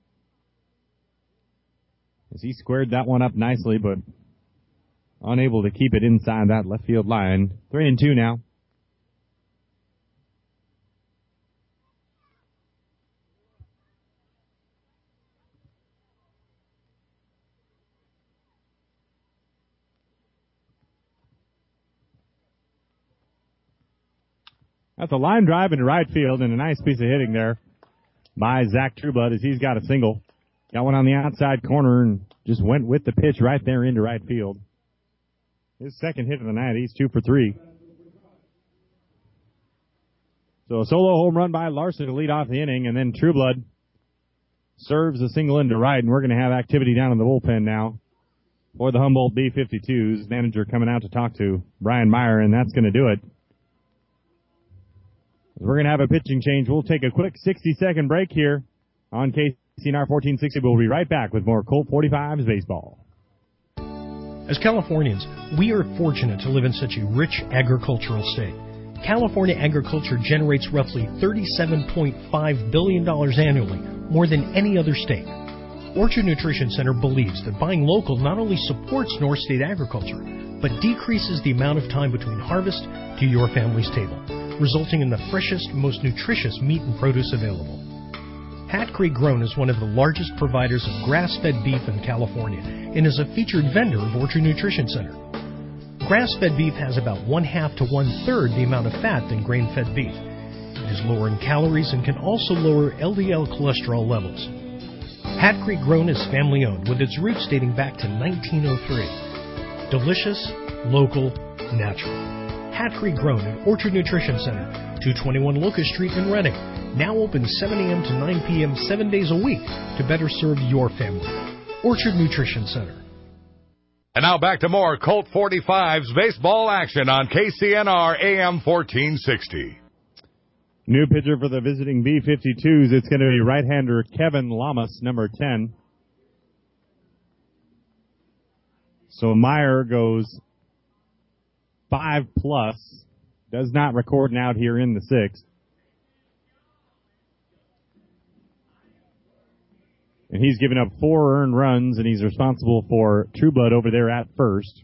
As he squared that one up nicely, but unable to keep it inside that left field line. 3-2 now. That's a line drive into right field and a nice piece of hitting there by Zach Trueblood as he's got a single. Got one on the outside corner and just went with the pitch right there into right field. His second hit of the night. He's 2 for 3. So a solo home run by Larson to lead off the inning, and then Trueblood serves a single into right, and we're going to have activity down in the bullpen now for the Humboldt B-52s. Manager coming out to talk to Brian Meyer, and that's going to do it. We're going to have a pitching change. We'll take a quick 60-second break here on KCNR 1460. We'll be right back with more Colt 45's baseball. As Californians, we are fortunate to live in such a rich agricultural state. California agriculture generates roughly $37.5 billion annually, more than any other state. Orchard Nutrition Center believes that buying local not only supports North State agriculture, but decreases the amount of time between harvest to your family's table, resulting in the freshest, most nutritious meat and produce available. Hat Creek Grown is one of the largest providers of grass-fed beef in California and is a featured vendor of Orchard Nutrition Center. Grass-fed beef has about 1/2 to 1/3 the amount of fat than grain-fed beef. It is lower in calories and can also lower LDL cholesterol levels. Hat Creek Grown is family-owned with its roots dating back to 1903. Delicious, local, natural. Hat Creek Grown at Orchard Nutrition Center, 221 Locust Street in Reading. Now open 7 a.m. to 9 p.m. 7 days a week to better serve your family. Orchard Nutrition Center. And now back to more Colt 45's baseball action on KCNR AM 1460. New pitcher for the visiting B-52s. It's going to be right-hander Kevin Lamas, number 10. So Meyer goes 5+, does not record an out here in the 6th. And he's given up 4 earned runs, and he's responsible for Trueblood over there at first.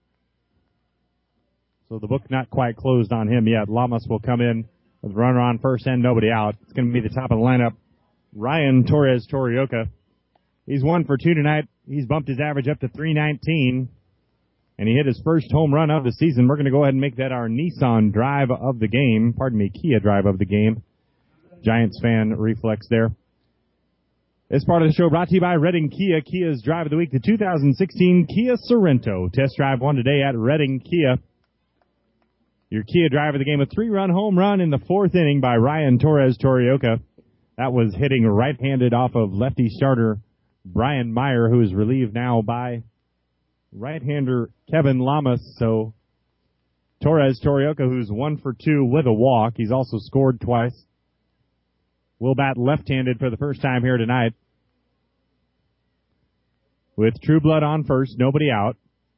So the book not quite closed on him yet. Lamas will come in with a runner on first and nobody out. It's going to be the top of the lineup. Ryan Torres Torioka. He's 1 for 2 tonight. He's bumped his average up to 319. And he hit his first home run of the season. We're going to go ahead and make that our Nissan drive of the game. Pardon me, Kia drive of the game. Giants fan reflex there. This part of the show brought to you by Reading Kia. Kia's drive of the week, the 2016 Kia Sorento. Test drive one today at Reading Kia. Your Kia drive of the game, a 3-run home run in the 4th inning by Ryan Torres Torioka. That was hitting right-handed off of lefty starter Brian Meyer, who is relieved now by right-hander Kevin Lamas. So Torres Torioka, who's 1 for 2 with a walk. He's also scored twice. Will bat left-handed for the first time here tonight. With Trueblood on first, nobody out.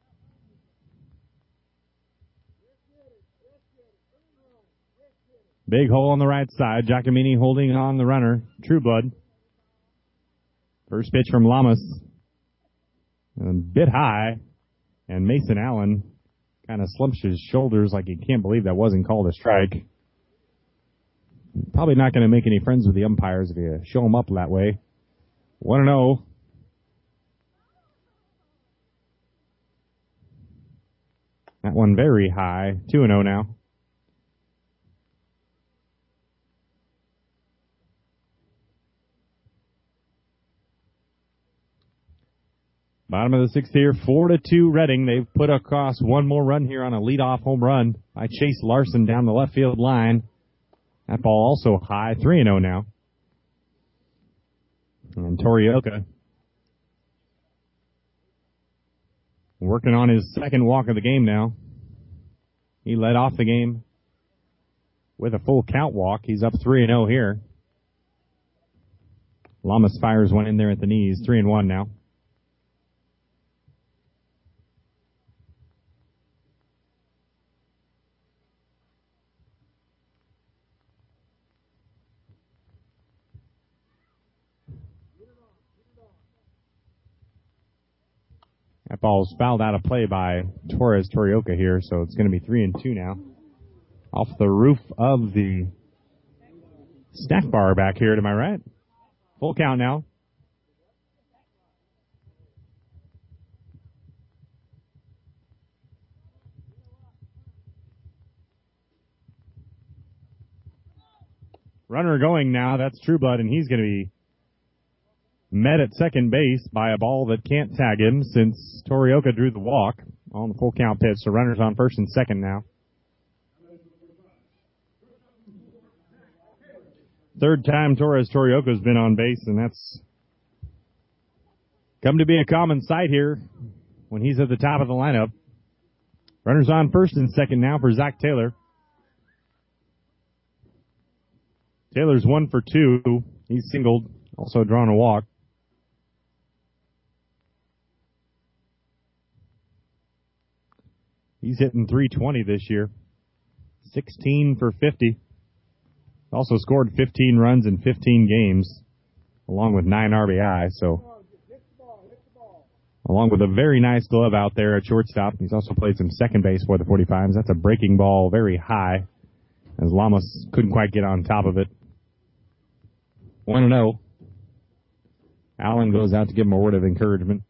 Big hole on the right side. Giacomini holding on the runner. Trueblood. First pitch from Lamas. A bit high. And Mason Allen kind of slumps his shoulders like he can't believe that wasn't called a strike. Probably not going to make any friends with the umpires if you show them up that way. 1-0. That one very high. 2-0 now. Bottom of the sixth here, 4-2 Reading. They've put across one more run here on a leadoff home run by Chase Larson down the left field line. That ball also high, 3-0 now. And Torioka working on his second walk of the game now. He led off the game with a full count walk. He's up 3-0 here. Lamas fires one in there at the knees, 3-1 now. That ball's fouled out of play by Torres Torioka here, so it's going to be 3-2 now. Off the roof of the snack bar back here to my right. Full count now. Runner going now. That's Trueblood, and he's going to be met at second base by a ball that can't tag him since Torioka drew the walk on the full count pitch. So runners on first and second now. Third time Torres Torioka's been on base, and that's come to be a common sight here when he's at the top of the lineup. Runners on first and second now for Zach Taylor. Taylor's 1 for 2. He's singled, also drawn a walk. He's hitting .320 this year. 16 for 50. Also scored 15 runs in 15 games, along with 9 RBI. So, along with a very nice glove out there at shortstop. He's also played some second base for the 45s. That's a breaking ball very high, as Lamas couldn't quite get on top of it. 1-0. Allen goes out to give him a word of encouragement.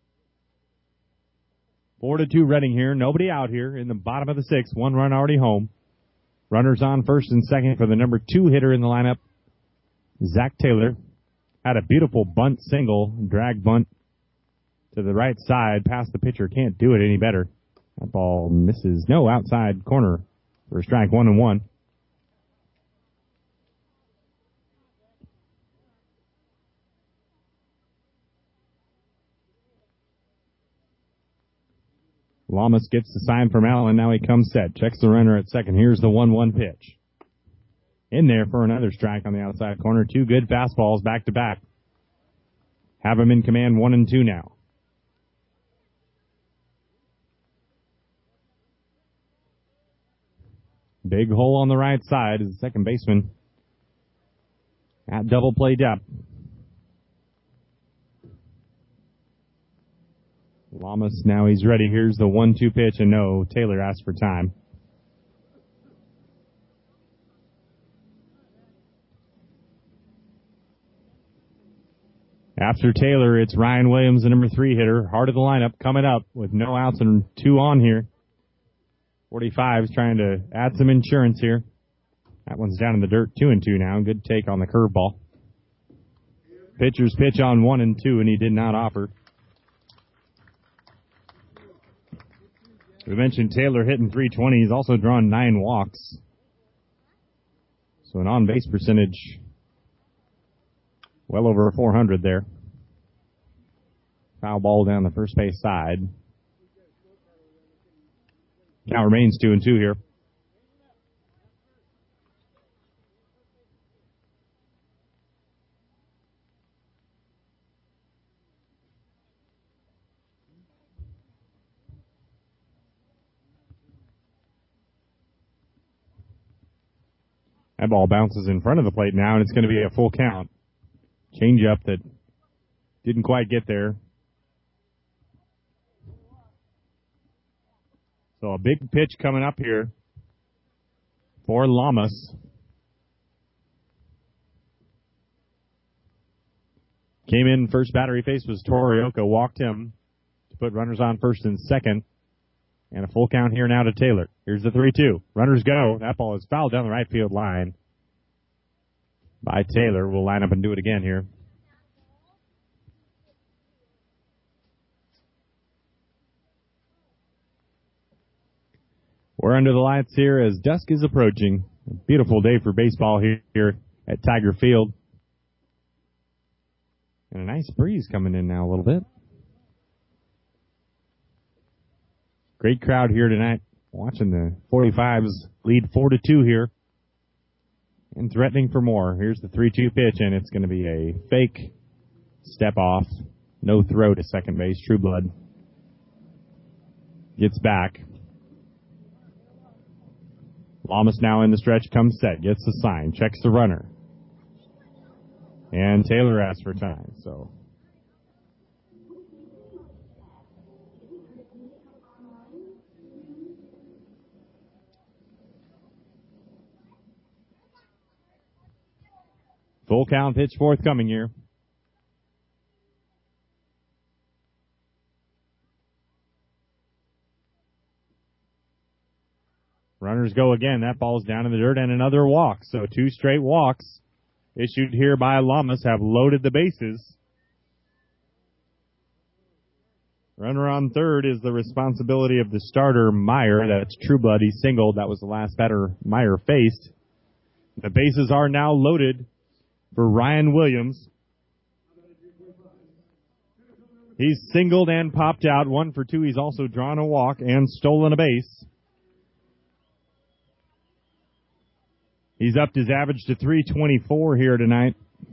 4-2 Reading here. Nobody out here in the bottom of the sixth. One run already home. Runners on first and second for the number 2 hitter in the lineup, Zach Taylor. Had a beautiful bunt single, drag bunt to the right side past the pitcher. Can't do it any better. That ball misses. No, outside corner for a strike, 1-1. Lamas gets the sign from Allen. Now he comes set. Checks the runner at second. Here's the 1-1 pitch. In there for another strike on the outside corner. 2 good fastballs back to back. Have him in command 1-2 now. Big hole on the right side is the second baseman at double play depth. Lamas, now he's ready. Here's the 1-2 pitch, and no, Taylor asked for time. After Taylor, it's Ryan Williams, the number 3 hitter, heart of the lineup, coming up with no outs and 2 on here. 45's trying to add some insurance here. That one's down in the dirt, 2-2 now. Good take on the curveball. Pitcher's pitch on 1-2, and he did not offer. We mentioned Taylor hitting .320. He's also drawn 9 walks. So an on-base percentage well over 400 there. Foul ball down the first base side. Now remains 2-2 here. That ball bounces in front of the plate now, and it's going to be a full count. Change up that didn't quite get there. So a big pitch coming up here for Lamas. Came in, first batter he faced was Torioka, walked him to put runners on first and second. And a full count here now to Taylor. Here's the 3-2. Runners go. That ball is fouled down the right field line by Taylor. We'll line up and do it again here. We're under the lights here as dusk is approaching. A beautiful day for baseball here at Tiger Field. And a nice breeze coming in now a little bit. Great crowd here tonight. Watching the 45s lead 4-2 here. And threatening for more. Here's the 3-2 pitch, and it's going to be a fake step off. No throw to second base. Trueblood gets back. Lamas now in the stretch, comes set, gets the sign, checks the runner. And Taylor asks for time, so. Full count pitch forthcoming here. Runners go again. That ball's down in the dirt and another walk. So 2 straight walks issued here by Lamas have loaded the bases. Runner on third is the responsibility of the starter, Meyer. That's Trueblood. He singled. That was the last batter Meyer faced. The bases are now loaded for Ryan Williams. He's singled and popped out. 1 for 2. He's also drawn a walk and stolen a base. He's upped his average to .324 here tonight.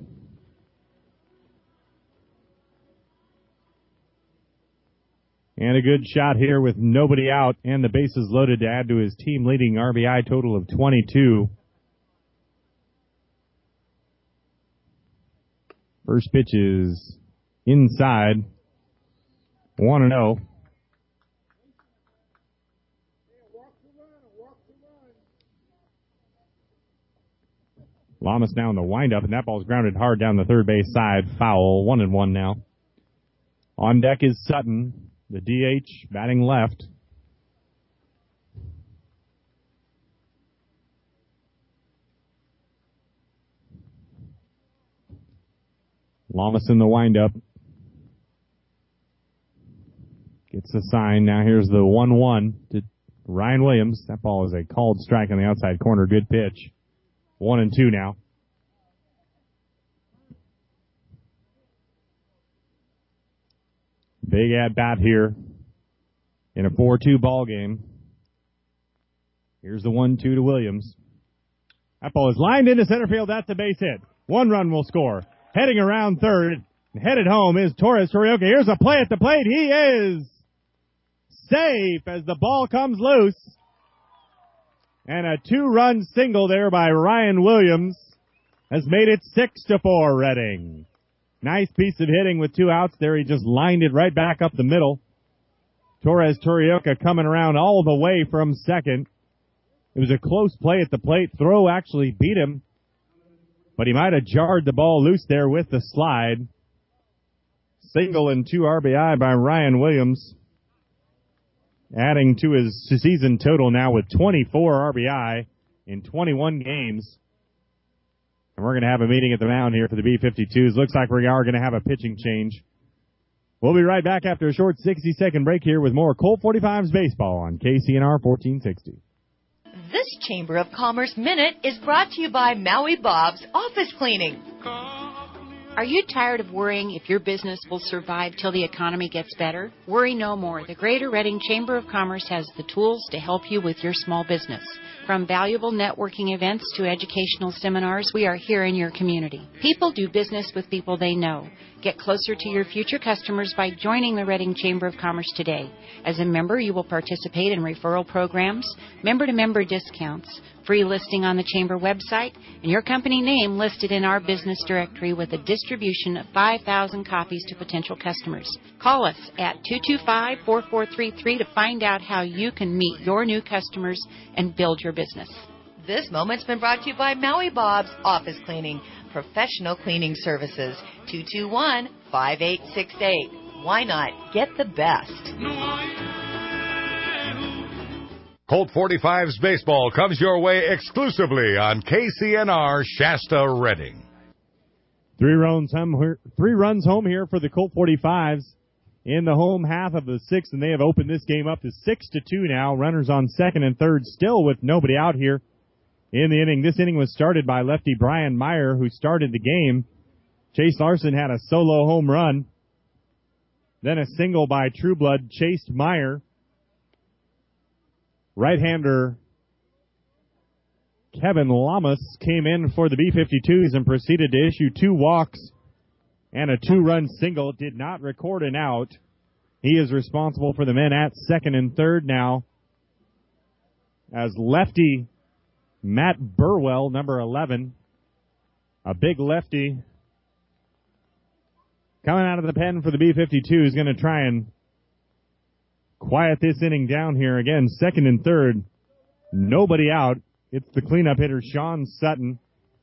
And a good shot here with nobody out and the bases loaded to add to his team-leading RBI total of 22. First pitch is inside. 1-0. Lamas now in the windup, and that ball's grounded hard down the third base side. Foul. 1-1 now. On deck is Sutton, the DH, batting left. Lamas in the windup. Gets the sign. Now here's the 1-1 to Ryan Williams. That ball is a called strike on the outside corner. Good pitch. 1-2 now. Big at-bat here in a 4-2 ball game. Here's the 1-2 to Williams. That ball is lined into center field. That's a base hit. 1 run will score. Heading around third, headed home is Torres Torioka. Here's a play at the plate. He is safe as the ball comes loose. And a 2-run single there by Ryan Williams has made it 6-4 Reading. Nice piece of hitting with 2 outs there. He just lined it right back up the middle. Torres Torioka coming around all the way from second. It was a close play at the plate. Throw actually beat him, but he might have jarred the ball loose there with the slide. Single and 2 RBI by Ryan Williams, adding to his season total now with 24 RBI in 21 games. And we're going to have a meeting at the mound here for the B-52s. Looks like we are going to have a pitching change. We'll be right back after a short 60-second break here with more Colt 45's baseball on KCNR 1460. This Chamber of Commerce Minute is brought to you by Maui Bob's Office Cleaning. Are you tired of worrying if your business will survive till the economy gets better? Worry no more. The Greater Reading Chamber of Commerce has the tools to help you with your small business. From valuable networking events to educational seminars, we are here in your community. People do business with people they know. Get closer to your future customers by joining the Reading Chamber of Commerce today. As a member, you will participate in referral programs, member-to-member discounts, free listing on the Chamber website, and your company name listed in our business directory with a distribution of 5,000 copies to potential customers. Call us at 225-4433 to find out how you can meet your new customers and build your business. This moment's been brought to you by Maui Bob's Office Cleaning, professional cleaning services, 221-5868. Why not get the best? Colt 45's baseball comes your way exclusively on KCNR Shasta Redding. 3 runs home here for the Colt 45s in the home half of the 6th, and they have opened this game up to 6-2 now. Runners on second and third, still with nobody out here in the inning. This inning was started by lefty Brian Meyer, who started the game. Chase Larson had a solo home run. Then a single by Trueblood chased Meyer. Right-hander Kevin Lamas came in for the B-52s and proceeded to issue 2 walks and a 2-run single. Did not record an out. He is responsible for the men at second and third now, as lefty Matt Burwell, number 11, a big lefty, coming out of the pen for the B-52, is going to try and quiet this inning down here. Again, second and third, nobody out. It's the cleanup hitter, Sean Sutton.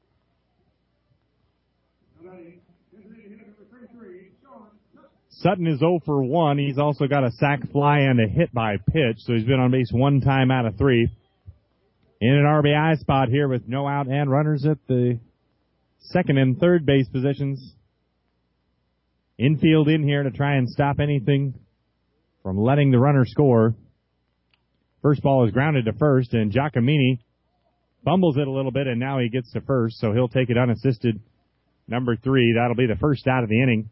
Sutton is 0 for 1. He's also got a sac fly and a hit by pitch, so he's been on base 1 time out of 3. In an RBI spot here with no out and runners at the second and third base positions. Infield in here to try and stop anything from letting the runner score. First ball is grounded to first, and Giacomini fumbles it a little bit, and now he gets to first, so he'll take it unassisted. Number 3, that'll be the first out of the inning.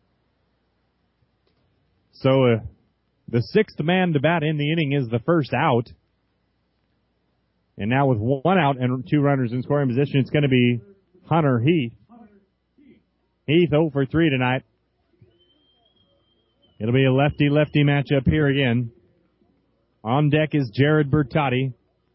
So the 6th man to bat in the inning is the first out. And now with 1 out and 2 runners in scoring position, it's going to be Hunter Heath. Heath 0 for 3 tonight. It'll be a lefty-lefty matchup here again. On deck is Jared Bertotti.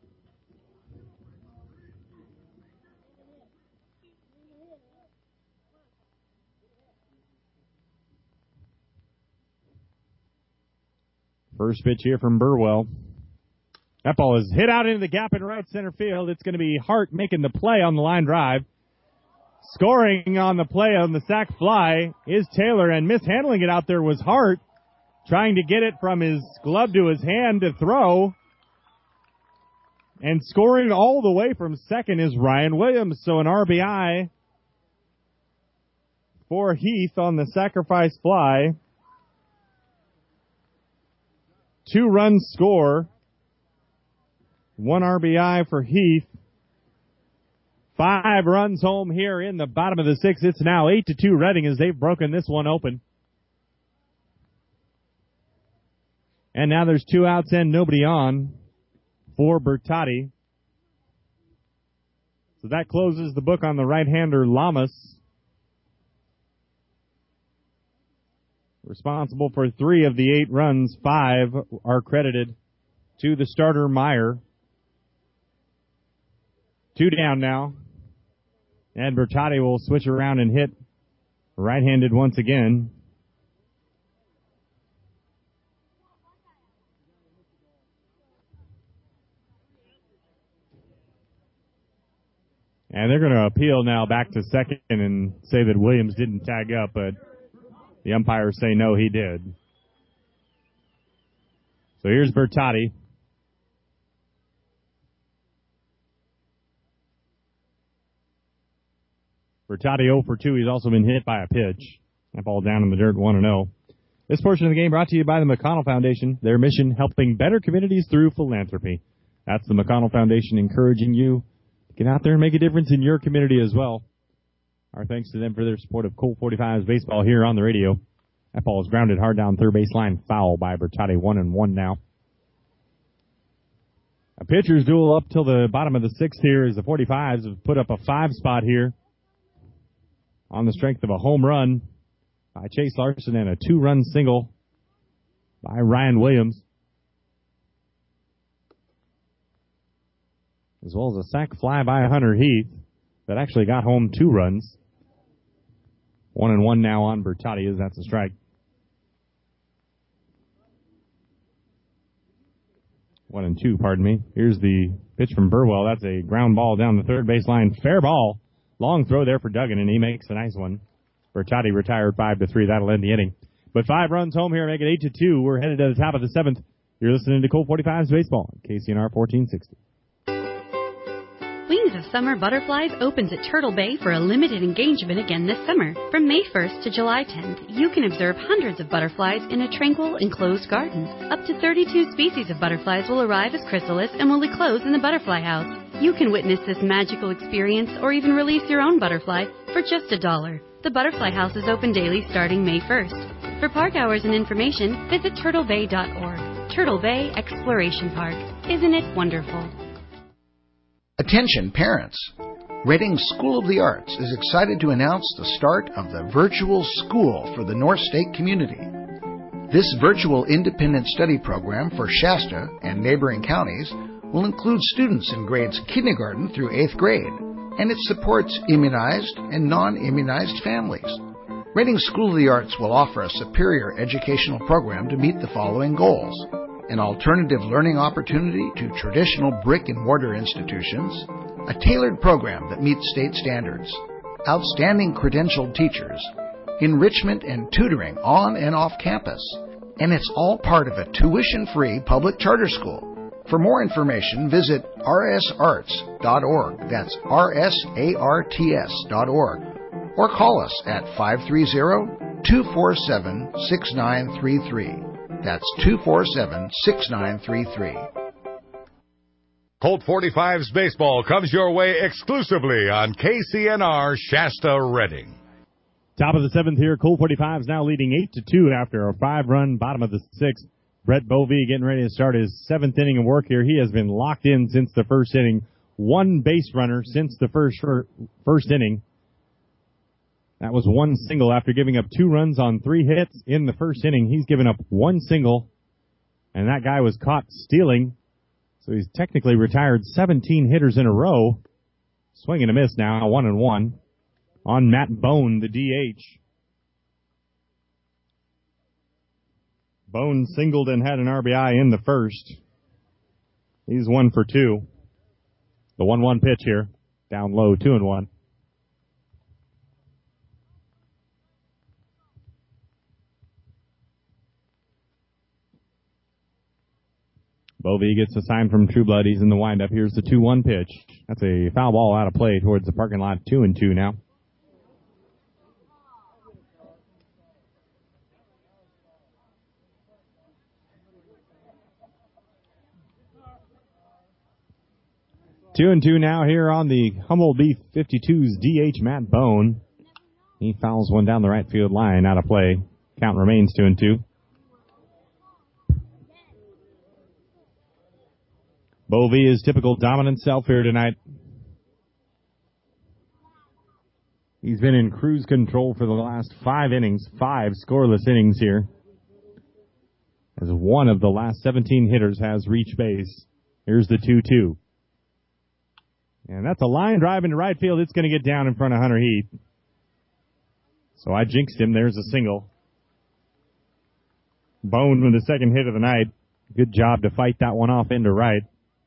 First pitch here from Burwell. That ball is hit out into the gap in right center field. It's going to be Hart making the play on the line drive. Scoring on the play on the sac fly is Taylor, and mishandling it out there was Hart, trying to get it from his glove to his hand to throw. And scoring all the way from second is Ryan Williams. So an RBI for Heath on the sacrifice fly. 2-run score. 1 RBI for Heath. 5 runs home here in the bottom of the 6th. It's now 8-2 Reading as they've broken this one open. And now there's 2 outs and nobody on for Bertotti. So that closes the book on the right-hander Lamas. Responsible for 3 of the 8 runs. 5 are credited to the starter Meyer. 2 down now. And Bertotti will switch around and hit right-handed once again. And they're going to appeal now back to second and say that Williams didn't tag up, but the umpires say no, he did. So here's Bertotti. Bertotti 0 for 2. He's also been hit by a pitch. That ball down in the dirt, 1-0. This portion of the game brought to you by the McConnell Foundation. Their mission, helping better communities through philanthropy. That's the McConnell Foundation encouraging you to get out there and make a difference in your community as well. Our thanks to them for their support of Colt 45's baseball here on the radio. That ball is grounded hard down third baseline. Foul by Bertotti. 1-1 now. A pitcher's duel up till the bottom of the 6th here as the 45s have put up a 5 spot here on the strength of a home run by Chase Larson and a 2-run single by Ryan Williams, as well as a sac fly by Hunter Heath that actually got home 2 runs. 1-1 now on Bertotti as that's a strike. 1-2, pardon me. Here's the pitch from Burwell. That's a ground ball down the third baseline. Fair ball. Long throw there for Duggan, and he makes a nice one. Bertotti retired 5-3. That'll end the inning. But 5 runs home here, make it 8-2. We're headed to the top of the 7th. You're listening to Colt 45's Baseball on KCNR 1460. Wings of Summer Butterflies opens at Turtle Bay for a limited engagement again this summer. From May 1st to July 10th, you can observe hundreds of butterflies in a tranquil, enclosed garden. Up to 32 species of butterflies will arrive as chrysalis and will enclose in the butterfly house. You can witness this magical experience or even release your own butterfly for just $1. The Butterfly House is open daily starting May 1st. For park hours and information, visit turtlebay.org. Turtle Bay Exploration Park. Isn't it wonderful? Attention parents! Reading School of the Arts is excited to announce the start of the Virtual School for the North State community. This virtual independent study program for Shasta and neighboring counties will include students in grades kindergarten through 8th grade, and it supports immunized and non-immunized families. Reading School of the Arts will offer a superior educational program to meet the following goals: an alternative learning opportunity to traditional brick-and-mortar institutions, a tailored program that meets state standards, outstanding credentialed teachers, enrichment and tutoring on and off campus, and it's all part of a tuition-free public charter school. For more information, visit rsarts.org, that's rsarts.org, or call us at 530-247-6933. That's 247-6933. Colt 45's Baseball comes your way exclusively on KCNR Shasta Redding. Top of the 7th here, Colt 45's now leading 8-2 after a 5-run bottom of the 6th. Brett Bovee getting ready to start his 7th inning of work here. He has been locked in since the first inning. One base runner since the first inning. That was one single after giving up 2 runs on 3 hits in the first inning. He's given up 1 single, and that guy was caught stealing, so he's technically retired 17 hitters in a row. Swing and a miss now, 1-1 on Matt Bone, the DH. Bone singled and had an RBI in the first. He's 1 for 2. The 1-1 pitch here, down low, 2-1. Bovee gets a sign from Trueblood. He's in the windup. Here's the 2-1 pitch. That's a foul ball out of play towards the parking lot. 2-2 now. Two and two now here on the Humboldt B-52's DH Matt Bone. He fouls one down the right field line, out of play. Count remains 2-2. Bovee is typical dominant self here tonight. He's been in cruise control for the last 5 innings, 5 scoreless innings here. As one of the last 17 hitters has reached base. Here's the 2-2. And that's a line drive into right field. It's going to get down in front of Hunter Heath. So I jinxed him. There's a single. Bone with the second hit of the night. Good job to fight that one off into right.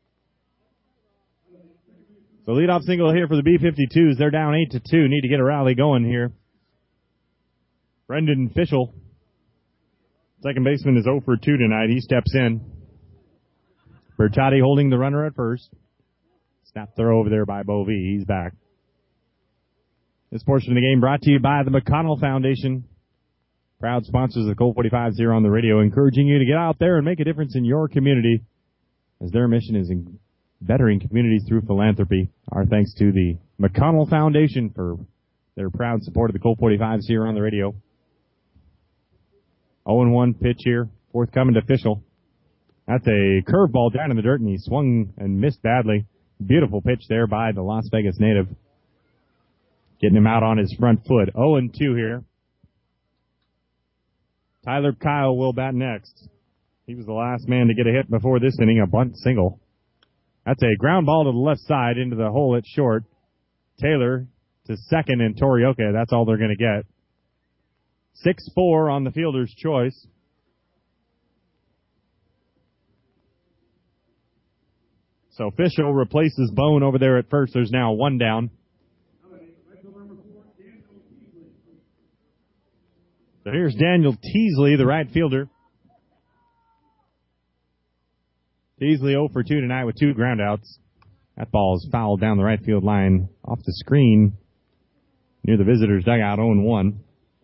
So leadoff single here for the B-52s. They're down 8-2. Need to get a rally going here. Brendan Fischel, second baseman, is 0 for 2 tonight. He steps in. Bertotti holding the runner at first. Snap throw over there by Bovee. He's back. This portion of the game brought to you by the McConnell Foundation. Proud sponsors of the Colt 45s here on the radio, encouraging you to get out there and make a difference in your community, as their mission is in bettering communities through philanthropy. Our thanks to the McConnell Foundation for their proud support of the Colt 45s here on the radio. 0-1 pitch here, forthcoming to Fischel. That's a curveball down in the dirt, and he swung and missed badly. Beautiful pitch there by the Las Vegas native. Getting him out on his front foot. 0-2 here. Tyler Kyle will bat next. He was the last man to get a hit before this inning, a bunt single. That's a ground ball to the left side into the hole at short. Taylor to second, and Torioka, that's all they're going to get. 6-4 on the fielder's choice. So Fischel replaces Bone over there at first. There's now 1 down. So here's Daniel Teasley, the right fielder. Teasley 0 for 2 tonight with 2 groundouts. That ball is fouled down the right field line off the screen near the visitors' dugout, 0-1.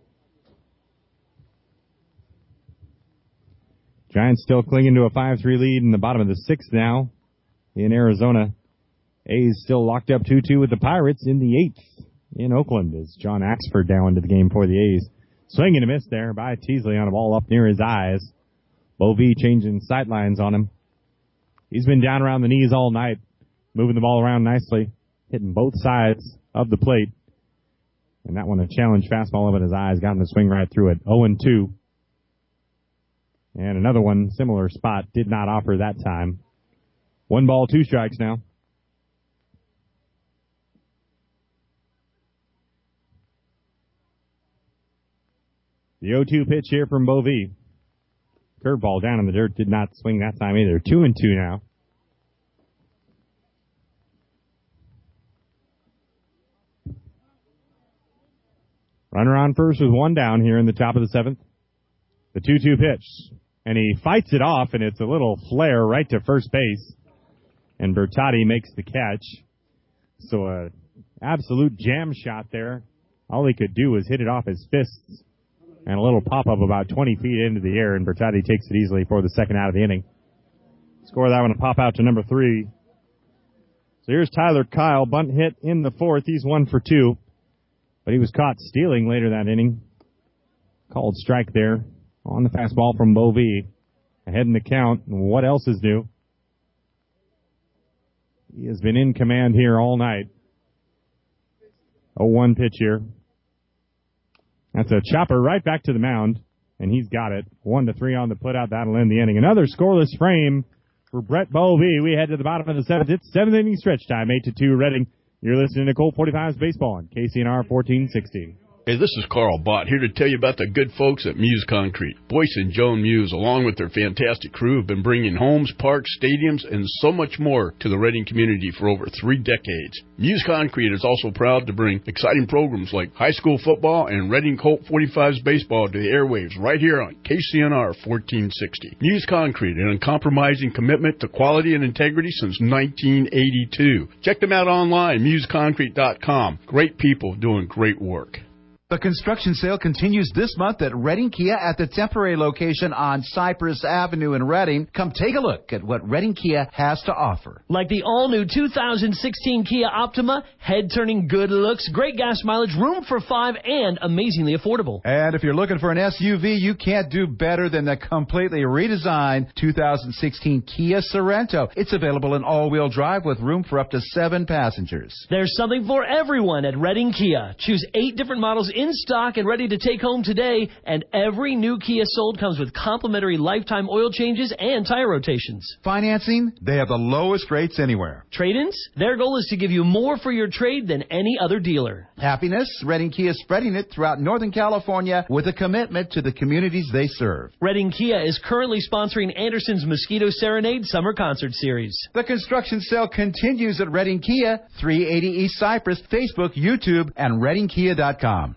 Giants still clinging to a 5-3 lead in the bottom of the 6th now in Arizona. A's still locked up 2-2 with the Pirates in the 8th in Oakland as John Axford down into the game for the A's. Swing and a miss there by Teasley on a ball up near his eyes. Bovee changing sightlines on him. He's been down around the knees all night, moving the ball around nicely, hitting both sides of the plate. And that one, a challenge fastball up in his eyes, got him to swing right through it. 0-2. And another one, similar spot, did not offer that time. 1 ball, 2 strikes now. The 0-2 pitch here from Bovee. Curveball down in the dirt, did not swing that time either. 2-2 now. Runner on first with 1 down here in the top of the 7th. The 2-2 pitch. And he fights it off, and it's a little flare right to first base. And Bertotti makes the catch. So a absolute jam shot there. All he could do was hit it off his fists. And a little pop-up about 20 feet into the air, and Bertotti takes it easily for the second out of the inning. Score that one a pop out to number 3. So here's Tyler Kyle, bunt hit in the 4th. He's 1 for 2. But he was caught stealing later that inning. Called strike there on the fastball from Bovee. Ahead in the count. What else is new? He has been in command here all night. 0-1 pitch here. That's a chopper right back to the mound, and he's got it. 1-3 on the putout. That'll end the inning. Another scoreless frame for Brett Bovee. We head to the bottom of the 7th. It's 7th inning stretch time, 8-2 Reading. You're listening to Colt 45's Baseball on KCNR 1460. Hey, this is Carl Bott here to tell you about the good folks at Muse Concrete. Boyce and Joan Muse, along with their fantastic crew, have been bringing homes, parks, stadiums, and so much more to the Reading community for over 3 decades. Muse Concrete is also proud to bring exciting programs like high school football and Reading Colt 45's baseball to the airwaves right here on KCNR 1460. Muse Concrete, an uncompromising commitment to quality and integrity since 1982. Check them out online, museconcrete.com. Great people doing great work. The construction sale continues this month at Reading Kia at the temporary location on Cypress Avenue in Reading. Come take a look at what Reading Kia has to offer. Like the all-new 2016 Kia Optima, head-turning good looks, great gas mileage, room for 5, and amazingly affordable. And if you're looking for an SUV, you can't do better than the completely redesigned 2016 Kia Sorento. It's available in all-wheel drive with room for up to 7 passengers. There's something for everyone at Reading Kia. Choose 8 different models in stock and ready to take home today, and every new Kia sold comes with complimentary lifetime oil changes and tire rotations. Financing, they have the lowest rates anywhere. Trade-ins, their goal is to give you more for your trade than any other dealer. Happiness, Reading Kia is spreading it throughout Northern California with a commitment to the communities they serve. Reading Kia is currently sponsoring Anderson's Mosquito Serenade Summer Concert Series. The construction sale continues at Reading Kia, 380 East Cypress, Facebook, YouTube, and ReadingKia.com.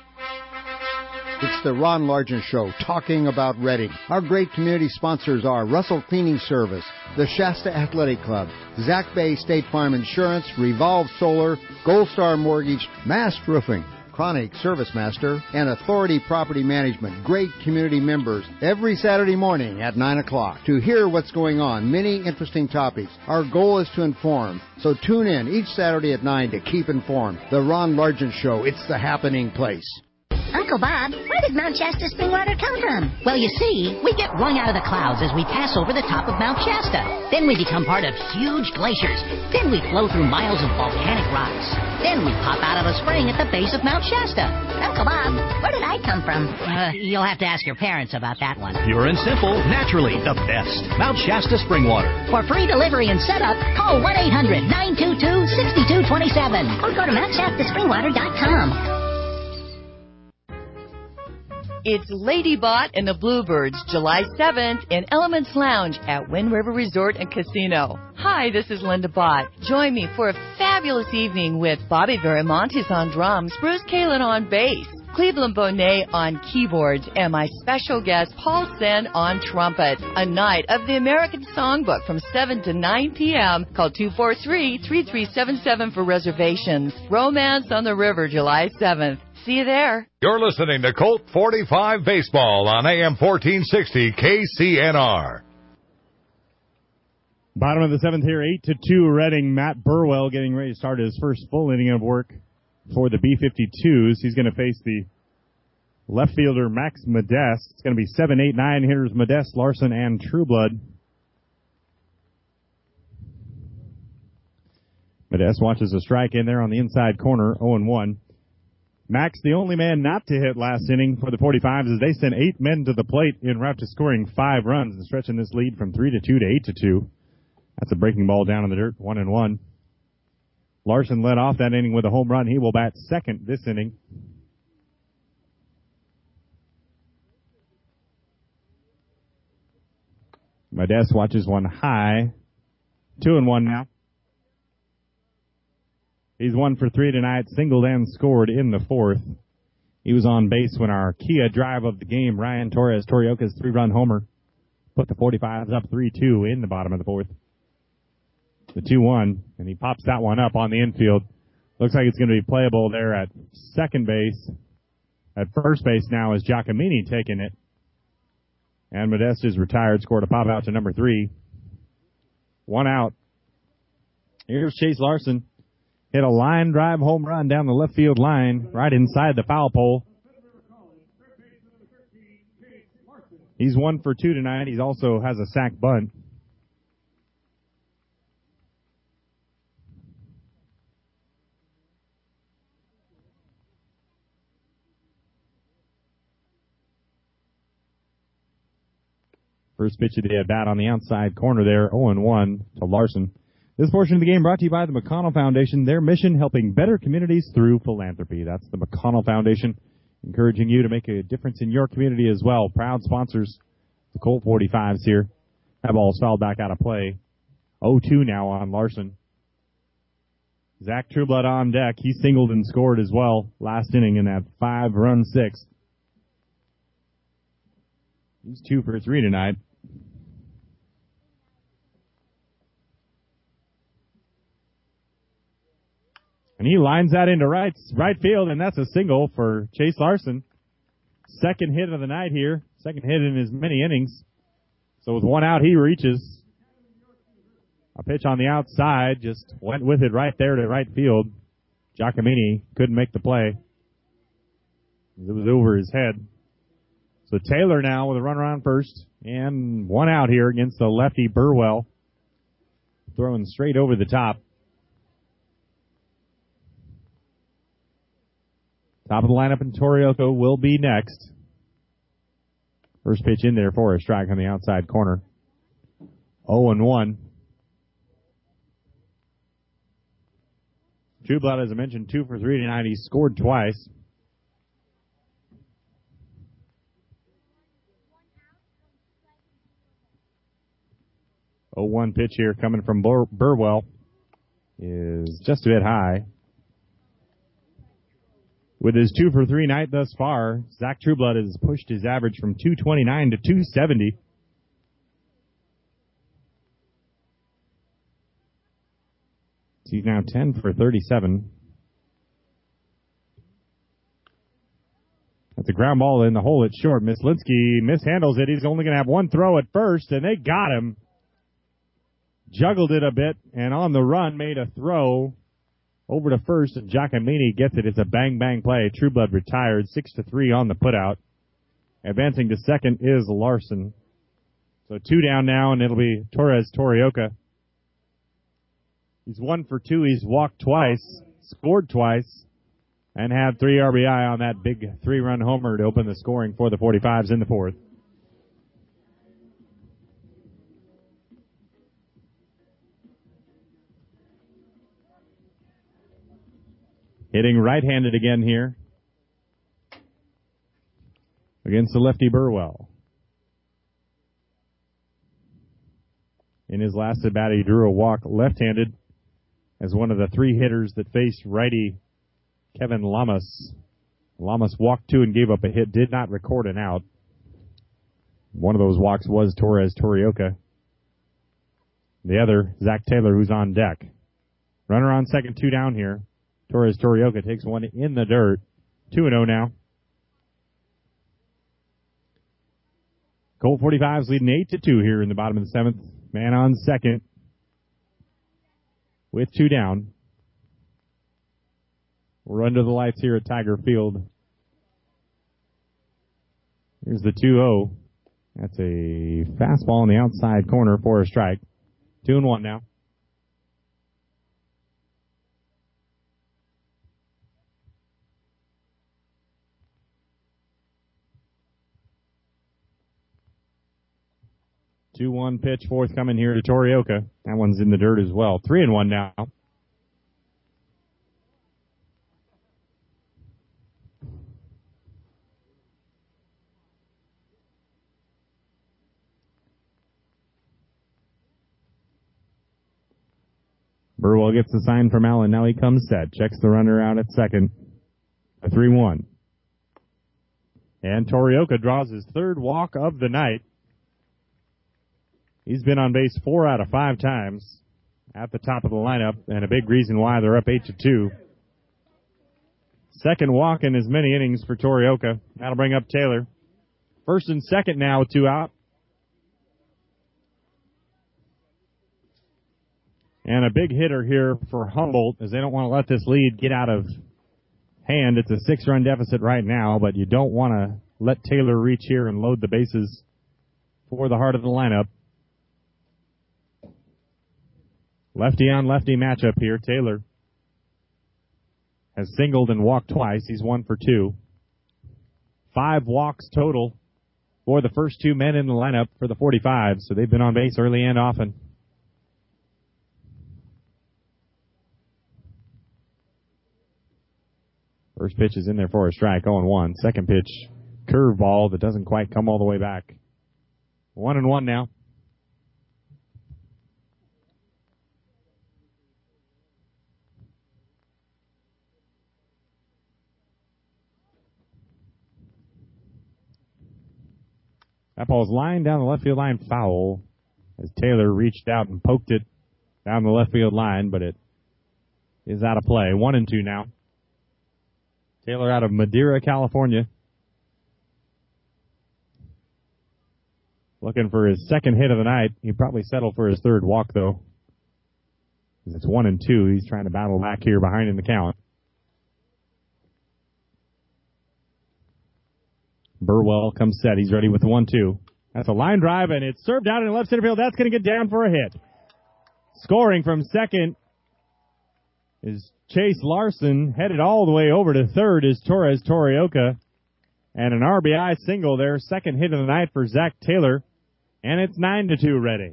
It's the Ron Largent Show, talking about Reading. Our great community sponsors are Russell Cleaning Service, the Shasta Athletic Club, Zach Bay State Farm Insurance, Revolve Solar, Gold Star Mortgage, Mast Roofing, Chronic Service Master, and Authority Property Management. Great community members every Saturday morning at 9 o'clock to hear what's going on. Many interesting topics. Our goal is to inform. So tune in each Saturday at 9 to keep informed. The Ron Largent Show. It's the happening place. Uncle Bob, where did Mount Shasta spring water come from? Well, you see, we get wrung out of the clouds as we pass over the top of Mount Shasta. Then we become part of huge glaciers. Then we flow through miles of volcanic rocks. Then we pop out of a spring at the base of Mount Shasta. Uncle Bob, where did I come from? You'll have to ask your parents about that one. Pure and simple, naturally the best. Mount Shasta spring water. For free delivery and setup, call 1-800-922-6227 or go to MountShastaSpringwater.com. It's Lady Bot and the Bluebirds, July 7th in Elements Lounge at Wind River Resort and Casino. Hi, this is Linda Bott. Join me for a fabulous evening with Bobby Viramontes on drums, Bruce Kalin on bass, Cleveland Bonet on keyboards, and my special guest, Paul Sen, on trumpet. A night of the American Songbook from 7 to 9 p.m. Call 243-3377 for reservations. Romance on the River, July 7th. See you there. You're listening to Colt 45 Baseball on AM 1460 KCNR. Bottom of the seventh here, 8-2 Reading. Matt Burwell getting ready to start his first full inning of work for the B-52s. He's going to face the left fielder Max Modeste. It's going to be 7, 8, 9 hitters Modeste, Larson, and Trueblood. Modeste watches a strike in there on the inside corner, 0-1. Max, the only man not to hit last inning for the 45s, as they sent 8 men to the plate en route to scoring 5 runs and stretching this lead from 3-2 to 8-2. That's a breaking ball down in the dirt, 1-1. Larson led off that inning with a home run. He will bat second this inning. Modeste watches one high. 2-1 now. He's 1 for 3 tonight, singled and scored in the fourth. He was on base when our Kia drive of the game, Ryan Torres Torioka's 3-run homer, put the 45s up 3-2 in the bottom of the fourth. The 2-1, and he pops that one up on the infield. Looks like it's going to be playable there at second base. At first base now is Giacomini taking it. And Modeste is retired, scored a pop out to number 3. 1 out. Here's Chase Larson. Hit a line drive home run down the left field line, right inside the foul pole. He's 1 for 2 tonight. He also has a sac bunt. First pitch of the at-bat on the outside corner there, 0-1 to Larson. This portion of the game brought to you by the McConnell Foundation. Their mission, helping better communities through philanthropy. That's the McConnell Foundation, encouraging you to make a difference in your community as well. Proud sponsors, the Colt 45s here. That ball's fouled back out of play. 0-2 now on Larson. Zach Trueblood on deck. He singled and scored as well last inning in that 5-run sixth. He's 2 for 3 tonight. And he lines that into right field, and that's a single for Chase Larson. Second hit of the night here. Second hit in as many innings. So with 1 out, he reaches. A pitch on the outside, just went with it right there to right field. Giacomini couldn't make the play. It was over his head. So Taylor now with a runner on first, and 1 out here against the lefty Burwell. Throwing straight over the top. Top of the lineup in Torioka will be next. First pitch in there for a strike on the outside corner. 0-1. Trueblood, as I mentioned, 2 for 3 tonight. He scored twice. Oh, 1 pitch here coming from Burwell is just a bit high. With his 2 for 3 night thus far, Zach Trueblood has pushed his average from 229 to 270. He's now 10 for 37. That's a ground ball in the hole. It's short. Mislinski mishandles it. He's only going to have 1 throw at first, and they got him. Juggled it a bit, and on the run made a throw over to first, and Giacomini gets it. It's a bang-bang play. Trueblood retired, 6-3 on the putout. Advancing to second is Larson. So 2 down now, and it'll be Torres Torioka. He's 1 for 2. He's walked twice, scored twice, and had 3 RBI on that big 3-run homer to open the scoring for the 45s in the fourth. Hitting right-handed again here against the lefty Burwell. In his last at-bat, he drew a walk left-handed as one of the 3 hitters that faced righty Kevin Lamas Lamas walked 2 and gave up a hit, did not record an out. One of those walks was Torres Torioka. The other, Zach Taylor, who's on deck. Runner on second, 2 down here. Torres Torioka takes one in the dirt. 2-0 now. Colt 45's leading 8-2 here in the bottom of the 7th. Man on second with 2 down. We're under the lights here at Tiger Field. Here's the 2-0. That's a fastball on the outside corner for a strike. 2-1 now. Two-one pitch, fourth coming here to Torioka. That one's in the dirt as well. 3-1 now. Burwell gets the sign from Allen. Now he comes set. Checks the runner out at second. A 3-1. And Torioka draws his third walk of the night. He's been on base 4 out of 5 times at the top of the lineup, and a big reason why they're up 8-2. Second walk in as many innings for Torioka. That'll bring up Taylor. First and second now with 2 out. And a big hitter here for Humboldt, as they don't want to let this lead get out of hand. It's a 6-run deficit right now, but you don't want to let Taylor reach here and load the bases for the heart of the lineup. Lefty on lefty matchup here. Taylor has singled and walked twice. He's 1 for 2. 5 walks total for the first 2 men in the lineup for the 45, so they've been on base early and often. First pitch is in there for a strike, 0-1. Second pitch, curveball that doesn't quite come all the way back. 1-1 now. That ball's lined down the left field line, foul, as Taylor reached out and poked it down the left field line, but it is out of play. 1-2 now. Taylor out of Madeira, California. Looking for his second hit of the night. He'd probably settle for his third walk, though. It's 1-2. He's trying to battle back here behind in the count. Burwell comes set. He's ready with the 1-2. That's a line drive, and it's served out in left center field. That's going to get down for a hit. Scoring from second is Chase Larson. Headed all the way over to third is Torres Torioka. And an RBI single there. Second hit of the night for Zach Taylor. And it's 9-2 Reading.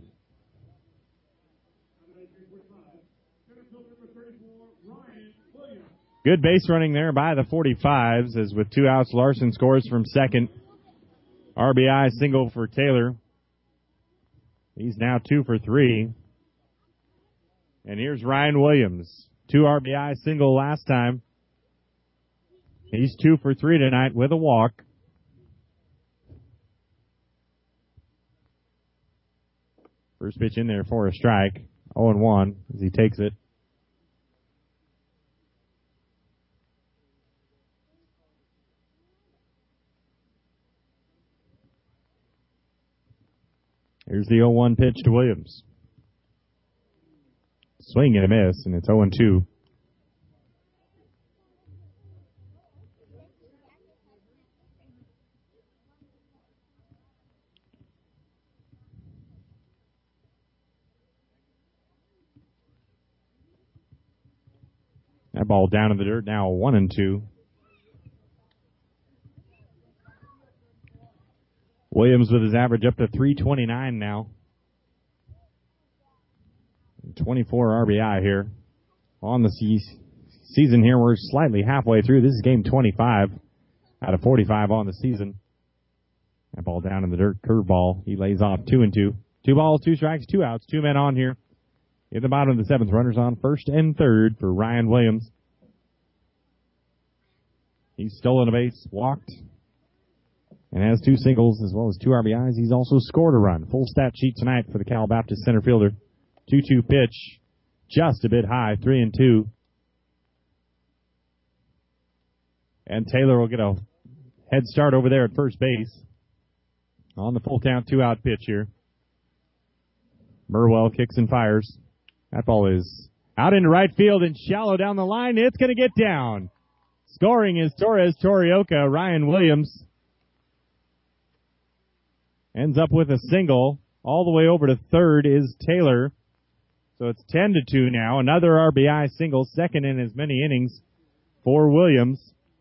Good base running there by the 45s, as with 2 outs, Larson scores from second. RBI single for Taylor. He's now 2 for 3. And here's Ryan Williams. 2 RBI single last time. He's 2 for 3 tonight with a walk. First pitch in there for a strike. 0-1 as he takes it. Here's the 0-1 pitch to Williams. Swing and a miss, and it's 0-2. That ball down in the dirt now, 1-2. Williams with his average up to 329 now. 24 RBI here. On the season here, we're slightly halfway through. This is game 25 out of 45 on the season. That ball down in the dirt, curveball. He lays off 2-2. 2 balls, 2 strikes, 2 outs, 2 men on here. In the bottom of the 7th, runners on first and third for Ryan Williams. He's stolen a base, walked, and has 2 singles as well as 2 RBIs. He's also scored a run. Full stat sheet tonight for the Cal Baptist center fielder. 2-2 pitch, just a bit high, 3-2. And Taylor will get a head start over there at first base on the full count 2-out pitch here. Burwell kicks and fires. That ball is out into right field and shallow down the line. It's going to get down. Scoring is Torres Torioka. Ryan Williams ends up with a single. All the way over to third is Taylor. So it's 10-2 now. Another RBI single, second in as many innings for Williams.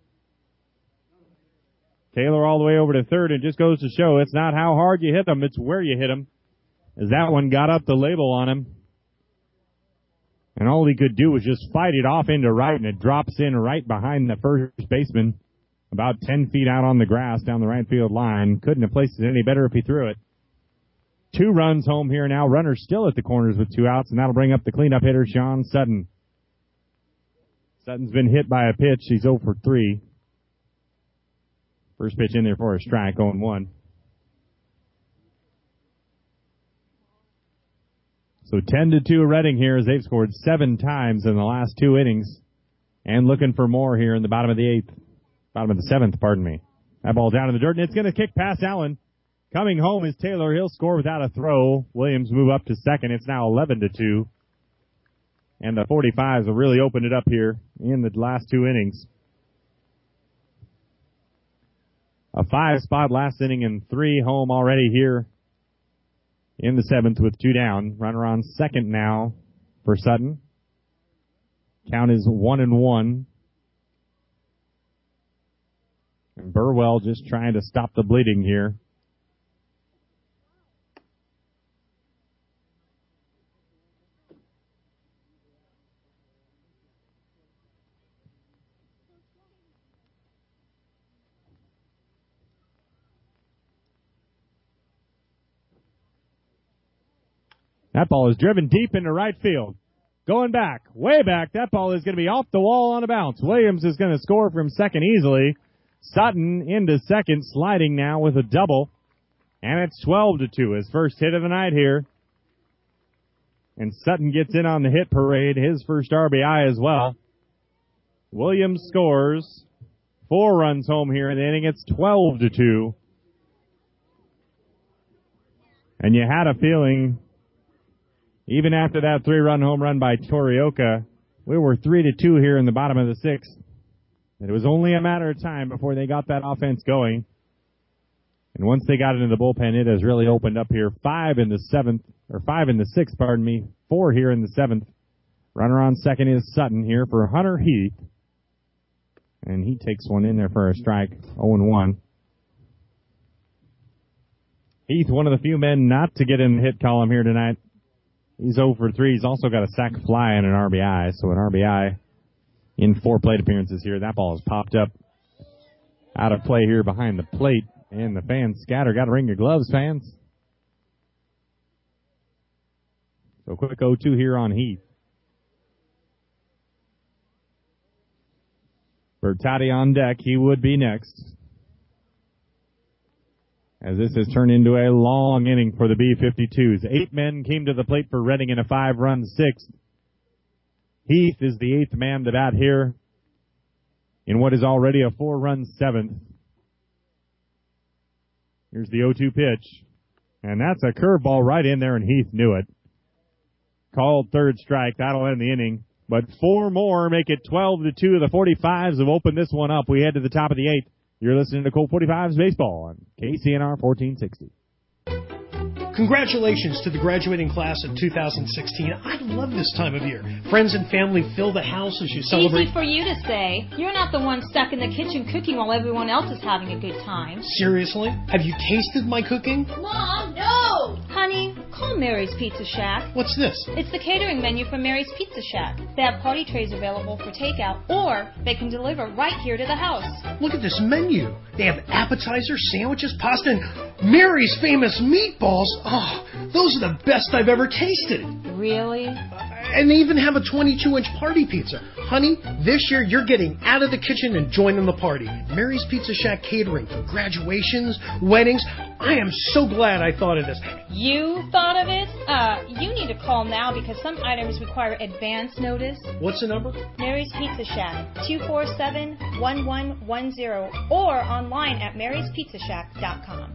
Taylor all the way over to third, and just goes to show it's not how hard you hit them, it's where you hit them. As that one got up the label on him. And all he could do was just fight it off into right, and it drops in right behind the first baseman, about 10 feet out on the grass down the right field line. Couldn't have placed it any better if he threw it. 2 runs home here now. Runners still at the corners with 2 outs, and that'll bring up the cleanup hitter, Sean Sutton. Sutton's been hit by a pitch. He's 0 for 3. First pitch in there for a strike, 0-1. So 10-2 Reading here as they've scored 7 times in the last 2 innings. And looking for more here in the bottom of the 7th, pardon me. That ball down in the dirt, and it's going to kick past Allen. Coming home is Taylor. He'll score without a throw. Williams move up to second. It's now 11-2. And the 45s will really open it up here in the last 2 innings. A 5-spot last inning and 3 home already here in the 7th with 2 down. Runner on second now for Sutton. Count is 1-1. And Burwell just trying to stop the bleeding here. That ball is driven deep into right field. Going back, way back. That ball is going to be off the wall on a bounce. Williams is going to score from second easily. Sutton into second, sliding now with a double. And it's 12-2, his first hit of the night here. And Sutton gets in on the hit parade, his first RBI as well. Williams scores 4 runs home here in the inning. It's 12-2. And you had a feeling, even after that 3-run home run by Torioka, we were 3-2 here in the bottom of the 6th. And it was only a matter of time before they got that offense going. And once they got it into the bullpen, it has really opened up here. 5 in the 6th, pardon me. 4 here in the 7th. Runner on second is Sutton here for Hunter Heath. And he takes one in there for a strike. 0-1. Heath, one of the few men not to get in the hit column here tonight. He's 0 for 3. He's also got a sac fly and an RBI. So an RBI in 4 plate appearances here. That ball has popped up out of play here behind the plate. And the fans scatter. Got to bring your gloves, fans. So quick 0-2 here on Heath. Bertotti on deck. He would be next. As this has turned into a long inning for the B-52s. 8 men came to the plate for Reading in a 5-run 6th. Heath is the 8th man to bat here in what is already a 4-run 7th. Here's the 0-2 pitch. And that's a curveball right in there, and Heath knew it. Called third strike. That'll end the inning. But 4 more make it 12-2. The 45s have opened this one up. We head to the top of the 8th. You're listening to Colt 45's Baseball on KCNR 1460. Congratulations to the graduating class of 2016. I love this time of year. Friends and family fill the house as you celebrate. Easy for you to say. You're not the one stuck in the kitchen cooking while everyone else is having a good time. Seriously? Have you tasted my cooking? Mom, no! Honey, call Mary's Pizza Shack. What's this? It's the catering menu from Mary's Pizza Shack. They have party trays available for takeout, or they can deliver right here to the house. Look at this menu. They have appetizers, sandwiches, pasta, and Mary's famous meatballs. Oh, those are the best I've ever tasted. Really? And they even have a 22-inch party pizza. Honey, this year you're getting out of the kitchen and joining the party. Mary's Pizza Shack catering for graduations, weddings. I am so glad I thought of this. You thought of it? You need to call now because some items require advance notice. What's the number? Mary's Pizza Shack, 247-1110, or online at maryspizzashack.com.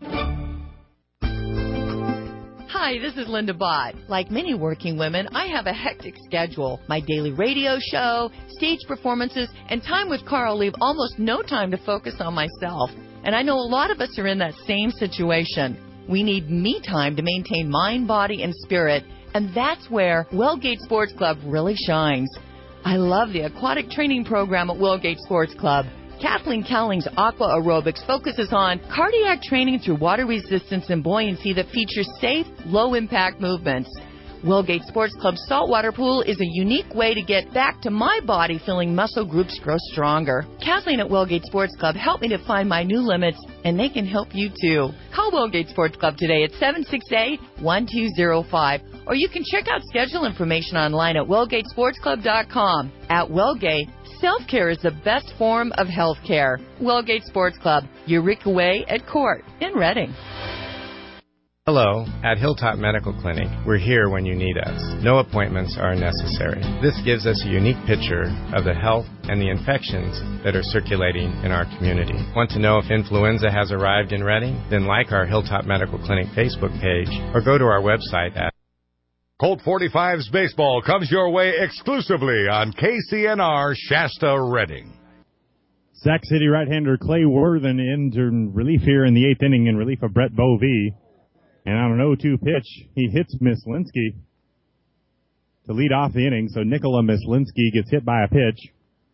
Hi, this is Linda Bott. Like many working women, I have a hectic schedule. My daily radio show, stage performances, and time with Carl leave almost no time to focus on myself. And I know a lot of us are in that same situation. We need me time to maintain mind, body, and spirit, and that's where Wellgate Sports Club really shines. I love the aquatic training program at Wellgate Sports Club. Kathleen Cowling's Aqua Aerobics focuses on cardiac training through water resistance and buoyancy that features safe, low-impact movements. Wellgate Sports Club's saltwater pool is a unique way to get back to my body feeling muscle groups grow stronger. Kathleen at Wellgate Sports Club helped me to find my new limits, and they can help you too. Call Wellgate Sports Club today at 768-1205, or you can check out schedule information online at wellgatesportsclub.com. At Wellgate, self-care is the best form of health care. Wellgate Sports Club, Eureka Way at Court in Reading. Hello, at Hilltop Medical Clinic, we're here when you need us. No appointments are necessary. This gives us a unique picture of the health and the infections that are circulating in our community. Want to know if influenza has arrived in Reading? Then like our Hilltop Medical Clinic Facebook page or go to our website at Colt 45's baseball comes your way exclusively on KCNR Shasta Reading. Sac City right-hander Clay Worthen in relief here in the 8th inning in relief of Brett Bovee. And on an 0-2 pitch, he hits Myslinski to lead off the inning. So Nikola Myslinski gets hit by a pitch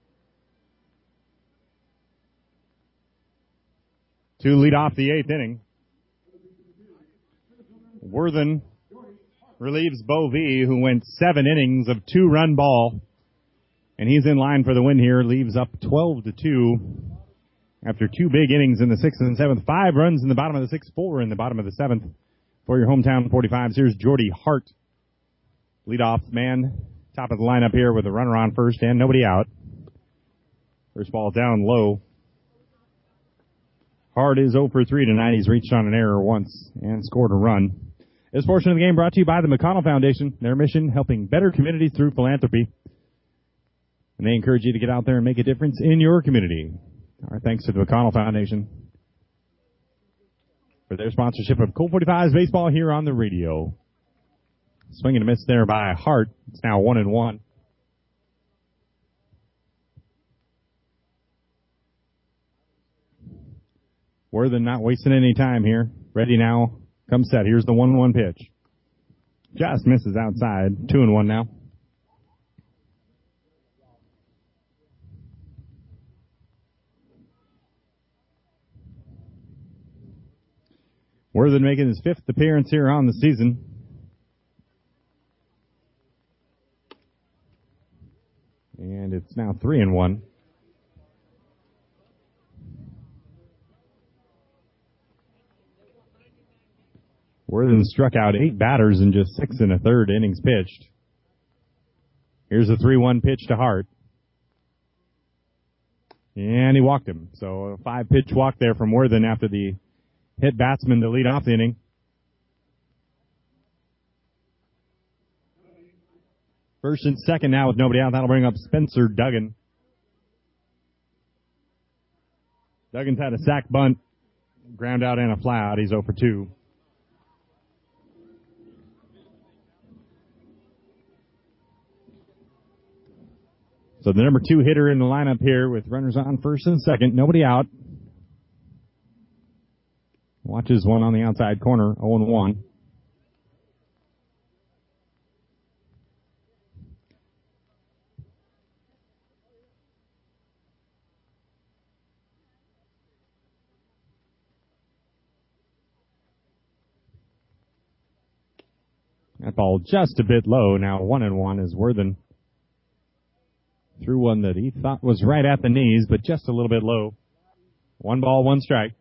to lead off the 8th inning. Worthen relieves Bovee, who went 7 innings of 2-run ball. And he's in line for the win here, leaves up 12-2 after 2 big innings in the 6th and 7th. 5 runs in the bottom of the 6th, 4 in the bottom of the 7th. For your hometown 45s, here's Jordy Hart. Leadoff man, top of the lineup here with a runner on first and nobody out. First ball down low. Hart is 0 for 3 tonight. He's reached on an error once and scored a run. This portion of the game brought to you by the McConnell Foundation. Their mission, helping better communities through philanthropy. And they encourage you to get out there and make a difference in your community. Our thanks to the McConnell Foundation for their sponsorship of Colt 45's baseball here on the radio. Swing and a miss there by Hart. It's now 1-1. Worthen not wasting any time here. Ready now. Come set. Here's the 1-1 pitch. Just misses outside. 2-1 now. Worthen making his 5th appearance here on the season. And it's now 3-1. Worthen struck out 8 batters in just 6 1/3 innings pitched. Here's a 3-1 pitch to Hart. And he walked him. So a 5-pitch walk there from Worthen after the hit batsman to lead off the inning. First and second now with nobody out. That'll bring up Spencer Duggan. Duggan's had a sack bunt, ground out and a fly out. He's 0 for 2. So the number 2 hitter in the lineup here with runners on first and second. Nobody out. Watches one on the outside corner, 0-1. That ball just a bit low. Now 1-1 is Worthen. Threw one that he thought was right at the knees, but just a little bit low. 1 ball, 1 strike.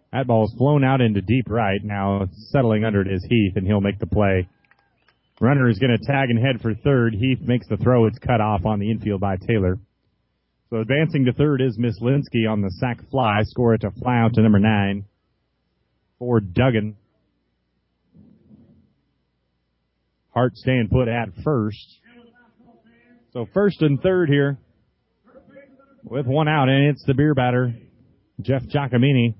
That ball's flown out into deep right. Now settling under it is Heath, and he'll make the play. Runner is going to tag and head for third. Heath makes the throw. It's cut off on the infield by Taylor. So advancing to third is Miss Linsky on the sac fly. Score it to fly out to number 9 for Duggan. Hart staying put at first. So first and third here with one out, and it's the beer batter, Jeff Giacomini.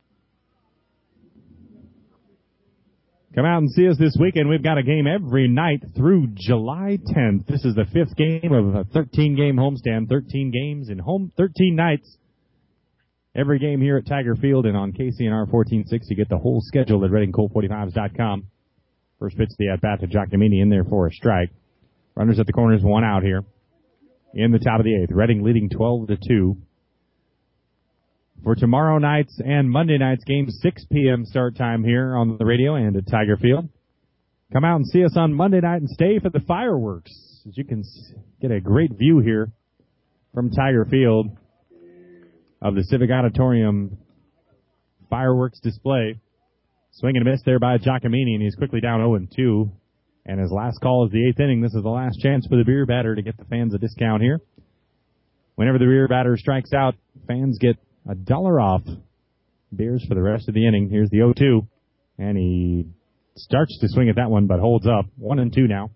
Come out and see us this weekend. We've got a game every night through July 10th. This is the 5th game of a 13-game homestand, 13 games in 13 nights. Every game here at Tiger Field and on KCNR 1460. Get the whole schedule at ReadingColt45s.com. First pitch the at-bat to Giacomini, in there for a strike. Runners at the corners, one out here in the top of the 8th. Reading leading 12-2. For tomorrow night's and Monday night's games, 6 p.m. start time here on the radio and at Tiger Field. Come out and see us on Monday night and stay for the fireworks. As you can get a great view here from Tiger Field of the Civic Auditorium fireworks display. Swing and a miss there by Giacomini, and he's quickly down 0-2. And his last call is the 8th inning. This is the last chance for the beer batter to get the fans a discount here. Whenever the beer batter strikes out, fans get $1 off beers for the rest of the inning. Here's the 0-2, and he starts to swing at that one, but holds up. 1-2 now.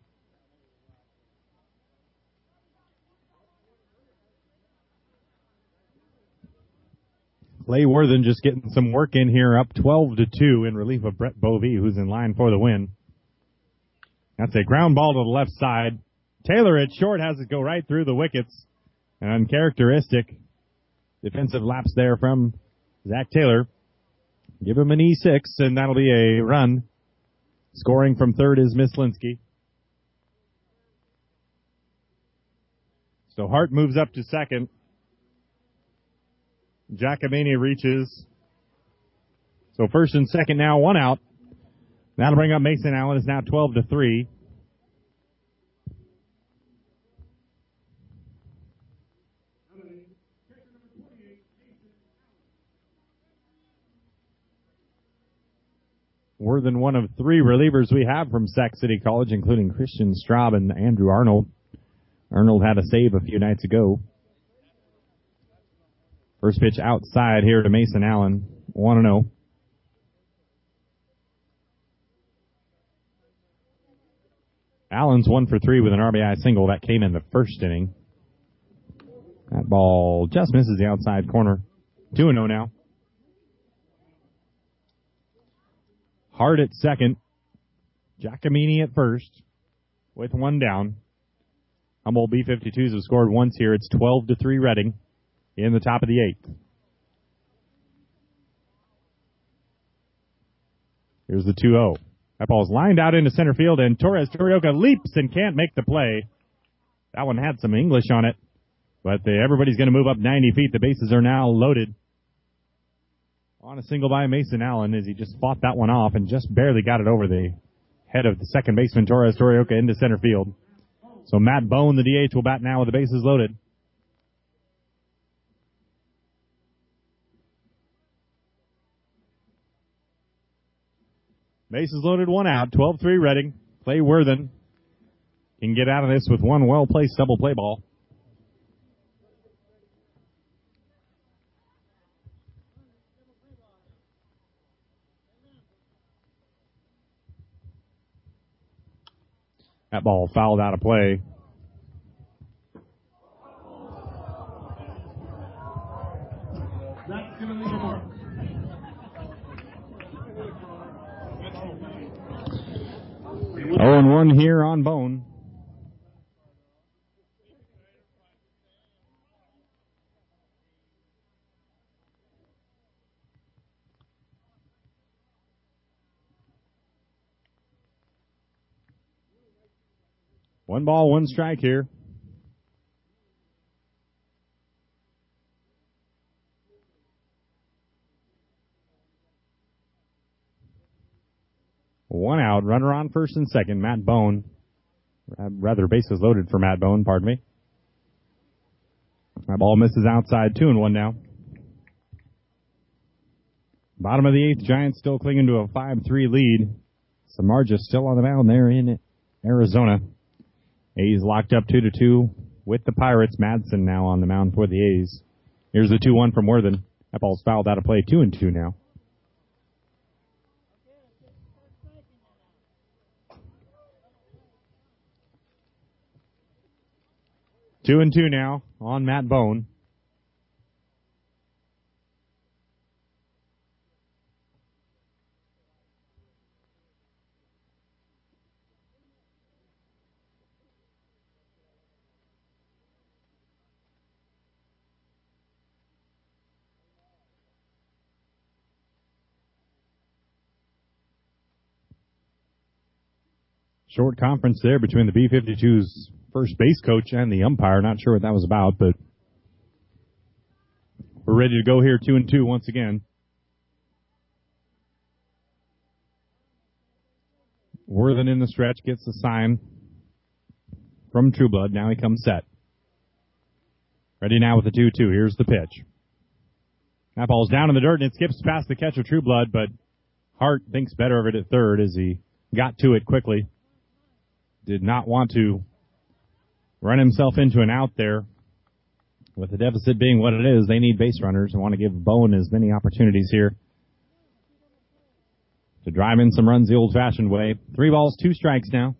Clay Worthen just getting some work in here, up 12-2 in relief of Brett Bovee, who's in line for the win. That's a ground ball to the left side. Taylor at short has it go right through the wickets. An uncharacteristic defensive lapse there from Zach Taylor. Give him an E6, and that'll be a run. Scoring from third is Miss Linsky. So Hart moves up to second. Giacomini reaches. So first and second now, one out. That'll bring up Mason Allen. It's now 12-3. Worthen one of 3 relievers we have from Sac City College, including Christian Straub and Andrew Arnold. Arnold had a save a few nights ago. First pitch outside here to Mason Allen. 1-0. Allen's 1 for 3 with an RBI single. That came in the first inning. That ball just misses the outside corner. 2-0 now. Hart at second. Giacomini at first with one down. Humboldt B-52s have scored once here. It's 12-3 Reading in the top of the 8th. Here's the 2-0. That ball's lined out into center field, and Torres Torioka leaps and can't make the play. That one had some English on it, but everybody's going to move up 90 feet. The bases are now loaded. On a single by Mason Allen as he just fought that one off and just barely got it over the head of the second baseman, Torres Torioka, into center field. So Matt Bone, the DH, will bat now with the bases loaded. Bases loaded, one out, 12-3 Reading. Clay Worthen can get out of this with one well-placed double play ball. That ball fouled out of play. That's going to leave a mark. 0-1 here on Bone. One ball, one strike here. One out, runner on first and second, Matt Bone. Rather, bases loaded for Matt Bone, pardon me. That ball misses outside, 2-1 now. Bottom of the eighth, Giants still clinging to a 5-3 lead. Samardzija still on the mound there in Arizona. A's locked up 2-2 with the Pirates. Madsen now on the mound for the A's. Here's the 2-1 from Worthen. That ball's fouled out of play. 2-2 now. Two and two now on Matt Bone. Short conference there between the B-52's first base coach and the umpire. Not sure what that was about, but we're ready to go here 2-2 once again. Worthen in the stretch gets the sign from Trueblood. Now he comes set. Ready now with the 2-2. Here's the pitch. That ball's down in the dirt and it skips past the catcher Trueblood, but Hart thinks better of it at third as he got to it quickly. Did not want to run himself into an out there. With the deficit being what it is, they need base runners and want to give Bone as many opportunities here to drive in some runs the old-fashioned way. 3 balls, 2 strikes now.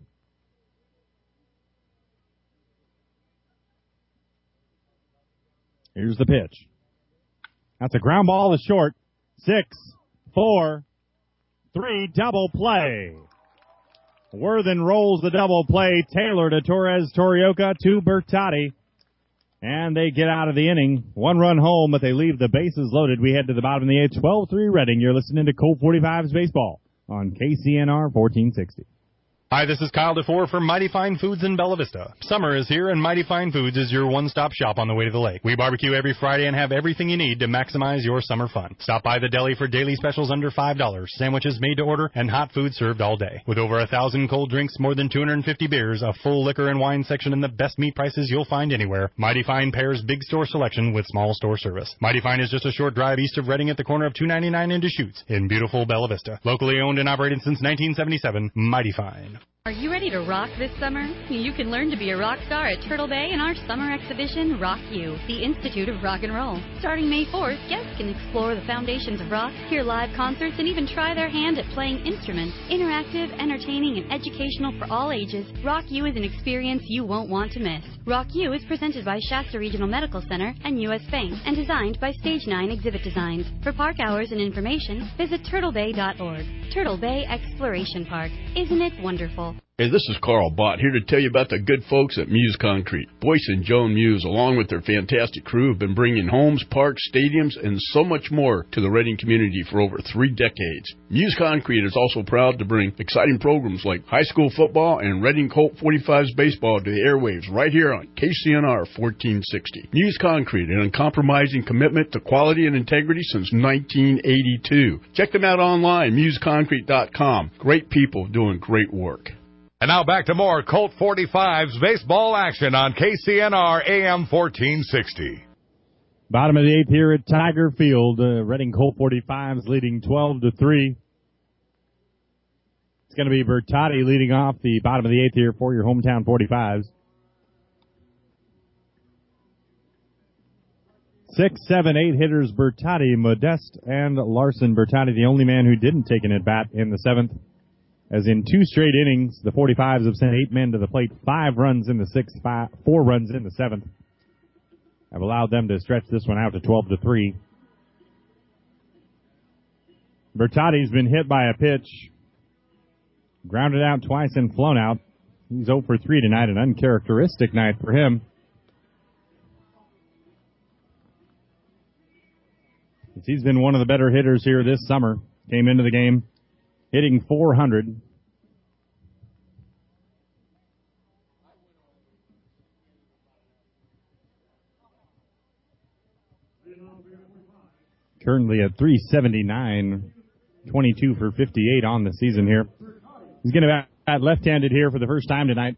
Here's the pitch. That's a ground ball to short. 6, 4, 3, double play. Worthen rolls the double play. Taylor to Torres Torioka to Bertotti. And they get out of the inning. 1 run home, but they leave the bases loaded. We head to the bottom of the 8th. 12-3 Reading. You're listening to Colt 45's Baseball on KCNR 1460. Hi, this is Kyle DeFore from Mighty Fine Foods in Bella Vista. Summer is here, and Mighty Fine Foods is your one-stop shop on the way to the lake. We barbecue every Friday and have everything you need to maximize your summer fun. Stop by the deli for daily specials under $5, sandwiches made to order, and hot food served all day. With over 1,000 cold drinks, more than 250 beers, a full liquor and wine section, and the best meat prices you'll find anywhere, Mighty Fine pairs big store selection with small store service. Mighty Fine is just a short drive east of Reading at the corner of 299 and Deschutes in beautiful Bella Vista. Locally owned and operated since 1977, Mighty Fine. Are you ready to rock this summer? You can learn to be a rock star at Turtle Bay in our summer exhibition, Rock You, the Institute of Rock and Roll. Starting May 4th, guests can explore the foundations of rock, hear live concerts, and even try their hand at playing instruments. Interactive, entertaining, and educational for all ages, Rock You is an experience you won't want to miss. Rock You is presented by Shasta Regional Medical Center and U.S. Bank and designed by Stage 9 Exhibit Designs. For park hours and information, visit turtlebay.org. Turtle Bay Exploration Park. Isn't it wonderful? Hey, this is Carl Bott here to tell you about the good folks at Muse Concrete. Boyce and Joan Muse, along with their fantastic crew, have been bringing homes, parks, stadiums, and so much more to the Reading community for over 3 decades. Muse Concrete is also proud to bring exciting programs like high school football and Reading Colt 45's baseball to the airwaves right here on KCNR 1460. Muse Concrete, an uncompromising commitment to quality and integrity since 1982. Check them out online, museconcrete.com. Great people doing great work. And now back to more Colt 45's baseball action on KCNR AM 1460. Bottom of the 8th here at Tiger Field. Reading Colt 45's leading 12-3. It's going to be Bertotti leading off the bottom of the 8th here for your hometown 45s. 6, 7, 8 hitters Bertotti, Modeste, and Larson. Bertotti, the only man who didn't take an at-bat in the 7th. As in 2 straight innings, the 45s have sent 8 men to the plate, 5 runs in the 6th, 4 runs in the 7th. Have allowed them to stretch this one out to 12-3. Bertotti's been hit by a pitch, grounded out twice and flown out. He's 0 for 3 tonight, an uncharacteristic night for him. He's been one of the better hitters here this summer. Came into the game hitting .400. Currently at .379, 22 for 58 on the season here. He's going to bat left-handed here for the first time tonight.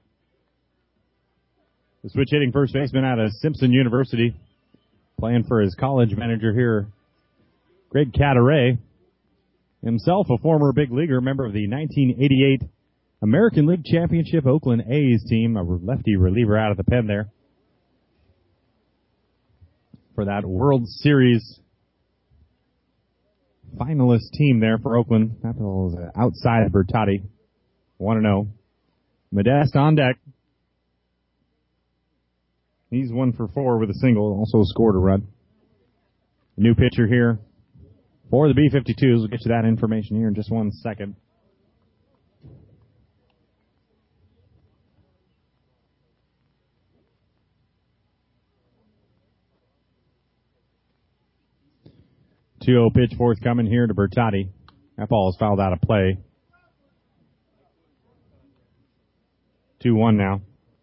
The switch hitting first baseman out of Simpson University, playing for his college manager here, Greg Cataray. himself a former big leaguer, member of the 1988 American League Championship Oakland A's team, a lefty reliever out of the pen there for that World Series finalist team there for Oakland. That was outside Bertotti. 1-0. Modeste on deck. He's 1 for 4 with a single, also scored a run. A new pitcher here for the B-52s. We'll get you that information here in just 1 second. Two-0 pitch forthcoming here to Bertotti. That ball is fouled out of play. 2-1 now.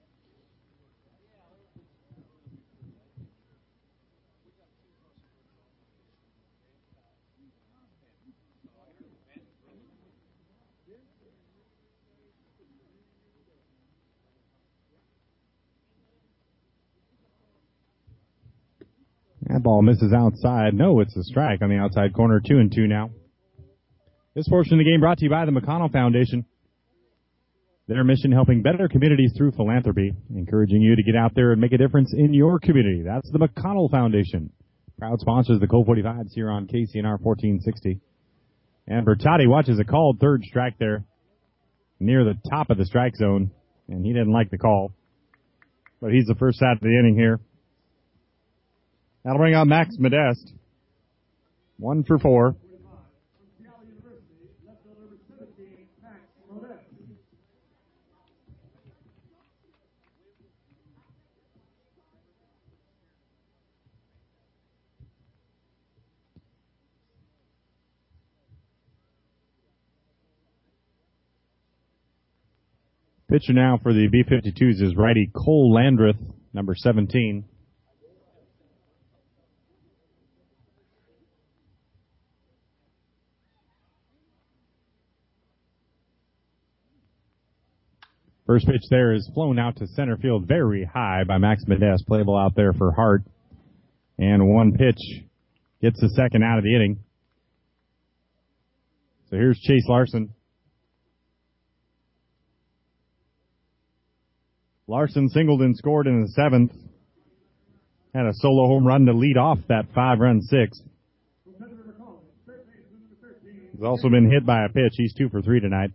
That ball misses outside. No, it's a strike on the outside corner. 2-2 now. This portion of the game brought to you by the McConnell Foundation. Their mission helping better communities through philanthropy, encouraging you to get out there and make a difference in your community. That's the McConnell Foundation. Proud sponsors of the Colt 45s here on KCNR 1460. And Bertotti watches a called third strike there near the top of the strike zone, and he didn't like the call. But he's the first out of the inning here. That'll bring out Max Modeste. 1 for 4. Pitcher now for the B-52s is righty Cole Landreth, number 17. First pitch there is flown out to center field very high by Max Modeste. Playable out there for Hart. And one pitch gets the second out of the inning. So here's Chase Larson. Larson singled and scored in the 7th. Had a solo home run to lead off that 5-run 6th. He's also been hit by a pitch. He's 2 for 3 tonight.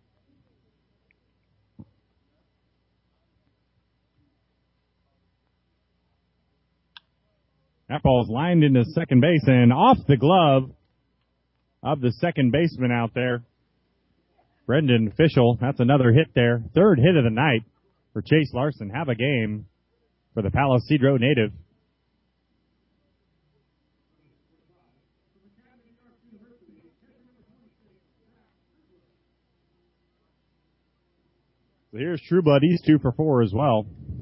That ball is lined into second base and off the glove of the second baseman out there, Brendan Fischel. That's another hit there. Third hit of the night for Chase Larson. Have a game for the Palo Cedro native. So here's Trueblood. He's 2 for 4 as well.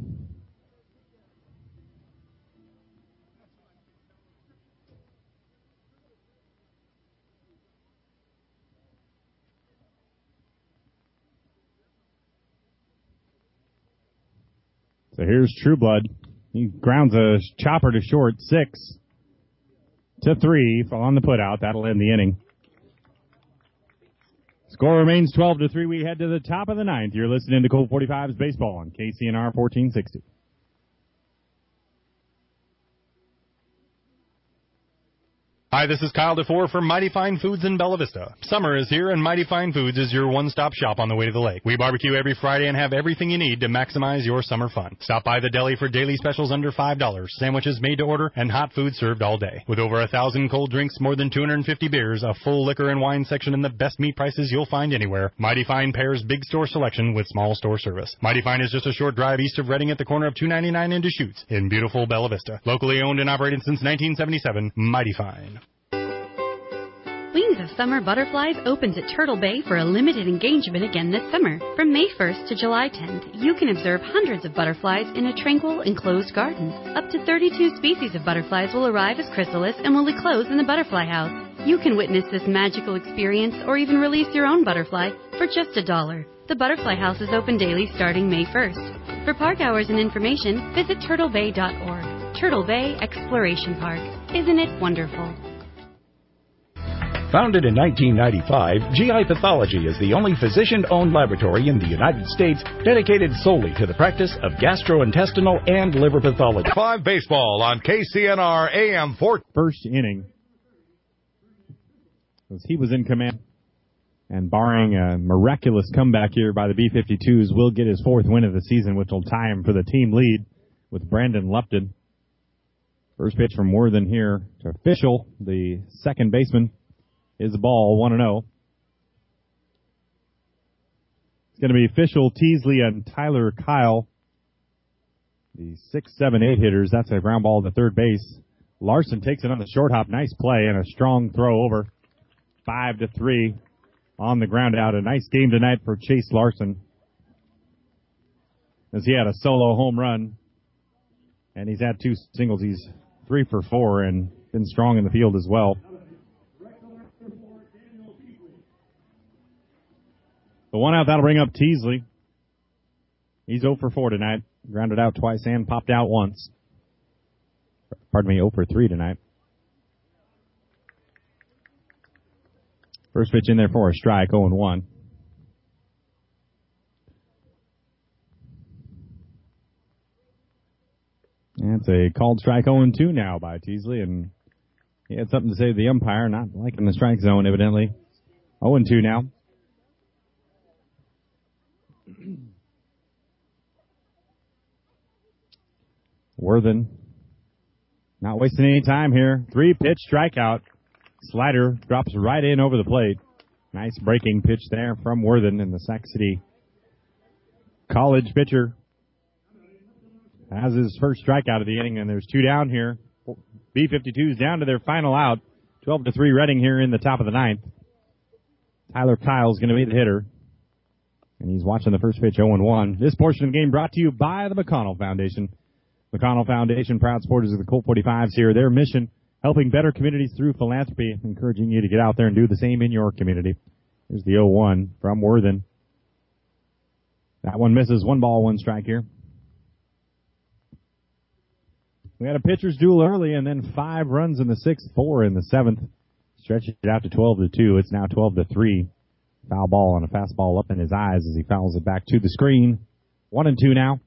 So here's Trueblood. He grounds a chopper to short, 6-3 on the putout. That'll end the inning. Score remains 12-3. We head to the top of the 9th. You're listening to Colt 45's Baseball on KCNR 1460. Hi, this is Kyle DeFore from Mighty Fine Foods in Bella Vista. Summer is here, and Mighty Fine Foods is your one-stop shop on the way to the lake. We barbecue every Friday and have everything you need to maximize your summer fun. Stop by the deli for daily specials under $5, sandwiches made to order, and hot food served all day. With over 1,000 cold drinks, more than 250 beers, a full liquor and wine section, and the best meat prices you'll find anywhere, Mighty Fine pairs big store selection with small store service. Mighty Fine is just a short drive east of Reading at the corner of 299 and Deschutes in beautiful Bella Vista. Locally owned and operated since 1977, Mighty Fine. Wings of Summer Butterflies opens at Turtle Bay for a limited engagement again this summer. From May 1st to July 10th, you can observe hundreds of butterflies in a tranquil, enclosed garden. Up to 32 species of butterflies will arrive as chrysalis and will enclose in the butterfly house. You can witness this magical experience or even release your own butterfly for just $1. The Butterfly House is open daily starting May 1st. For park hours and information, visit turtlebay.org. Turtle Bay Exploration Park. Isn't it wonderful? Founded in 1995, GI Pathology is the only physician-owned laboratory in the United States dedicated solely to the practice of gastrointestinal and liver pathology. 5 baseball on KCNR AM 4. First inning, as he was in command, and barring a miraculous comeback here by the B-52s, will get his 4th win of the season, which will tie him for the team lead with Brandon Lupton. First pitch from Worthen here to Fischel, the second baseman, is the ball, 1-0. It's going to be Fischel, Teasley, and Tyler Kyle, the 6, 7, 8 hitters. That's a ground ball to third base. Larson takes it on the short hop. Nice play and a strong throw over. 5-3 on the ground out. A nice game tonight for Chase Larson, as he had a solo home run, and he's had 2 singles. He's 3 for 4 and been strong in the field as well. The 1 out, that'll bring up Teasley. He's 0 for 4 tonight. Grounded out twice and popped out once. Pardon me, 0 for 3 tonight. First pitch in there for a strike, 0-1. That's a called strike, 0-2 now by Teasley, and he had something to say to the umpire, not liking the strike zone, evidently. 0-2 now. Worthen not wasting any time here. 3-pitch strikeout. Slider drops right in over the plate. Nice breaking pitch there from Worthen, in the Sac City College pitcher has his first strikeout of the inning, and there's 2 down here. B-52s down to their final out. 12-3 Reading here in the top of the 9th. Tyler Kyle's going to be the hitter, and he's watching the first pitch, 0-1. This portion of the game brought to you by the McConnell Foundation. McConnell Foundation, proud supporters of the Colt 45s here. Their mission, helping better communities through philanthropy, encouraging you to get out there and do the same in your community. Here's the 0-1 from Worthen. That one misses. 1 ball, 1 strike here. We had a pitcher's duel early, and then 5 runs in the 6th, 4 in the 7th. Stretched it out to 12-2. It's now 12-3. Foul ball on a fastball up in his eyes as he fouls it back to the screen. 1-2 now.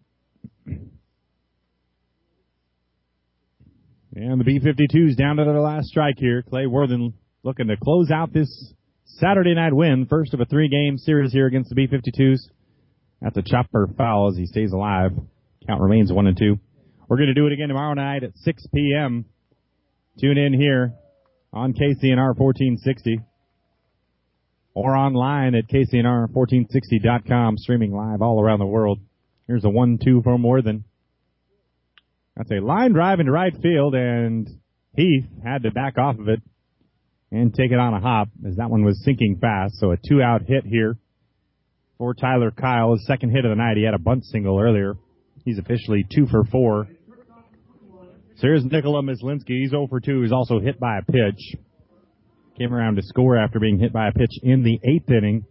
And the B-52s down to their last strike here. Clay Worthen looking to close out this Saturday night win. First of a 3-game series here against the B-52s. That's a chopper foul as he stays alive. Count remains 1-2. We're going to do it again tomorrow night at 6 p.m. Tune in here on KCNR 1460 or online at KCNR1460.com, streaming live all around the world. Here's a 1-2 from Worthen. That's a line drive into right field, and Heath had to back off of it and take it on a hop as that one was sinking fast. So a 2-out hit here for Tyler Kyle, his second hit of the night. He had a bunt single earlier. He's officially 2 for 4. So here's Nikola Myslinski. He's 0 for 2. He's also hit by a pitch. Came around to score after being hit by a pitch in the 8th inning.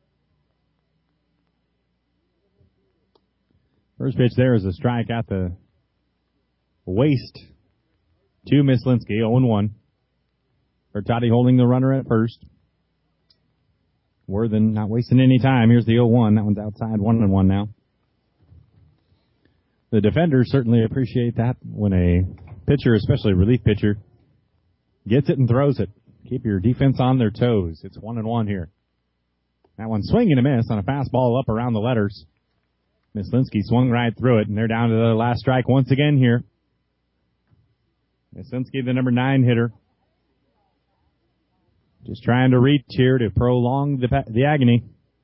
First pitch there is a strike at the waist to Myslinski, 0-1. Bertotti holding the runner at first. Worthen not wasting any time. Here's the 0-1. That one's outside, 1-1 now. The defenders certainly appreciate that when a pitcher, especially a relief pitcher, gets it and throws it. Keep your defense on their toes. It's 1-1 here. That one swing and a miss on a fastball up around the letters. Myslinski swung right through it, and they're down to the last strike once again here. Myslinski, the number 9 hitter. Just trying to reach here to prolong the agony.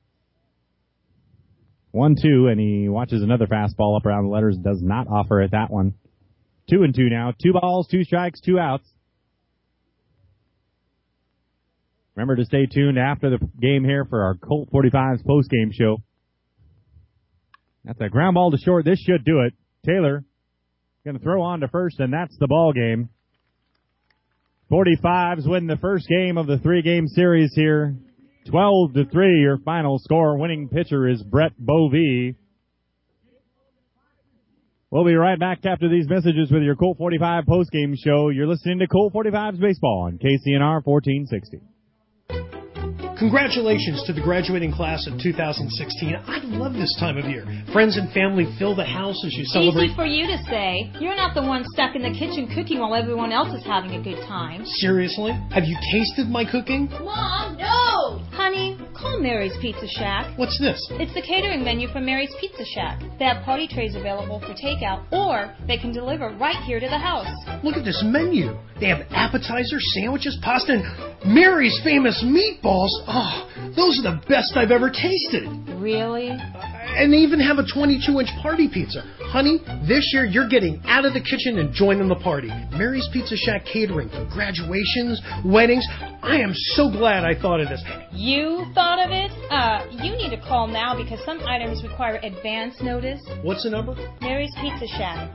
1-2, and he watches another fastball up around the letters. Does not offer at that one. 2-2 now. 2 balls, 2 strikes, 2 outs. Remember to stay tuned after the game here for our Colt 45's post-game show. That's a ground ball to short. This should do it. Taylor going to throw on to first, and that's the ball game. 45s win the first game of the 3-game series here. 12-3, your final score. Winning pitcher is Brett Bovee. We'll be right back after these messages with your Colt 45 postgame show. You're listening to Colt 45's Baseball on KCNR 1460. Congratulations to the graduating class of 2016. I love this time of year. Friends and family fill the house as you celebrate. Easy for you to say. You're not the one stuck in the kitchen cooking while everyone else is having a good time. Seriously? Have you tasted my cooking? Mom, no! Honey, call Mary's Pizza Shack. What's this? It's the catering menu from Mary's Pizza Shack. They have party trays available for takeout, or they can deliver right here to the house. Look at this menu. They have appetizers, sandwiches, pasta, and Mary's famous meatballs. Oh, those are the best I've ever tasted. Really? And they even have a 22-inch party pizza. Honey, this year you're getting out of the kitchen and joining the party. Mary's Pizza Shack catering for graduations, weddings. I am so glad I thought of this. You thought of it? You need to call now because some items require advance notice. What's the number? Mary's Pizza Shack,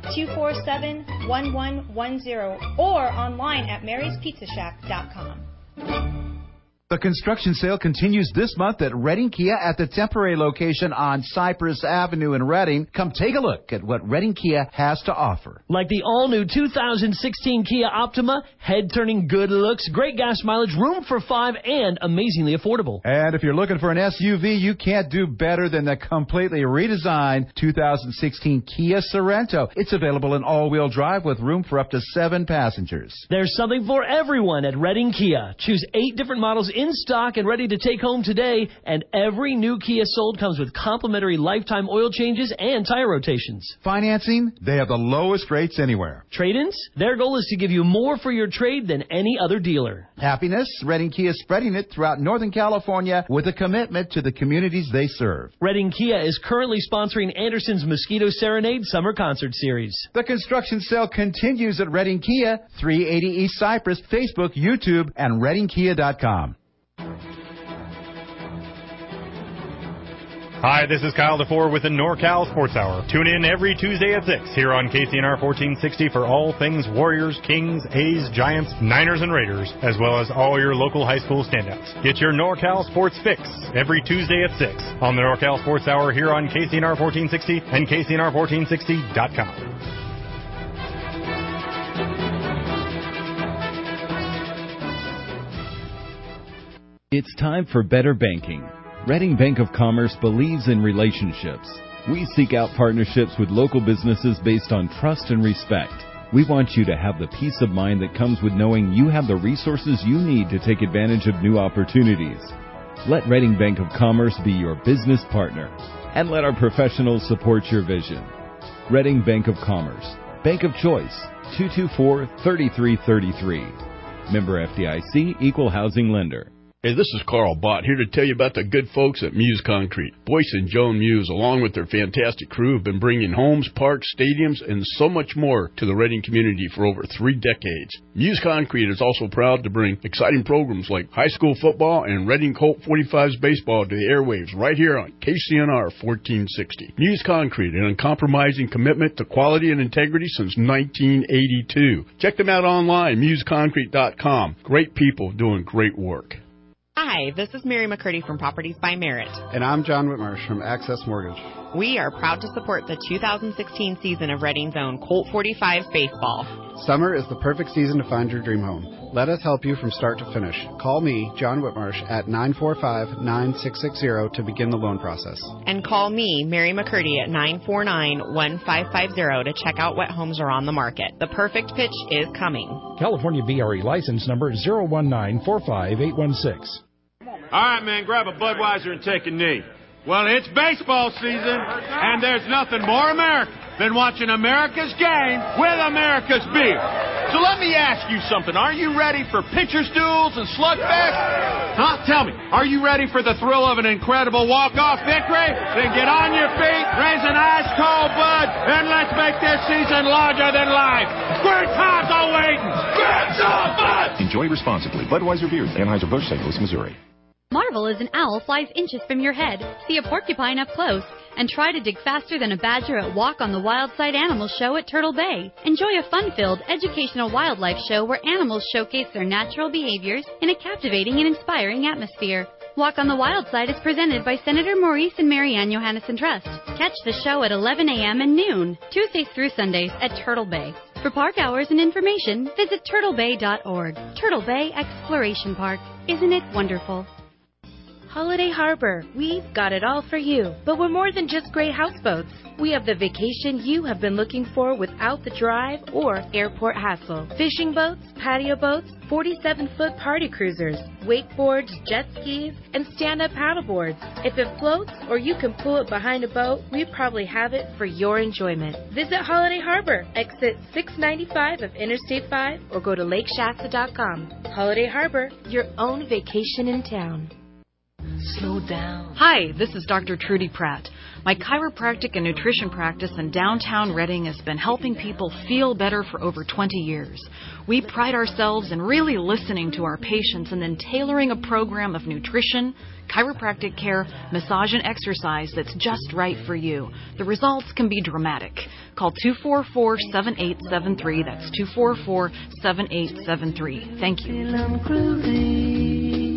247-1110, or online at maryspizzashack.com. The construction sale continues this month at Redding Kia at the temporary location on Cypress Avenue in Redding. Come take a look at what Redding Kia has to offer. Like the all-new 2016 Kia Optima, head-turning good looks, great gas mileage, room for 5, and amazingly affordable. And if you're looking for an SUV, you can't do better than the completely redesigned 2016 Kia Sorento. It's available in all-wheel drive with room for up to 7 passengers. There's something for everyone at Redding Kia. Choose 8 different models in stock and ready to take home today, and every new Kia sold comes with complimentary lifetime oil changes and tire rotations. Financing, they have the lowest rates anywhere. Trade-ins, their goal is to give you more for your trade than any other dealer. Happiness, Redding Kia is spreading it throughout Northern California with a commitment to the communities they serve. Redding Kia is currently sponsoring Anderson's Mosquito Serenade Summer Concert Series. The construction sale continues at Redding Kia, 380 East Cypress, Facebook, YouTube, and ReddingKia.com. Hi, this is Kyle DeFore with the NorCal Sports Hour. Tune in every Tuesday at 6 here on KCNR 1460 for all things Warriors, Kings, A's, Giants, Niners, and Raiders, as well as all your local high school standouts. Get your NorCal Sports fix every Tuesday at 6 on the NorCal Sports Hour here on KCNR 1460 and KCNR1460.com. It's time for better banking. Redding Bank of Commerce believes in relationships. We seek out partnerships with local businesses based on trust and respect. We want you to have the peace of mind that comes with knowing you have the resources you need to take advantage of new opportunities. Let Redding Bank of Commerce be your business partner, and let our professionals support your vision. Redding Bank of Commerce, Bank of Choice, 224-3333. Member FDIC, Equal Housing Lender. Hey, this is Carl Bott here to tell you about the good folks at Muse Concrete. Boyce and Joan Muse, along with their fantastic crew, have been bringing homes, parks, stadiums, and so much more to the Redding community for over 3 decades. Muse Concrete is also proud to bring exciting programs like high school football and Redding Colt 45s baseball to the airwaves right here on KCNR 1460. Muse Concrete, an uncompromising commitment to quality and integrity since 1982. Check them out online, museconcrete.com. Great people doing great work. Hi, this is Mary McCurdy from Properties by Merit. And I'm John Whitmarsh from Access Mortgage. We are proud to support the 2016 season of Redding's own Colt 45 baseball. Summer is the perfect season to find your dream home. Let us help you from start to finish. Call me, John Whitmarsh, at 945-9660 to begin the loan process. And call me, Mary McCurdy, at 949-1550 to check out what homes are on the market. The perfect pitch is coming. California BRE license number 019-45816. All right, man, grab a Budweiser and take a knee. Well, it's baseball season, and there's nothing more American than watching America's game with America's beer. So let me ask you something. Are you ready for pitcher's duels and slugfest? Huh? Tell me, are you ready for the thrill of an incredible walk-off victory? Then get on your feet, raise an ice-cold Bud, and let's make this season larger than life. Great times are waiting. Grab some Bud! Enjoy responsibly. Budweiser Beer, Anheuser-Busch, St. Louis, Missouri. Marvel is an owl flies inches from your head. See a porcupine up close and try to dig faster than a badger at Walk on the Wild Side Animal Show at Turtle Bay. Enjoy a fun-filled, educational wildlife show where animals showcase their natural behaviors in a captivating and inspiring atmosphere. Walk on the Wild Side is presented by Senator Maurice and Marianne Johannesson Trust. Catch the show at 11 a.m. and noon, Tuesdays through Sundays at Turtle Bay. For park hours and information, visit turtlebay.org. Turtle Bay Exploration Park. Isn't it wonderful? Holiday Harbor, we've got it all for you. But we're more than just great houseboats. We have the vacation you have been looking for without the drive or airport hassle. Fishing boats, patio boats, 47-foot party cruisers, wakeboards, jet skis, and stand-up paddleboards. If it floats or you can pull it behind a boat, we probably have it for your enjoyment. Visit Holiday Harbor, exit 695 of Interstate 5, or go to lakeshasta.com. Holiday Harbor, your own vacation in town. Slow down. Hi, this is Dr. Trudy Pratt. My chiropractic and nutrition practice in downtown Reading has been helping people feel better for over 20 years. We pride ourselves in really listening to our patients and then tailoring a program of nutrition, chiropractic care, massage, and exercise that's just right for you. The results can be dramatic. Call 244-7873. That's 244-7873. Thank you.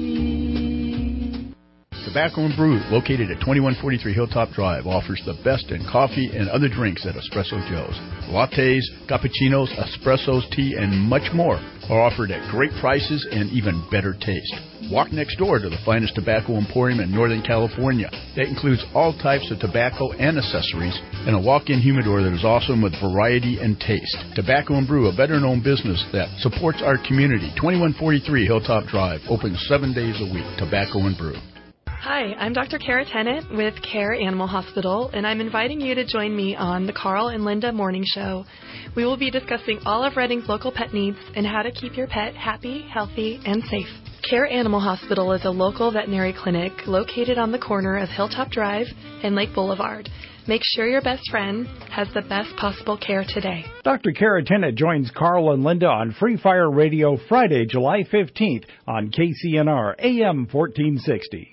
Tobacco and Brew, located at 2143 Hilltop Drive, offers the best in coffee and other drinks at Espresso Joe's. Lattes, cappuccinos, espressos, tea, and much more are offered at great prices and even better taste. Walk next door to the finest tobacco emporium in Northern California. That includes all types of tobacco and accessories, and a walk-in humidor that is awesome with variety and taste. Tobacco and Brew, a better-known business that supports our community. 2143 Hilltop Drive, open 7 days a week. Tobacco and Brew. Hi, I'm Dr. Kara Tennant with Care Animal Hospital, and I'm inviting you to join me on the Carl and Linda Morning Show. We will be discussing all of Reading's local pet needs and how to keep your pet happy, healthy, and safe. Care Animal Hospital is a local veterinary clinic located on the corner of Hilltop Drive and Lake Boulevard. Make sure your best friend has the best possible care today. Dr. Kara Tennant joins Carl and Linda on Free Fire Radio Friday, July 15th on KCNR AM 1460.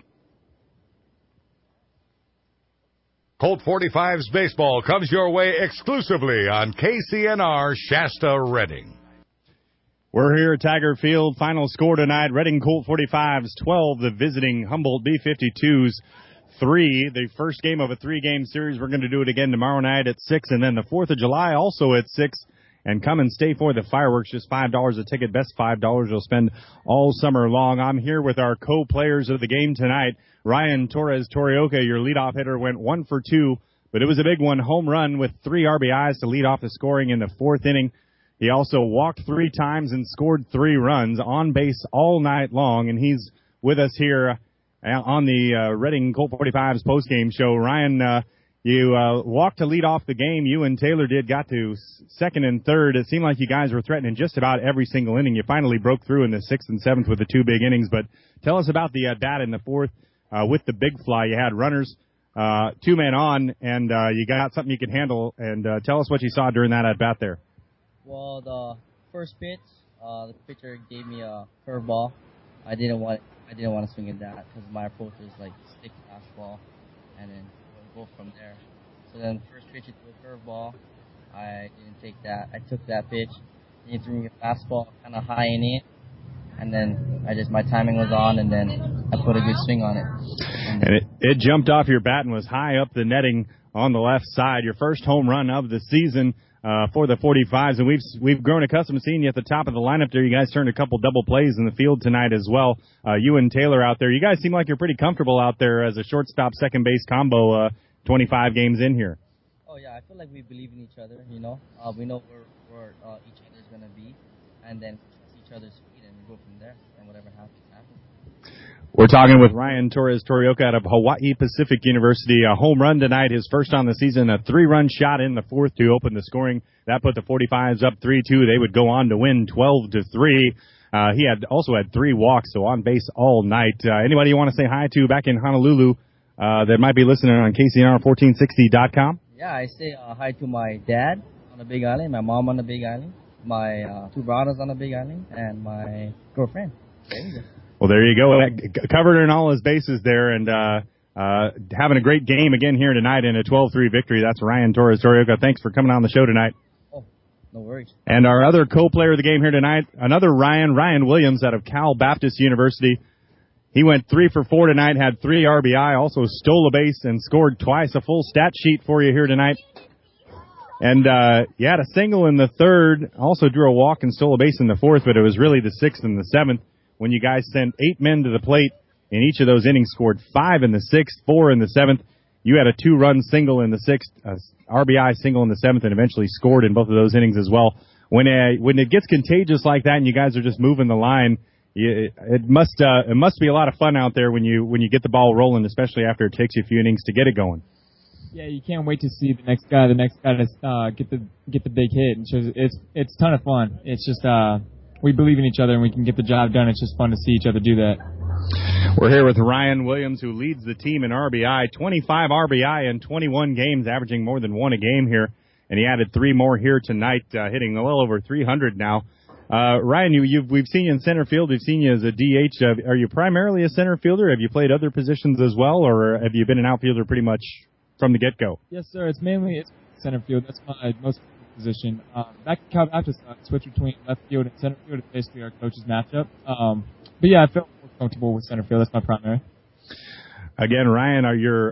Colt 45's baseball comes your way exclusively on KCNR Shasta Reading. We're here at Tiger Field. Final score tonight, Reading Colt 45's 12, the visiting Humboldt B-52's 3. The first game of a 3-game series. We're going to do it again tomorrow night at 6, and then the 4th of July also at 6. And come and stay for the fireworks, just $5 a ticket, best $5 you'll spend all summer long. I'm here with our co-players of the game tonight. Ryan Torres-Torioka, your leadoff hitter, went 1 for 2, but it was a big one, home run with 3 RBIs to lead off the scoring in the 4th inning. He also walked 3 times and scored 3 runs on base all night long, and he's with us here on the Reading Colt 45's postgame show. Ryan, you walked to lead off the game. You and Taylor got to second and third. It seemed like you guys were threatening just about every single inning. You finally broke through in the 6th and 7th with the 2 big innings, but tell us about the bat in the 4th. With the big fly, you had runners, 2 men on, and you got something you could handle. And tell us what you saw during that at bat there. Well, the first pitch, the pitcher gave me a curveball. I didn't want to swing at that because my approach is like stick fastball, and then go from there. So then first pitch, he threw a curveball. I didn't take that. I took that pitch. Then he threw me a fastball, kind of high in it. And then my timing was on, and then I put a good swing on it. And it jumped off your bat and was high up the netting on the left side. Your first home run of the season for the 45s, and we've grown accustomed to seeing you at the top of the lineup there. You guys turned a couple double plays in the field tonight as well. You and Taylor out there. You guys seem like you're pretty comfortable out there as a shortstop second base combo. 25 games in here. Oh yeah, I feel like we believe in each other. You know, we know where each other's gonna be, and then trust each other's feet and go from there. And whatever happens. We're talking with Ryan Torres-Torioka out of Hawaii Pacific University. A home run tonight, his first on the season, a 3-run shot in the 4th to open the scoring. That put the 45s up 3-2. They would go on to win 12-3. He also had 3 walks, so on base all night. Anybody you want to say hi to back in Honolulu that might be listening on KCNR1460.com? Yeah, I say hi to my dad on the Big Island, my mom on the Big Island, my 2 brothers on the Big Island, and my girlfriend. There you go. Well, there you go. Covered in all his bases there, and having a great game again here tonight in a 12-3 victory. That's Ryan Torres-Torioka. Thanks for coming on the show tonight. Oh, no worries. And our other co-player of the game here tonight, another Ryan Williams out of Cal Baptist University. He went 3 for 4 tonight, had 3 RBI, also stole a base and scored twice. A full stat sheet for you here tonight. And you had a single in the 3rd, also drew a walk and stole a base in the 4th, but it was really the 6th and the 7th when you guys sent 8 men to the plate in each of those innings, scored 5 in the 6th, 4 in the 7th. You had a 2-run single in the 6th, RBI single in the 7th, and eventually scored in both of those innings as well. When it gets contagious like that and you guys are just moving the line, it must be a lot of fun out there when you get the ball rolling, especially after it takes you a few innings to get it going. Yeah, you can't wait to see the next guy to get the big hit. It's a ton of fun. It's just we believe in each other and we can get the job done. It's just fun to see each other do that. We're here with Ryan Williams, who leads the team in RBI, 25 RBI in 21 games, averaging more than 1 a game here. And he added 3 more here tonight, hitting well over 300 now. Ryan, we've seen you in center field. We've seen you as a DH. Are you primarily a center fielder? Have you played other positions as well, or have you been an outfielder pretty much from the get-go? Yes, sir. It's center field. That's my most position. Back in Cal Baptist, I switched between left field and center field. It's basically our coach's matchup. But yeah, I felt more comfortable with center field. That's my primary. Again, Ryan, are your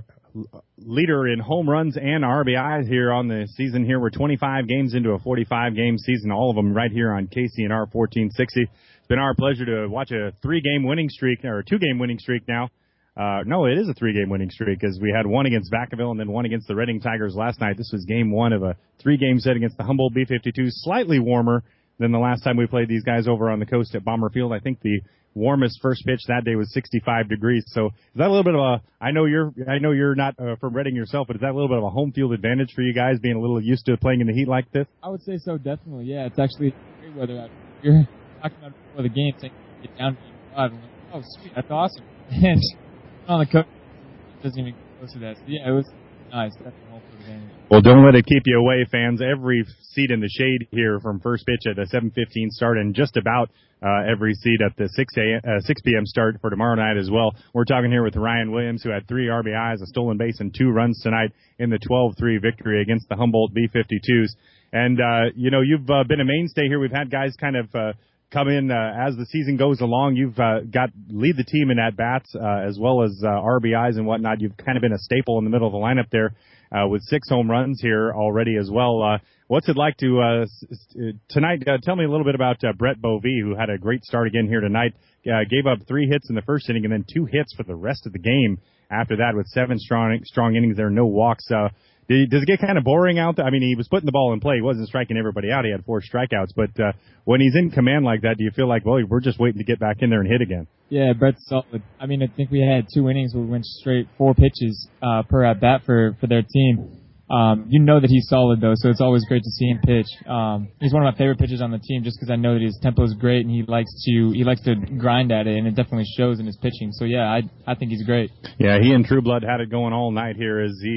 leader in home runs and RBIs here on the season here. We're 25 games into a 45-game season, all of them right here on KCNR 1460. It's been our pleasure to watch a 3-game winning streak, or a 2-game winning streak now. No, it is a 3-game winning streak, as we had one against Vacaville and then one against the Reading Tigers last night. This was game 1 of a 3-game set against the Humboldt B-52, slightly warmer than the last time we played these guys over on the coast at Bomber Field. I think the warmest first pitch that day was 65 degrees. So is that a little bit of a, I know you're not from Reading yourself, but is that a little bit of a home field advantage for you guys, being a little used to playing in the heat like this? I would say so, definitely. Yeah, it's actually great weather out here. You're talking about it before the game, saying get down to 85. I'm like, oh, sweet, that's awesome. And on the coast, it doesn't even get close to that. So yeah, it was nice. Definitely home field advantage. Well, don't let it keep you away, fans. Every seat in the shade here from first pitch at a 7:15 start, and just about every seat at the 6 p.m. start for tomorrow night as well. We're talking here with Ryan Williams, who had 3 RBIs, a stolen base, and 2 runs tonight in the 12-3 victory against the Humboldt B-52s. And, you've been a mainstay here. We've had guys kind of come in as the season goes along. You've lead the team in at-bats as well as RBIs and whatnot. You've kind of been a staple in the middle of the lineup there with 6 home runs here already as well. What's it like to tonight? Tell me a little bit about Brett Bovee, who had a great start again here tonight. Gave up 3 hits in the first inning and then 2 hits for the rest of the game after that with 7 strong innings there, no walks. Does it get kind of boring out there? I mean, he was putting the ball in play. He wasn't striking everybody out. He had 4 strikeouts. But when he's in command like that, do you feel like, well, we're just waiting to get back in there and hit again? Yeah, Brett's solid. I mean, I think we had 2 innings where we went straight 4 pitches per at-bat for their team. You know that he's solid, though, so it's always great to see him pitch. He's one of my favorite pitchers on the team just because I know that his tempo is great and he likes to grind at it, and it definitely shows in his pitching. So, yeah, I think he's great. Yeah, he and Trueblood had it going all night here as he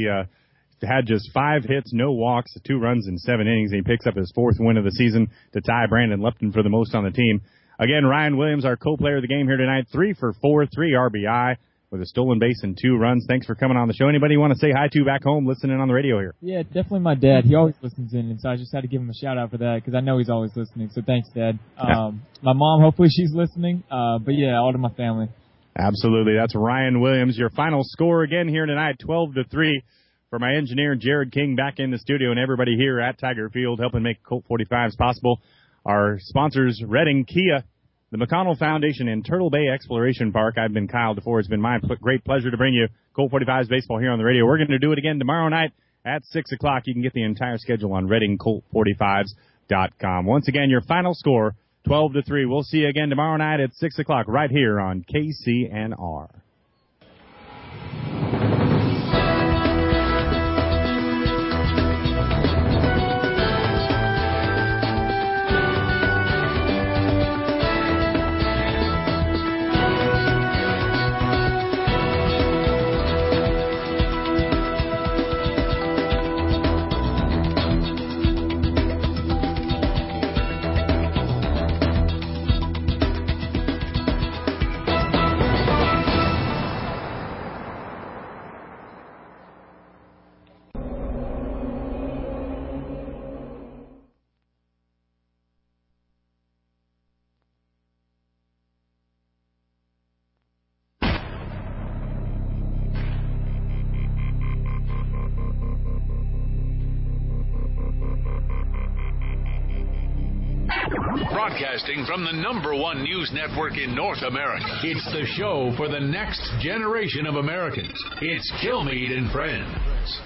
had just 5 hits, no walks, 2 runs in 7 innings, and he picks up his 4th win of the season to tie Brandon Lepton for the most on the team. Again, Ryan Williams, our co-player of the game here tonight, 3 for 4, 3 RBI with a stolen base and 2 runs. Thanks for coming on the show. Anybody you want to say hi to back home listening on the radio here? Yeah, definitely my dad. He always listens in, and so I just had to give him a shout-out for that because I know he's always listening. So thanks, Dad. My mom, hopefully she's listening. But, yeah, all to my family. Absolutely. That's Ryan Williams. Your final score again here tonight, 12-3. For my engineer, Jared King, back in the studio, and everybody here at Tiger Field helping make Colt 45s possible. Our sponsors, Reading Kia, the McConnell Foundation, and Turtle Bay Exploration Park. I've been Kyle DeFore. It's been my great pleasure to bring you Colt 45s baseball here on the radio. We're going to do it again tomorrow night at 6 o'clock. You can get the entire schedule on ReadingColt45s.com. Once again, your final score, 12-3. We'll see you again tomorrow night at 6 o'clock right here on KCNR. Broadcasting from the #1 news network in North America. It's the show for the next generation of Americans. It's Kilmeade and Friends.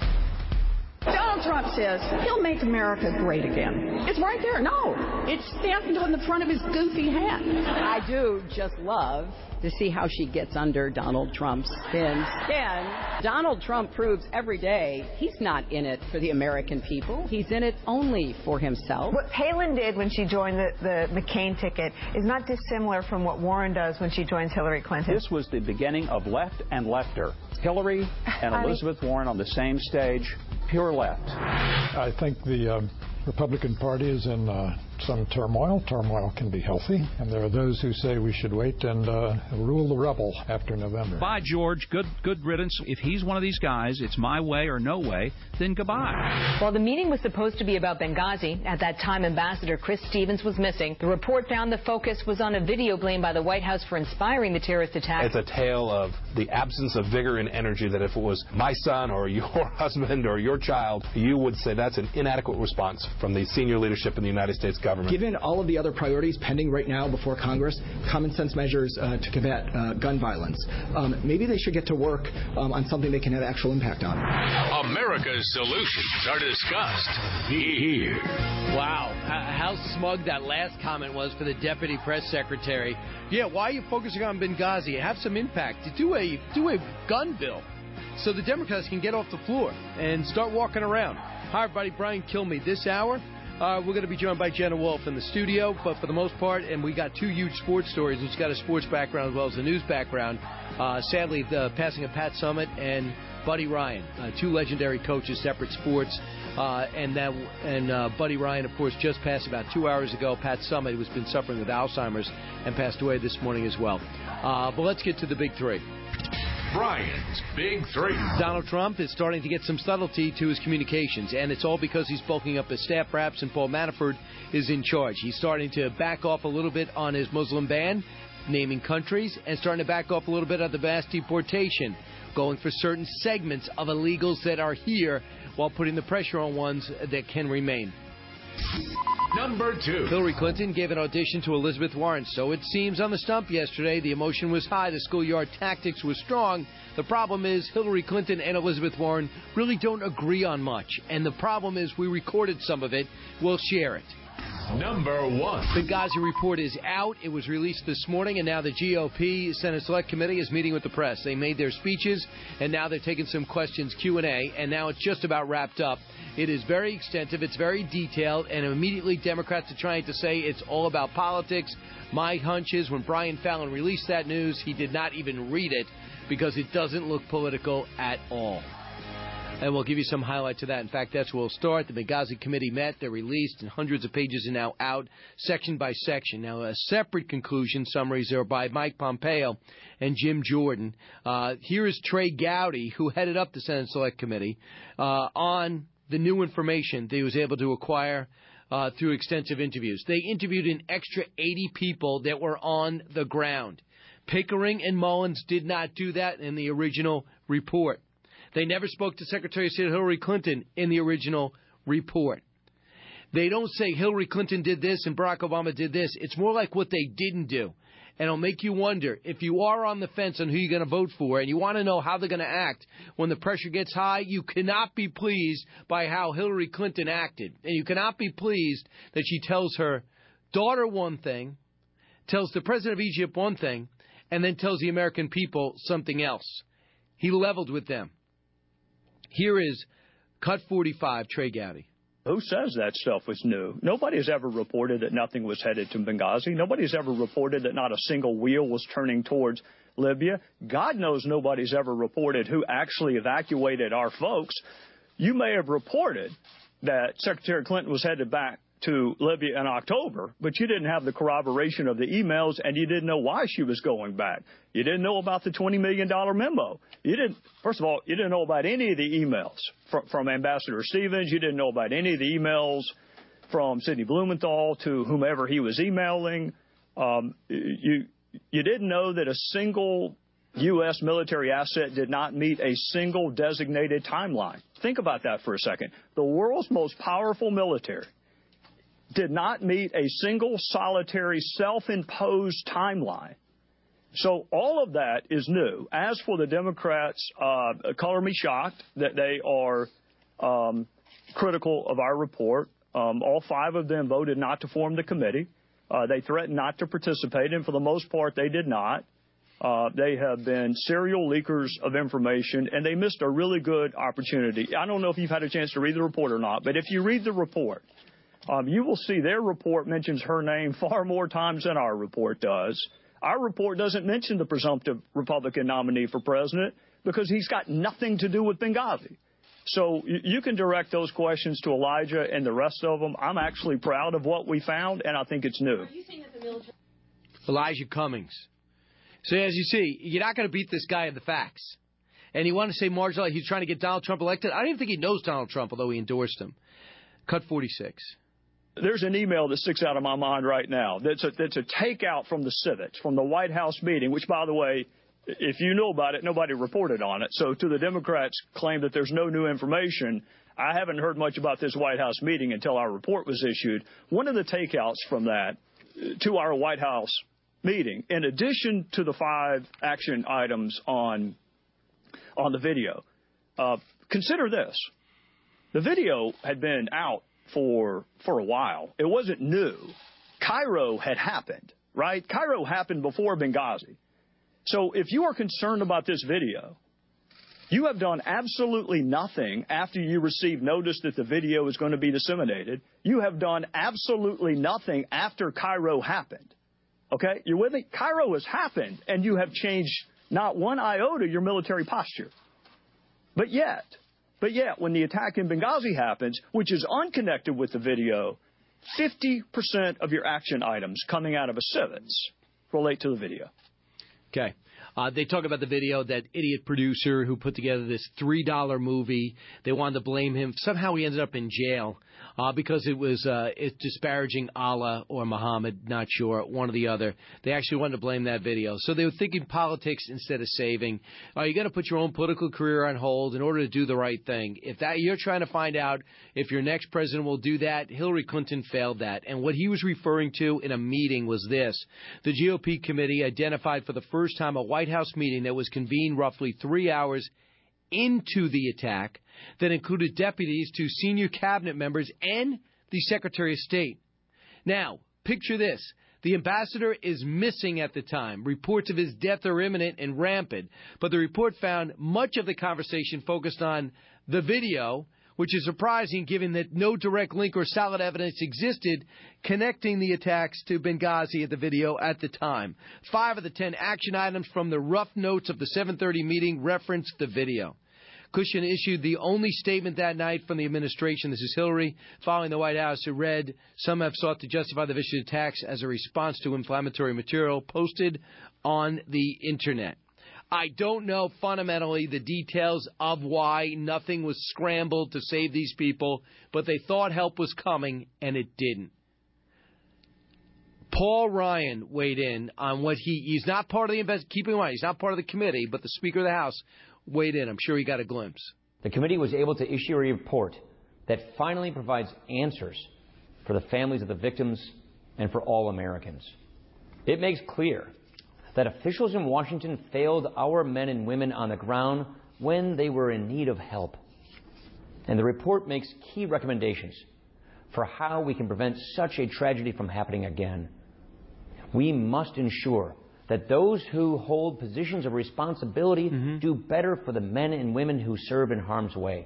Donald Trump says he'll make America great again. It's right there. No, it's stamped on the front of his goofy hat. I do just love to see how she gets under Donald Trump's skin. Donald Trump proves every day he's not in it for the American people. He's in it only for himself. What Palin did when she joined the McCain ticket is not dissimilar from what Warren does when she joins Hillary Clinton. This was the beginning of left and lefter. Hillary and Elizabeth Warren on the same stage, pure left. I think the Republican Party is in some turmoil. Turmoil can be healthy, and there are those who say we should wait and rule the rebel after November. Bye, George. Good riddance. If he's one of these guys, it's my way or no way, then goodbye. While the meeting was supposed to be about Benghazi, at that time Ambassador Chris Stevens was missing. The report found the focus was on a video blamed by the White House for inspiring the terrorist attack. It's a tale of the absence of vigor and energy that if it was my son or your husband or your child, you would say that's an inadequate response from the senior leadership in the United States government. Given all of the other priorities pending right now before Congress, common sense measures to combat gun violence, maybe they should get to work on something they can have actual impact on. America's solutions are discussed here. Wow, how smug that last comment was for the deputy press secretary. Yeah, why are you focusing on Benghazi? Have some impact. Do a gun bill so the Democrats can get off the floor and start walking around. Hi, everybody. Brian Kilmeade. This hour, we're going to be joined by Jenna Wolf in the studio, but for the most part, and we got two huge sports stories. She's got a sports background as well as a news background. Sadly, the passing of Pat Summitt and Buddy Ryan, two legendary coaches, separate sports. And Buddy Ryan, of course, just passed about 2 hours ago. Pat Summitt, who's been suffering with Alzheimer's, and passed away this morning as well. But let's get to the big three. Brian's Big Three. Donald Trump is starting to get some subtlety to his communications, and it's all because he's bulking up his staff perhaps, and Paul Manafort is in charge. He's starting to back off a little bit on his Muslim ban, naming countries, and starting to back off a little bit on the mass deportation, going for certain segments of illegals that are here while putting the pressure on ones that can remain. Number 2. Hillary Clinton gave an audition to Elizabeth Warren. So it seems on the stump yesterday, the emotion was high, the schoolyard tactics were strong. The problem is Hillary Clinton and Elizabeth Warren really don't agree on much. And the problem is we recorded some of it. We'll share it. Number 1. Benghazi report is out. It was released this morning, and now the GOP Senate Select Committee is meeting with the press. They made their speeches, and now they're taking some questions, Q&A, and now it's just about wrapped up. It is very extensive. It's very detailed, and immediately Democrats are trying to say it's all about politics. My hunch is when Brian Fallon released that news, he did not even read it because it doesn't look political at all. And we'll give you some highlights of that. In fact, that's where we'll start. The Benghazi committee met. They're released, and hundreds of pages are now out, section by section. Now, a separate conclusion summaries are by Mike Pompeo and Jim Jordan. Here is Trey Gowdy, who headed up the Senate Select Committee, on the new information that he was able to acquire through extensive interviews. They interviewed an extra 80 people that were on the ground. Pickering and Mullins did not do that in the original report. They never spoke to Secretary of State Hillary Clinton in the original report. They don't say Hillary Clinton did this and Barack Obama did this. It's more like what they didn't do. And it'll make you wonder, if you are on the fence on who you're going to vote for and you want to know how they're going to act when the pressure gets high, you cannot be pleased by how Hillary Clinton acted. And you cannot be pleased that she tells her daughter one thing, tells the president of Egypt one thing, and then tells the American people something else. He leveled with them. Here is Cut 45, Trey Gowdy. Who says that stuff was new? Nobody has ever reported that nothing was headed to Benghazi. Nobody has ever reported that not a single wheel was turning towards Libya. God knows nobody's ever reported who actually evacuated our folks. You may have reported that Secretary Clinton was headed back to Libya in October, but you didn't have the corroboration of the emails, and you didn't know why she was going back. You didn't know about the $20 million memo. First of all, you didn't know about any of the emails from Ambassador Stevens. You didn't know about any of the emails from Sidney Blumenthal to whomever he was emailing. You didn't know that a single U.S. military asset did not meet a single designated timeline. Think about that for a second. The world's most powerful military did not meet a single solitary self-imposed timeline. So all of that is new. As for the Democrats, color me shocked that they are critical of our report. All 5 of them voted not to form the committee. They threatened not to participate, and for the most part, they did not. They have been serial leakers of information, and they missed a really good opportunity. I don't know if you've had a chance to read the report or not, but if you read the report, you will see their report mentions her name far more times than our report does. Our report doesn't mention the presumptive Republican nominee for president because he's got nothing to do with Benghazi. So you can direct those questions to Elijah and the rest of them. I'm actually proud of what we found, and I think it's new. Elijah Cummings. So as you see, you're not going to beat this guy in the facts. And you want to say marginal, he's trying to get Donald Trump elected? I don't even think he knows Donald Trump, although he endorsed him. Cut 46. There's an email that sticks out of my mind right now. That's a takeout from the civics, from the White House meeting, which, by the way, if you know about it, nobody reported on it. So to the Democrats claim that there's no new information, I haven't heard much about this White House meeting until our report was issued. One of the takeouts from that to our White House meeting, in addition to the 5 action items on the video, consider this. The video had been out for a while. It wasn't new. Cairo had happened, right? Cairo happened before Benghazi. So if you are concerned about this video, you have done absolutely nothing after you received notice that the video is going to be disseminated. You have done absolutely nothing after Cairo happened. Okay? You with me? Cairo has happened, and you have changed not one iota your military posture. But yet, when the attack in Benghazi happens, which is unconnected with the video, 50% of your action items coming out of a civils relate to the video. Okay. They talk about the video, that idiot producer who put together this $3 movie. They wanted to blame him. Somehow he ended up in jail because it was disparaging Allah or Muhammad, not sure, one or the other. They actually wanted to blame that video. So they were thinking politics instead of saving. You got to put your own political career on hold in order to do the right thing. If that you're trying to find out if your next president will do that, Hillary Clinton failed that. And what he was referring to in a meeting was this. The GOP committee identified for the first time a White House meeting that was convened roughly 3 hours into the attack that included deputies to senior cabinet members and the Secretary of State. Now, picture this. The ambassador is missing at the time. Reports of his death are imminent and rampant, but the report found much of the conversation focused on the video, which is surprising given that no direct link or solid evidence existed connecting the attacks to Benghazi at the video at the time. 5 of the 10 action items from the rough notes of the 7:30 meeting referenced the video. Cushion issued the only statement that night from the administration. This is Hillary, following the White House, who read, "Some have sought to justify the vicious attacks as a response to inflammatory material posted on the Internet." I don't know fundamentally the details of why nothing was scrambled to save these people, but they thought help was coming, and it didn't. Paul Ryan weighed in on what he's not part of the investigation. Keep in mind, he's not part of the committee, but the Speaker of the House weighed in. I'm sure he got a glimpse. The committee was able to issue a report that finally provides answers for the families of the victims and for all Americans. It makes clear that officials in Washington failed our men and women on the ground when they were in need of help. And the report makes key recommendations for how we can prevent such a tragedy from happening again. We must ensure that those who hold positions of responsibility do better for the men and women who serve in harm's way.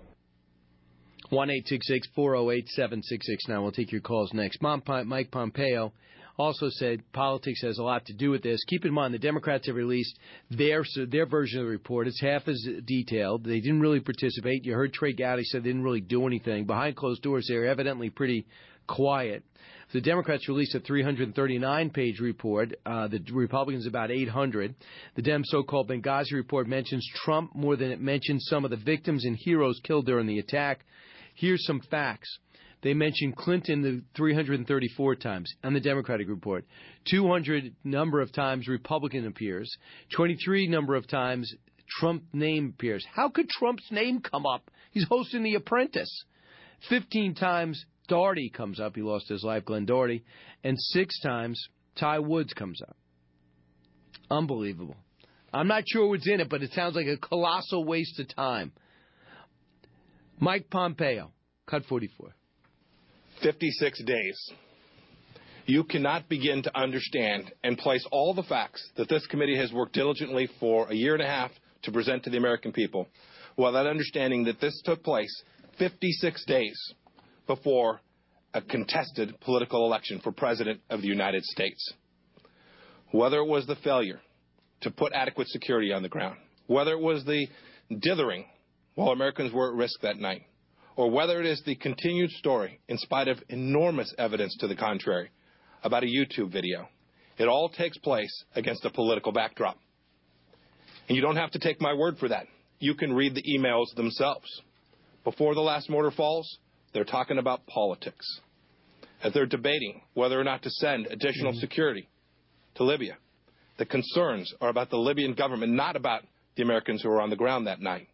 1-866-408-7669. We'll take your calls next. Mike Pompeo also said politics has a lot to do with this. Keep in mind, the Democrats have released their version of the report. It's half as detailed. They didn't really participate. You heard Trey Gowdy said they didn't really do anything. Behind closed doors, they're evidently pretty quiet. The Democrats released a 339-page report. The Republicans about 800. The Dem so-called Benghazi report mentions Trump more than it mentions some of the victims and heroes killed during the attack. Here's some facts. They mentioned Clinton the 334 times on the Democratic report. 200 number of times Republican appears. 23 number of times Trump name appears. How could Trump's name come up? He's hosting The Apprentice. 15 times Daugherty comes up. He lost his life, Glenn Daugherty. And 6 times, Ty Woods comes up. Unbelievable. I'm not sure what's in it, but it sounds like a colossal waste of time. Mike Pompeo, cut 44. 56 days. You cannot begin to understand and place all the facts that this committee has worked diligently for a year and a half to present to the American people without understanding that this took place 56 days before a contested political election for President of the United States. Whether it was the failure to put adequate security on the ground, whether it was the dithering while Americans were at risk that night, or whether it is the continued story, in spite of enormous evidence to the contrary, about a YouTube video, it all takes place against a political backdrop. And you don't have to take my word for that. You can read the emails themselves. Before the last mortar falls, they're talking about politics. As they're debating whether or not to send additional security to Libya, the concerns are about the Libyan government, not about the Americans who were on the ground that night.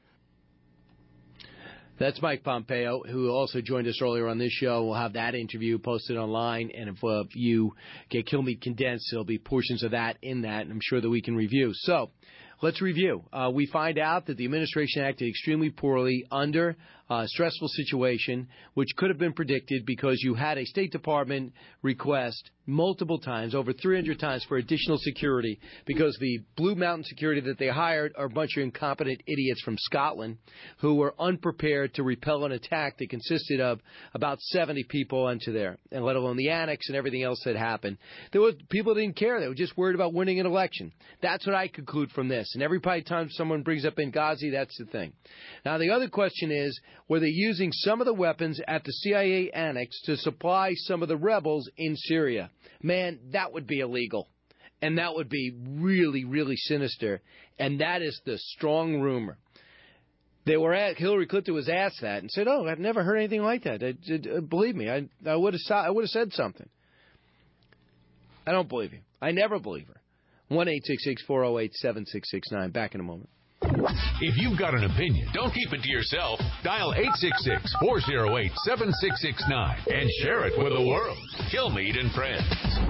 That's Mike Pompeo, who also joined us earlier on this show. We'll have that interview posted online, and if you get Kill Meat condensed, there'll be portions of that in that, and I'm sure that we can review. So let's review. We find out that the administration acted extremely poorly under a stressful situation, which could have been predicted because you had a State Department request multiple times, over 300 times, for additional security because the Blue Mountain security that they hired are a bunch of incompetent idiots from Scotland who were unprepared to repel an attack that consisted of about 70 people into there, and let alone the annex and everything else that happened. There were people that didn't care. They were just worried about winning an election. That's what I conclude from this. And every time someone brings up Benghazi, that's the thing. Now, the other question is, were they using some of the weapons at the CIA annex to supply some of the rebels in Syria? Man, that would be illegal. And that would be really, really sinister. And that is the strong rumor. Hillary Clinton was asked that and said, "Oh, I've never heard anything like that. Believe me, I would have said something." I don't believe you. I never believe her. 1-866-408-7669. Back in a moment. If you've got an opinion, don't keep it to yourself. Dial 866-408-7669 and share it with the world. Kill Meat and Friends.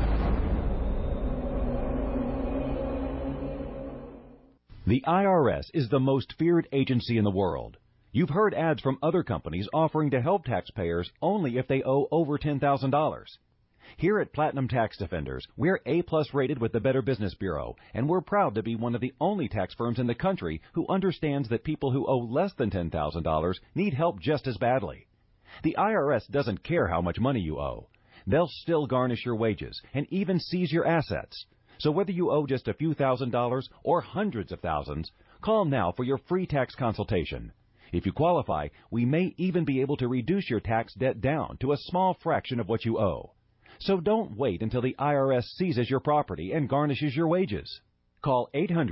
The IRS is the most feared agency in the world. You've heard ads from other companies offering to help taxpayers only if they owe over $10,000. Here at Platinum Tax Defenders, we're A-plus rated with the Better Business Bureau, and we're proud to be one of the only tax firms in the country who understands that people who owe less than $10,000 need help just as badly. The IRS doesn't care how much money you owe. They'll still garnish your wages and even seize your assets. So whether you owe just a few $1,000s or hundreds of thousands, call now for your free tax consultation. If you qualify, we may even be able to reduce your tax debt down to a small fraction of what you owe. So don't wait until the IRS seizes your property and garnishes your wages. Call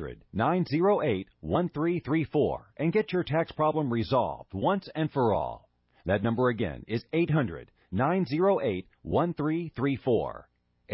800-908-1334 and get your tax problem resolved once and for all. That number again is 800-908-1334.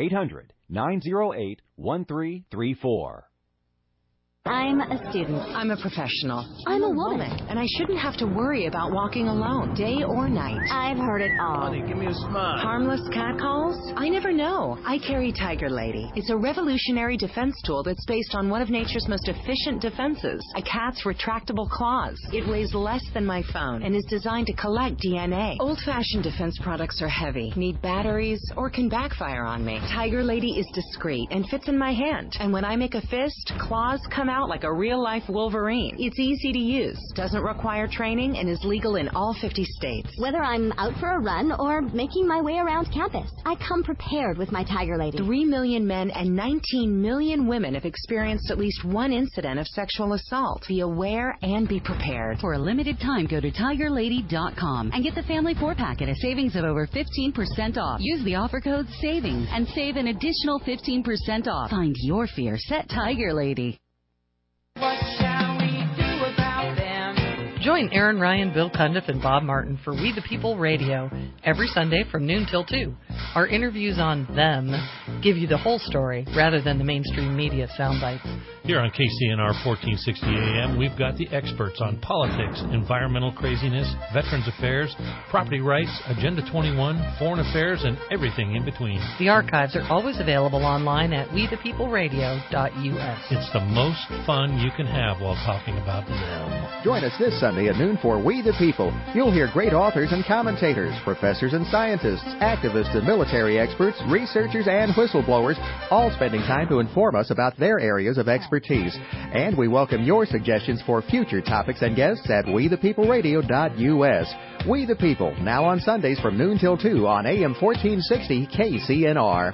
800-908-1334. I'm a student. I'm a professional. I'm a woman. And I shouldn't have to worry about walking alone, day or night. I've heard it all. Honey, give me a smile. Harmless catcalls? I never know. I carry Tiger Lady. It's a revolutionary defense tool that's based on one of nature's most efficient defenses, a cat's retractable claws. It weighs less than my phone and is designed to collect DNA. Old-fashioned defense products are heavy, need batteries, or can backfire on me. Tiger Lady is discreet and fits in my hand. And when I make a fist, claws come out like a real-life Wolverine. It's easy to use, doesn't require training, and is legal in all 50 states. Whether I'm out for a run or making my way around campus, I come prepared with my Tiger Lady. 3 million men and 19 million women have experienced at least one incident of sexual assault. Be aware and be prepared. For a limited time, go to TigerLady.com and get the Family 4-pack at a savings of over 15% off. Use the offer code SAVINGS and save an additional 15% off. Find your fear. Set Tiger Lady. What shall we do about them? Join Aaron Ryan, Bill Cundiff, and Bob Martin for We the People Radio every Sunday from noon till 2. Our interviews on them give you the whole story rather than the mainstream media sound bites. Here on KCNR 1460 AM, we've got the experts on politics, environmental craziness, veterans affairs, property rights, Agenda 21, foreign affairs, and everything in between. The archives are always available online at wethepeopleradio.us. It's the most fun you can have while talking about them. Join us this Sunday at noon for We the People. You'll hear great authors and commentators, professors and scientists, activists and military experts, researchers and whistleblowers, all spending time to inform us about their areas of expertise. And we welcome your suggestions for future topics and guests at wethepeopleradio.us. We the People, now on Sundays from noon till 2 on AM 1460 KCNR.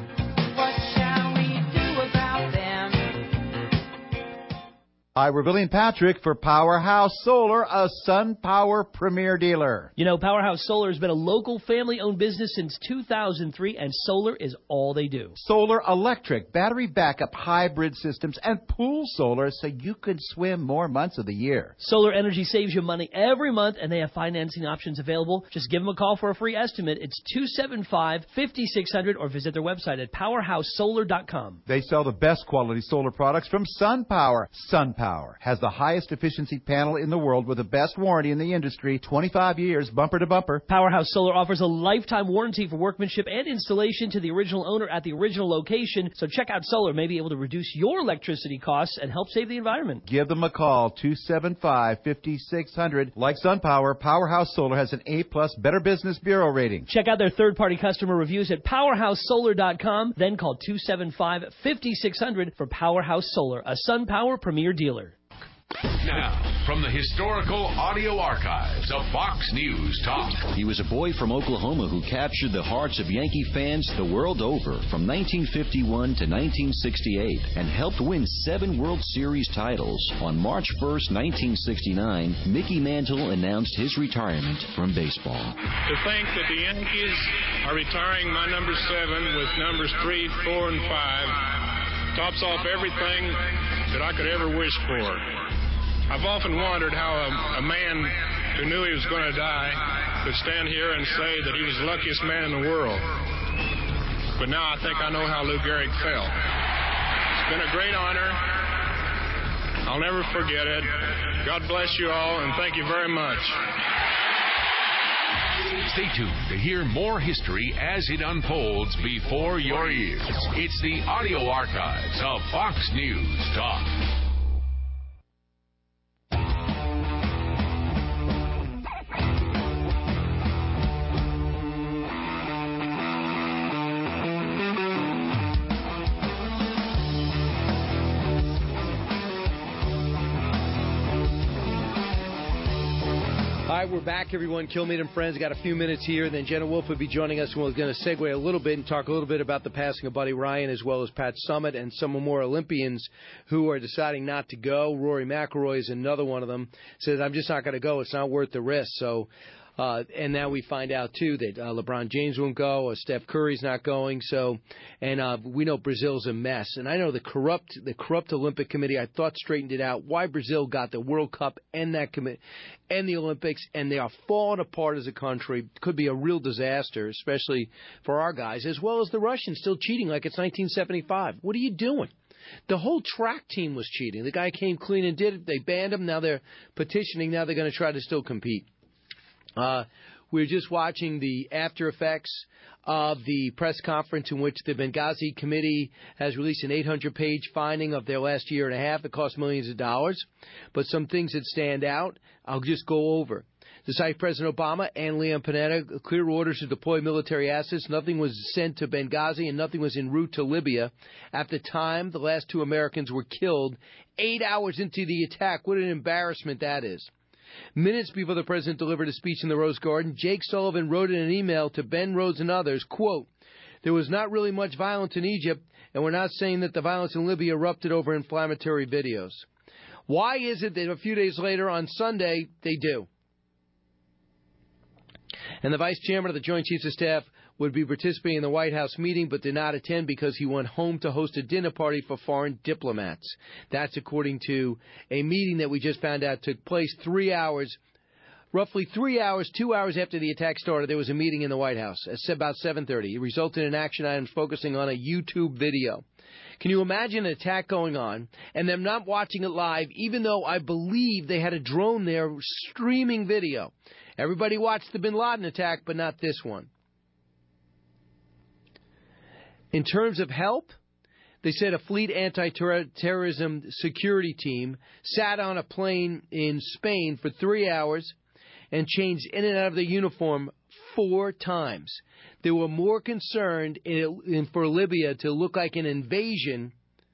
Hi, we're Billy and Patrick for Powerhouse Solar, a SunPower premier dealer. You know, Powerhouse Solar has been a local family-owned business since 2003, and solar is all they do. Solar electric, battery backup, hybrid systems, and pool solar so you can swim more months of the year. Solar energy saves you money every month, and they have financing options available. Just give them a call for a free estimate. It's 275-5600, or visit their website at powerhousesolar.com. They sell the best quality solar products from SunPower. SunPower has the highest efficiency panel in the world with the best warranty in the industry, 25 years, bumper to bumper. Powerhouse Solar offers a lifetime warranty for workmanship and installation to the original owner at the original location. So check out Solar, may be able to reduce your electricity costs and help save the environment. Give them a call, 275-5600. Like SunPower, Powerhouse Solar has an A-plus Better Business Bureau rating. Check out their third-party customer reviews at powerhousesolar.com. Then call 275-5600 for Powerhouse Solar, a SunPower premier dealer. Now, from the historical audio archives of Fox News Talk. He was a boy from Oklahoma who captured the hearts of Yankee fans the world over from 1951 to 1968 and helped win 7 World Series titles. On March 1st, 1969, Mickey Mantle announced his retirement from baseball. To think that the Yankees are retiring my number 7 with numbers 3, 4, and 5 tops off everything that I could ever wish for. I've often wondered how a man who knew he was going to die could stand here and say that he was the luckiest man in the world. But now I think I know how Lou Gehrig felt. It's been a great honor. I'll never forget it. God bless you all, and thank you very much. Stay tuned to hear more history as it unfolds before your ears. It's the audio archives of Fox News Talk. All right, we're back, everyone. Kilmeade and Friends. Got a few minutes here. Then Jenna Wolf will be joining us, and we're going to segue a little bit and talk a little bit about the passing of Buddy Ryan, as well as Pat Summitt and some more Olympians who are deciding not to go. Rory McIlroy is another one of them. Says, I'm just not going to go. It's not worth the risk. So, and now we find out, too, that LeBron James won't go, or Steph Curry's not going. So, and we know Brazil's a mess. And I know the corrupt Olympic Committee, I thought, straightened it out, why Brazil got the World Cup and that committee and the Olympics, and they are falling apart as a country. Could be a real disaster, especially for our guys, as well as the Russians still cheating like it's 1975. What are you doing? The whole track team was cheating. The guy came clean and did it. They banned him. Now they're petitioning. Now they're going to try to still compete. We're just watching the after effects of the press conference in which the Benghazi Committee has released an 800-page finding of their last year and a half. It cost millions of dollars. But some things that stand out, I'll just go over. To cite President Obama and Leon Panetta, clear orders to deploy military assets. Nothing was sent to Benghazi and nothing was en route to Libya. At the time, the last 2 Americans were killed 8 hours into the attack. What an embarrassment that is. Minutes before the president delivered a speech in the Rose Garden, Jake Sullivan wrote in an email to Ben Rhodes and others, quote, there was not really much violence in Egypt, and we're not saying that the violence in Libya erupted over inflammatory videos. Why is it that a few days later on Sunday, they do? And the vice chairman of the Joint Chiefs of Staff would be participating in the White House meeting but did not attend because he went home to host a dinner party for foreign diplomats. That's according to a meeting that we just found out took place 3 hours Roughly 3 hours, 2 hours after the attack started, there was a meeting in the White House at about 7:30. It resulted in action items focusing on a YouTube video. Can you imagine an attack going on and them not watching it live, even though I believe they had a drone there streaming video? Everybody watched the bin Laden attack, but not this one. In terms of help, they said a fleet anti-terrorism security team sat on a plane in Spain for 3 hours and changed in and out of their uniform 4 times. They were more concerned for Libya to look like an invasion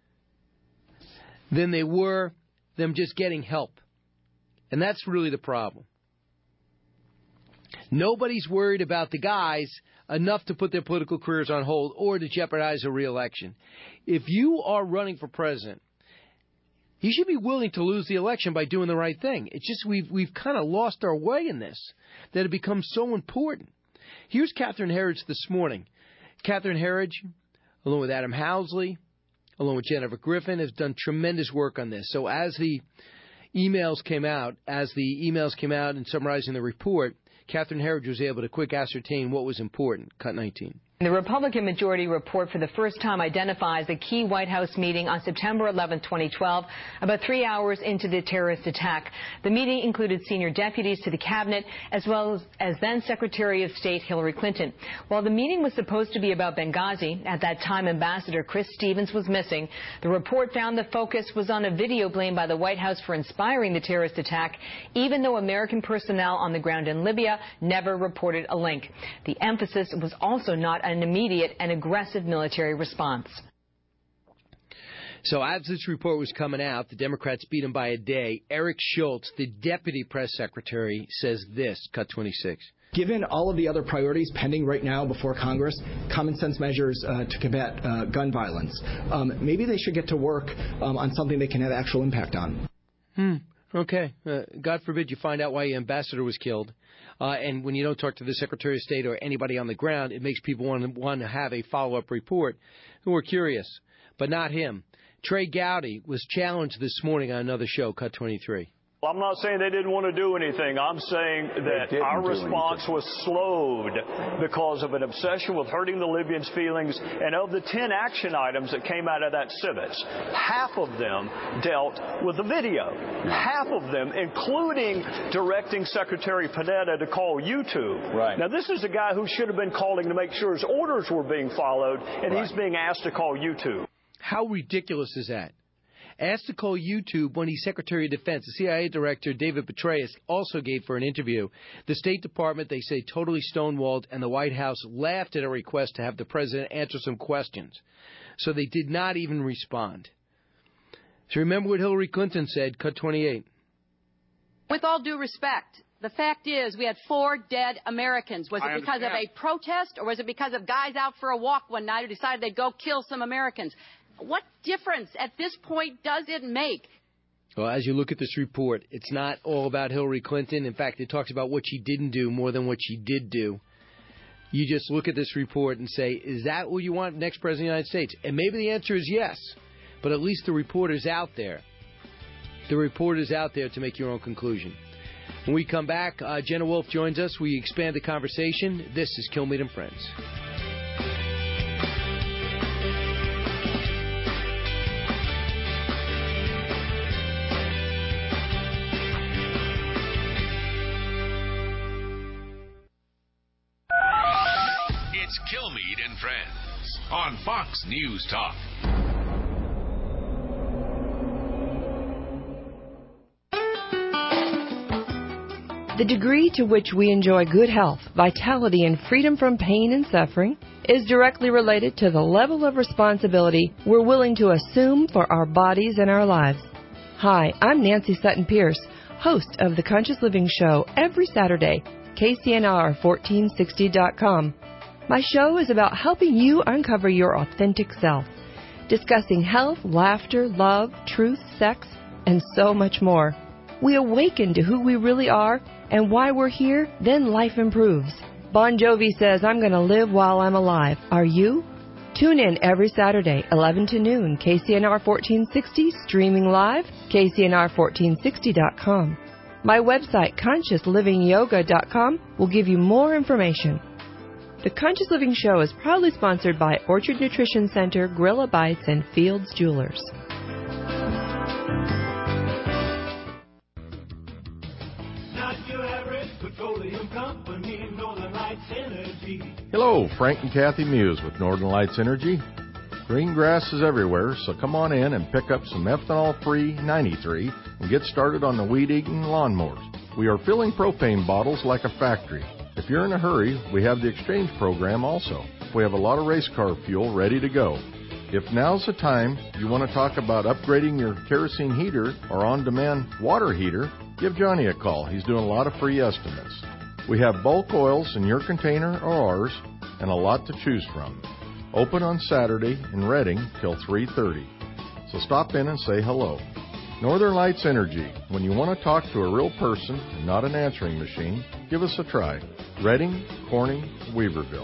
than they were them just getting help. And that's really the problem. Nobody's worried about the guys enough to put their political careers on hold or to jeopardize a re-election. If you are running for president, you should be willing to lose the election by doing the right thing. It's just we've kind of lost our way in this, that it becomes so important. Here's Catherine Herridge this morning. Catherine Herridge, along with Adam Housley, along with Jennifer Griffin, has done tremendous work on this. So as the emails came out and summarizing the report, Catherine Herridge was able to quick ascertain what was important. Cut 19. The Republican majority report for the first time identifies a key White House meeting on September 11, 2012, about 3 hours into the terrorist attack. The meeting included senior deputies to the cabinet, as well as then Secretary of State Hillary Clinton. While the meeting was supposed to be about Benghazi, at that time Ambassador Chris Stevens was missing. The report found the focus was on a video blamed by the White House for inspiring the terrorist attack, even though American personnel on the ground in Libya never reported a link. The emphasis was also not an immediate and aggressive military response. So as this report was coming out, the Democrats beat him by a day. Eric Schultz, the deputy press secretary, says this, cut 26. Given all of the other priorities pending right now before Congress, common sense measures to combat gun violence, maybe they should get to work on something they can have actual impact on. Okay. God forbid you find out why the ambassador was killed. And when you don't talk to the Secretary of State or anybody on the ground, it makes people want to have a follow-up report who are curious. But not him. Trey Gowdy was challenged this morning on another show, Cut 23. I'm not saying they didn't want to do anything. I'm saying that our response was slowed because of an obsession with hurting the Libyans' feelings. And of the 10 action items that came out of that civics, half of them dealt with the video. Half of them, including directing Secretary Panetta to call YouTube. Right. Now, this is a guy who should have been calling to make sure his orders were being followed, and he's being asked to call YouTube. How ridiculous is that? Asked to call YouTube when he's Secretary of Defense. The CIA Director, David Petraeus, also gave for an interview. The State Department, they say, totally stonewalled, and the White House laughed at a request to have the President answer some questions. So they did not even respond. So remember what Hillary Clinton said, cut 28. With all due respect, the fact is we had 4 dead Americans. Was it because of a protest, or was it because of guys out for a walk one night who decided they'd go kill some Americans? What difference at this point does it make? Well, as you look at this report, it's not all about Hillary Clinton. In fact, it talks about what she didn't do more than what she did do. You just look at this report and say, is that what you want next President of the United States? And maybe the answer is yes, but at least the report is out there. The report is out there to make your own conclusion. When we come back, Jenna Wolf joins us. We expand the conversation. This is Kilmeade and Friends. It's Kilmeade and Friends on Fox News Talk. The degree to which we enjoy good health, vitality, and freedom from pain and suffering is directly related to the level of responsibility we're willing to assume for our bodies and our lives. Hi, I'm Nancy Sutton Pierce, host of The Conscious Living Show every Saturday, KCNR1460.com. My show is about helping you uncover your authentic self, discussing health, laughter, love, truth, sex, and so much more. We awaken to who we really are and why we're here, then life improves. Bon Jovi says, I'm going to live while I'm alive. Are you? Tune in every Saturday, 11 to noon, KCNR 1460, streaming live, KCNR1460.com. My website, ConsciousLivingYoga.com, will give you more information. The Conscious Living Show is proudly sponsored by Orchard Nutrition Center, Gorilla Bites, and Fields Jewelers. Not your average petroleum company, Northern Lights Energy. Hello, Frank and Kathy Muse with Northern Lights Energy. Green grass is everywhere, so come on in and pick up some ethanol-free 93 and get started on the weed-eating lawnmowers. We are filling propane bottles like a factory. If you're in a hurry, we have the exchange program also. We have a lot of race car fuel ready to go. If now's the time you want to talk about upgrading your kerosene heater or on-demand water heater, give Johnny a call. He's doing a lot of free estimates. We have bulk oils in your container or ours and a lot to choose from. Open on Saturday in Reading till 3:30. So stop in and say hello. Northern Lights Energy. When you want to talk to a real person and not an answering machine, give us a try. Reading, Corning, Weaverville.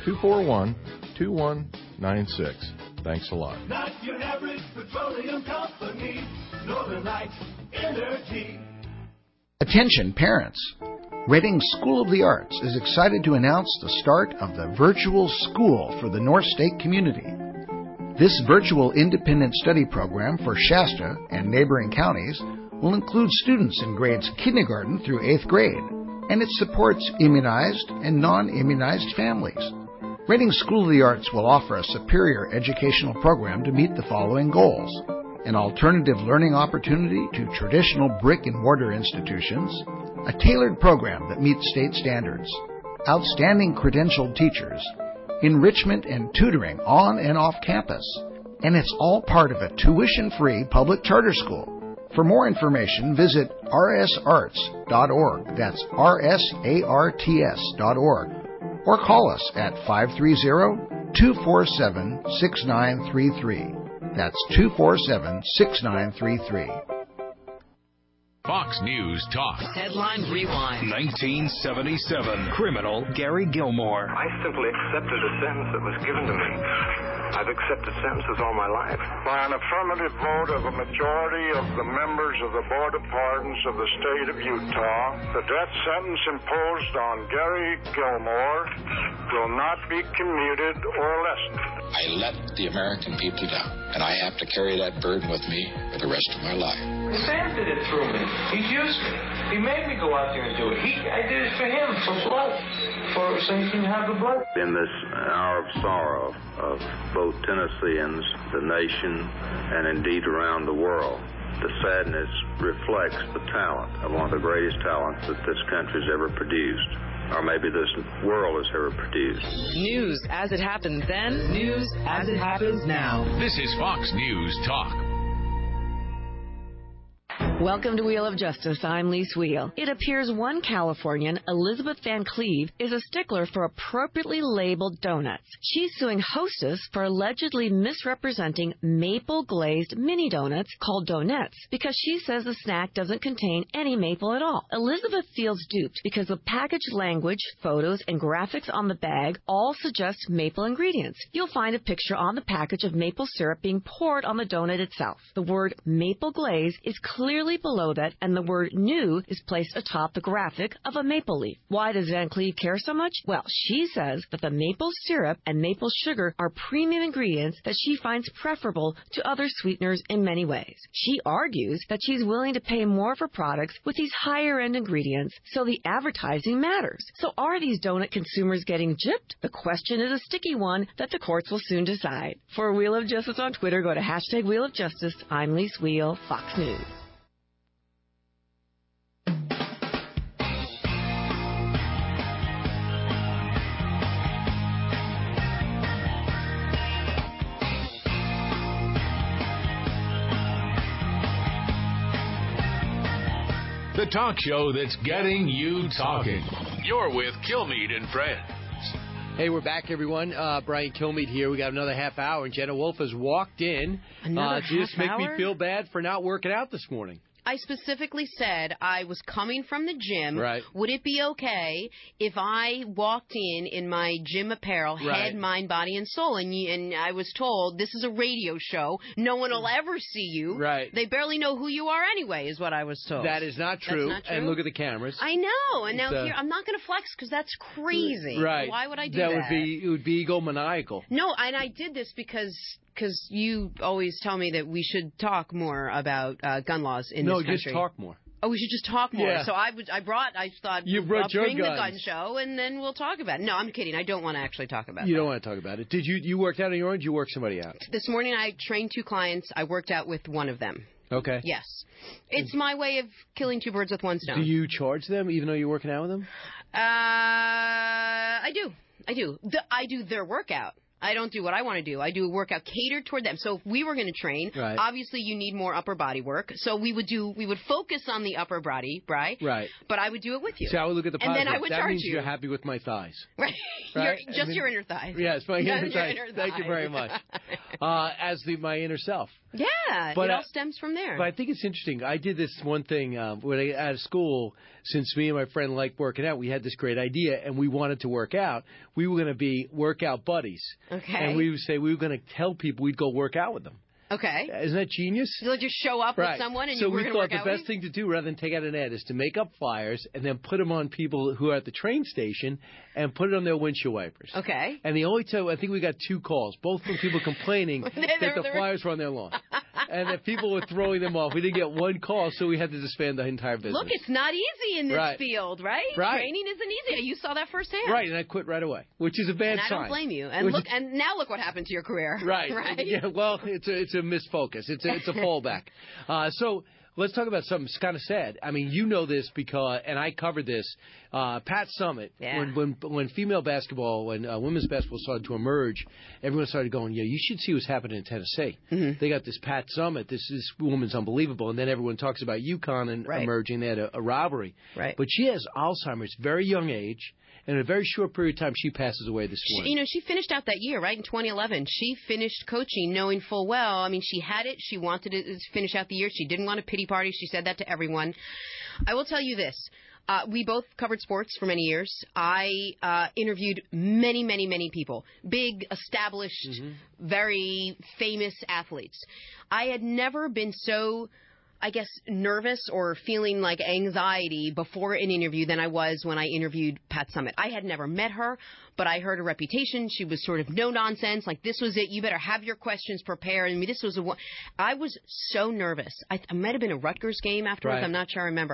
241-2196. Thanks a lot. Not your average petroleum company, Northern Lights Energy. Attention parents. Reading School of the Arts is excited to announce the start of the Virtual School for the North State community. This virtual independent study program for Shasta and neighboring counties will include students in grades kindergarten through 8th grade, and it supports immunized and non-immunized families. Reading School of the Arts will offer a superior educational program to meet the following goals: an alternative learning opportunity to traditional brick-and-mortar institutions, a tailored program that meets state standards, outstanding credentialed teachers, enrichment and tutoring on and off campus, and it's all part of a tuition-free public charter school. For more information, visit rsarts.org, that's rsarts.org, or call us at 530-247-6933. That's 247-6933. Fox News Talk. Headline Rewind. 1977. Criminal Gary Gilmore. I simply accepted a sentence that was given to me. I've accepted sentences all my life. By an affirmative vote of a majority of the members of the Board of Pardons of the state of Utah, the death sentence imposed on Gary Gilmore will not be commuted or lessened. I let the American people down, and I have to carry that burden with me for the rest of my life. Sam did it through me. He used me. He made me go out there and do it. I did it for him, for blood, so he can have the blood. In this hour of sorrow of both Tennesseans, the nation, and indeed around the world, the sadness reflects the talent of one of the greatest talents that this country's ever produced, or maybe this world has ever produced. News as it happens then, news as it happens now. This is Fox News Talk. Welcome to Wheel of Justice. I'm Lise Wheel. It appears one Californian, Elizabeth Van Cleve, is a stickler for appropriately labeled donuts. She's suing Hostess for allegedly misrepresenting maple-glazed mini donuts called donuts because she says the snack doesn't contain any maple at all. Elizabeth feels duped because the package language, photos, and graphics on the bag all suggest maple ingredients. You'll find a picture on the package of maple syrup being poured on the donut itself. The word maple glaze is clearly below that, and the word new is placed atop the graphic of a maple leaf. Why does Van Cleve care so much? Well, she says that the maple syrup and maple sugar are premium ingredients that she finds preferable to other sweeteners in many ways. She argues that she's willing to pay more for products with these higher-end ingredients, so the advertising matters. So are these donut consumers getting gypped? The question is a sticky one that the courts will soon decide. For Wheel of Justice on Twitter, go to hashtag Wheel of Justice. I'm Lise Wheel, Fox News. The talk show that's getting you talking. You're with Kilmeade and Friends. Hey, we're back, everyone. Brian Kilmeade here. We got another half hour, and Jenna Wolf has walked in to just make me feel bad for not working out this morning. I specifically said I was coming from the gym. Right. Would it be okay if I walked in my gym apparel, head, mind, body, and soul? And I was told, this is a radio show. No one will ever see you. Right. They barely know who you are anyway, is what I was told. That is not true. That's not true. And look at the cameras. I know. And now here, I'm not going to flex because that's crazy. Right. Why would I do that? It would be egomaniacal. No, and I did this because you always tell me that we should talk more about gun laws in this country. No, just talk more. Oh, we should just talk more. Yeah. So I thought you brought your bring guns. the gun show and then we'll talk about it. No, I'm kidding. I don't want to actually talk about it. You don't want to talk about it. Did you worked out on your own or did you work somebody out? This morning I trained 2 clients. I worked out with one of them. Okay. Yes. It's my way of killing 2 birds with one stone. Do you charge them even though you're working out with them? I do. I do their workout. I don't do what I want to do. I do a workout catered toward them. So if we were going to train, obviously you need more upper body work. So we would focus on the upper body, right? Right. But I would do it with you. See, I would look at the positive. And then I would that charge means you. You're happy with my thighs. Right. Your inner thighs. Yes, my inner thighs. Inner Thank you very much. My inner self. Yeah, but, it all stems from there. But I think it's interesting. I did this one thing when I out of school. Since me and my friend liked working out, we had this great idea, and we wanted to work out. We were going to be workout buddies. Okay. And we would say we were going to tell people we'd go work out with them. Okay. Isn't that genius? You'll just show up with someone and you were going to work out with So we thought the best thing to do, rather than take out an ad, is to make up flyers and then put them on people who are at the train station and put it on their windshield wipers. Okay. And the only time, I think we got 2 calls, both from people complaining that the flyers were on their lawn. And that people were throwing them off. We didn't get 1 call, so we had to disband the entire business. Look, it's not easy in this field, right? Training isn't easy. You saw that firsthand. Right, and I quit right away, which is a bad sign. And I don't blame you. And now look what happened to your career. Right. Right. Yeah. Well, it's a misfocus. It's a fallback. So let's talk about something kind of sad. I mean, you know this because, and I covered this. Pat Summitt. Yeah. When female basketball, when women's basketball started to emerge, everyone started going, "Yeah, you should see what's happening in Tennessee. Mm-hmm. They got this Pat Summitt. This woman's unbelievable." And then everyone talks about UConn and emerging. They had a robbery. Right. But she has Alzheimer's, very young age. In a very short period of time, she passes away this morning. She finished out that year, right, in 2011. She finished coaching knowing full well. I mean, she had it. She wanted to finish out the year. She didn't want a pity party. She said that to everyone. I will tell you this. We both covered sports for many years. I interviewed many, many, many people, big, established, very famous athletes. I had never been so, I guess, nervous or feeling like anxiety before an interview than I was when I interviewed Pat Summitt. I had never met her, but I heard her reputation. She was sort of no nonsense. Like, this was it. You better have your questions prepared. I mean, this was I was so nervous. I might have been a Rutgers game afterwards. Right. I'm not sure I remember.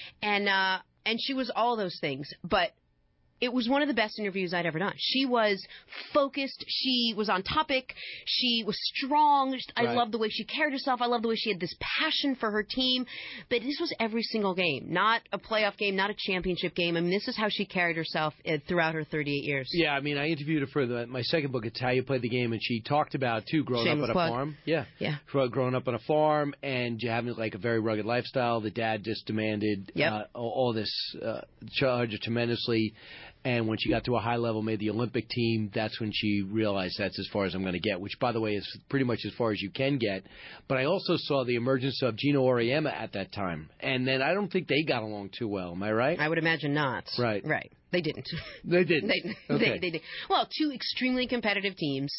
And she was all those things, but it was one of the best interviews I'd ever done. She was focused. She was on topic. She was strong. I loved the way she carried herself. I loved the way she had this passion for her team. But this was every single game, not a playoff game, not a championship game. I mean, this is how she carried herself throughout her 38 years. Yeah, I mean, I interviewed her for my second book, It's How You Play the Game, and she talked about, too, growing up on a farm. Yeah. Growing up on a farm and having, like, a very rugged lifestyle. The dad just demanded all this, charged her tremendously. And when she got to a high level, made the Olympic team, that's when she realized that's as far as I'm going to get, which, by the way, is pretty much as far as you can get. But I also saw the emergence of Gino Auriemma at that time. And then I don't think they got along too well. Am I right? I would imagine not. Right. Right. They didn't. They didn't. They did. Well, 2 extremely competitive teams,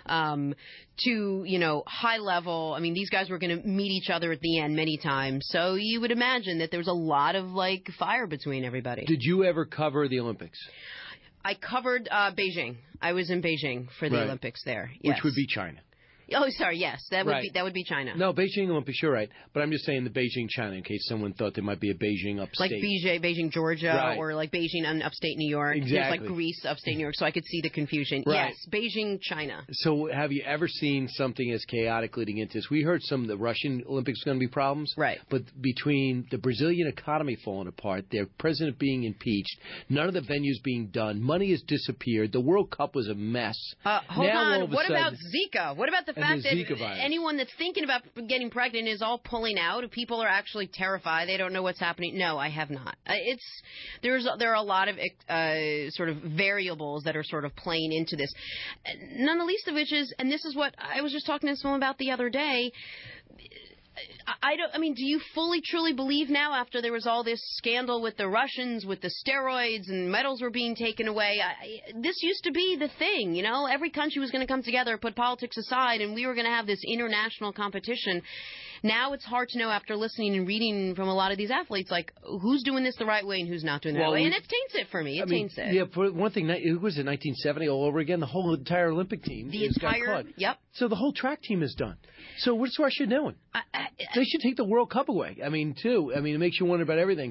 2, high level. I mean, these guys were going to meet each other at the end many times. So you would imagine that there was a lot of, fire between everybody. Did you ever cover the Olympics? I covered Beijing. I was in Beijing for the Olympics there. Yes. Which would be China. Oh, sorry. Yes, that would be China. No, Beijing Olympics. You're right, but I'm just saying the Beijing China in case someone thought there might be a Beijing upstate, like Beijing Georgia, or like Beijing in upstate New York. Exactly. There's like Greece, upstate New York, so I could see the confusion. Right. Yes, Beijing China. So, have you ever seen something as chaotic leading into this? We heard some of the Russian Olympics were going to be problems, right? But between the Brazilian economy falling apart, their president being impeached, none of the venues being done, money has disappeared. The World Cup was a mess. Hold on. What about Zika? What about the fact that virus. Anyone that's thinking about getting pregnant is all pulling out? People are actually terrified. They don't know what's happening. No, I have not. There are a lot of sort of variables that are sort of playing into this. None the least of which is, and this is what I was just talking to someone about the other day, I don't. I mean, do you fully, truly believe now, after there was all this scandal with the Russians, with the steroids and medals were being taken away? This used to be the thing, you know. Every country was going to come together, put politics aside, and we were going to have this international competition. Now it's hard to know, after listening and reading from a lot of these athletes, like, who's doing this the right way and who's not doing the right way. And it taints it for me. It taints it. Yeah, for one thing, it was in 1970 all over again. The whole entire Olympic team. Got caught. Yep. So the whole track team is done. So what's Russia doing? They should take the World Cup away. I mean, too. I mean, it makes you wonder about everything.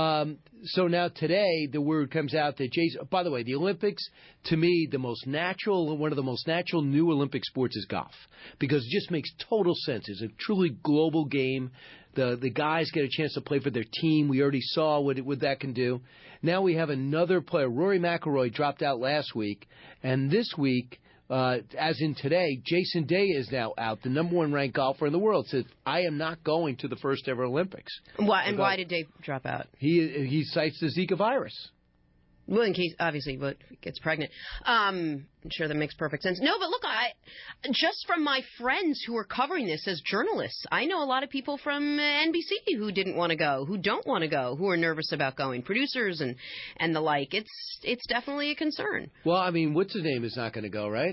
So now today, the word comes out that Jason. By the way, the Olympics, to me, one of the most natural new Olympic sports is golf, because it just makes total sense. It's a truly global game. The guys get a chance to play for their team. We already saw what that can do. Now we have another player. Rory McIlroy dropped out last week, and this week, as in today, Jason Day is now out, the number 1 ranked golfer in the world. Says, I am not going to the first ever Olympics. Why did Day drop out? He cites the Zika virus. Well, in case, obviously, gets pregnant. I'm sure that makes perfect sense. No, but look, just from my friends who are covering this as journalists, I know a lot of people from NBC who didn't want to go, who don't want to go, who are nervous about going, producers and the like. It's definitely a concern. Well, I mean, what's his name is not going to go, right?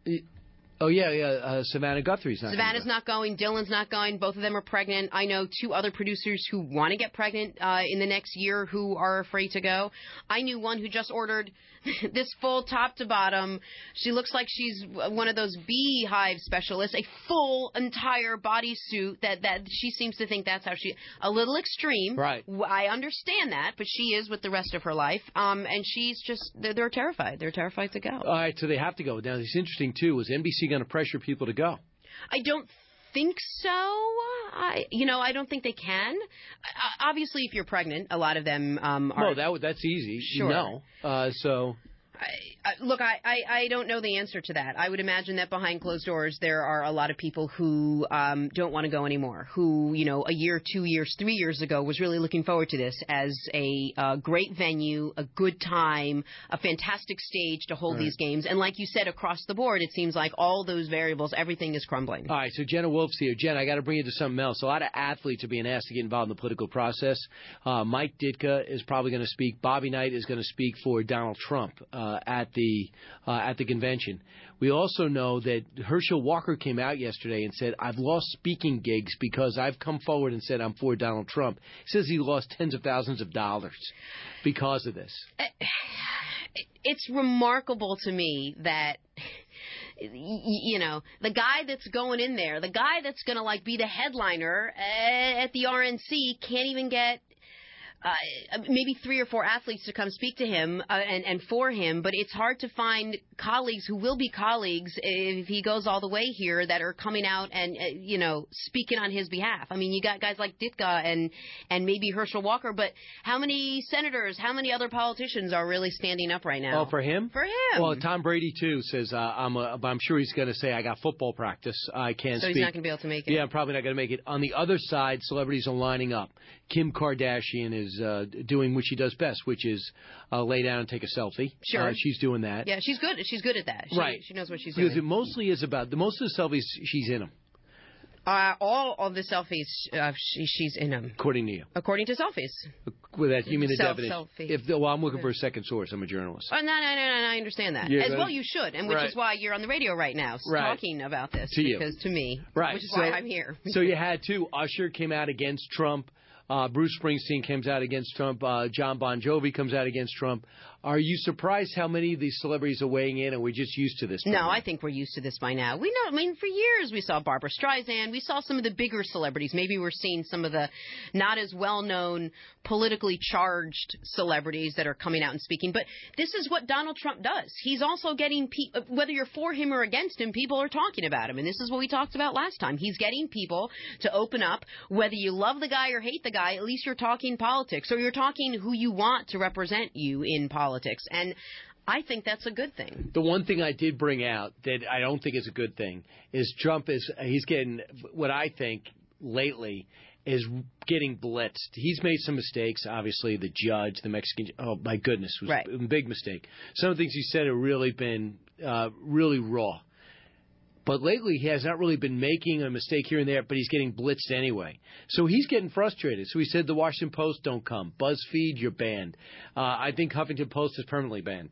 Oh, yeah. Savannah Guthrie's not going. Savannah's not going. Dylan's not going. Both of them are pregnant. I know 2 other producers who want to get pregnant in the next year who are afraid to go. I knew one who just ordered this full top to bottom. She looks like she's one of those beehive specialists, a full entire bodysuit that she seems to think that's how she. A little extreme. Right. I understand that, but she is with the rest of her life. And she's just, they're terrified. They're terrified to go. All right, so they have to go. Now, it's interesting, too, is NBC going to pressure people to go? I don't think so. I don't think they can. Obviously, if you're pregnant, a lot of them are. No, that's easy. Sure. So. Look, I don't know the answer to that. I would imagine that behind closed doors there are a lot of people who don't want to go anymore, who, a year, 2 years, 3 years ago was really looking forward to this as a great venue, a good time, a fantastic stage to hold these games. And like you said, across the board, it seems like all those variables, everything is crumbling. All right, so Jenna Wolf's here. Jen, I got to bring you to something else. A lot of athletes are being asked to get involved in the political process. Mike Ditka is probably going to speak. Bobby Knight is going to speak for Donald Trump at the convention. We also know that Herschel Walker came out yesterday and said, I've lost speaking gigs because I've come forward and said I'm for Donald Trump. He says he lost tens of thousands of dollars because of this. It's remarkable to me that the guy that's going in there, the guy that's going to be the headliner at the RNC can't even get maybe 3 or 4 athletes to come speak to him and for him, but it's hard to find colleagues who will be colleagues if he goes all the way here that are coming out and speaking on his behalf. I mean, you got guys like Ditka and maybe Herschel Walker, but how many senators, how many other politicians are really standing up right now? Oh, for him? For him. Well, Tom Brady too says I'm sure he's going to say I got football practice. I can't speak. So he's not going to be able to make it. Yeah, I'm probably not going to make it. On the other side, celebrities are lining up. Kim Kardashian is doing what she does best, which is lay down and take a selfie. Sure. She's doing that. Yeah, she's good. She's good at that. Right. She knows what she's doing. Because it mostly is about most of the selfies, she's in them. All of the selfies, she's in them. According to you. According to selfies. With that, you mean the definition? I'm looking for a second source. I'm a journalist. Oh, no, I understand that. As well you should, and which is why you're on the radio right now talking about this. To me. Right. Which is why I'm here. So you had two. Usher came out against Trump. Bruce Springsteen comes out against Trump. John Bon Jovi comes out against Trump. Are you surprised how many of these celebrities are weighing in, and we're just used to this? No, I think we're used to this by now. We know. I mean, for years we saw Barbra Streisand. We saw some of the bigger celebrities. Maybe we're seeing some of the not as well-known, politically charged celebrities that are coming out and speaking. But this is what Donald Trump does. He's also getting whether you're for him or against him, people are talking about him. And this is what we talked about last time. He's getting people to open up. Whether you love the guy or hate the guy, at least you're talking politics, or you're talking who you want to represent you in politics. And I think that's a good thing. The one thing I did bring out that I don't think is a good thing is Trump he's getting what I think lately is getting blitzed. He's made some mistakes. Obviously, the judge, the Mexican, oh my goodness, was a big mistake. Some of the things he said have really been really raw. But lately, he has not really been making a mistake here and there, but he's getting blitzed anyway. So he's getting frustrated. So he said the Washington Post, don't come. BuzzFeed, you're banned. I think Huffington Post is permanently banned.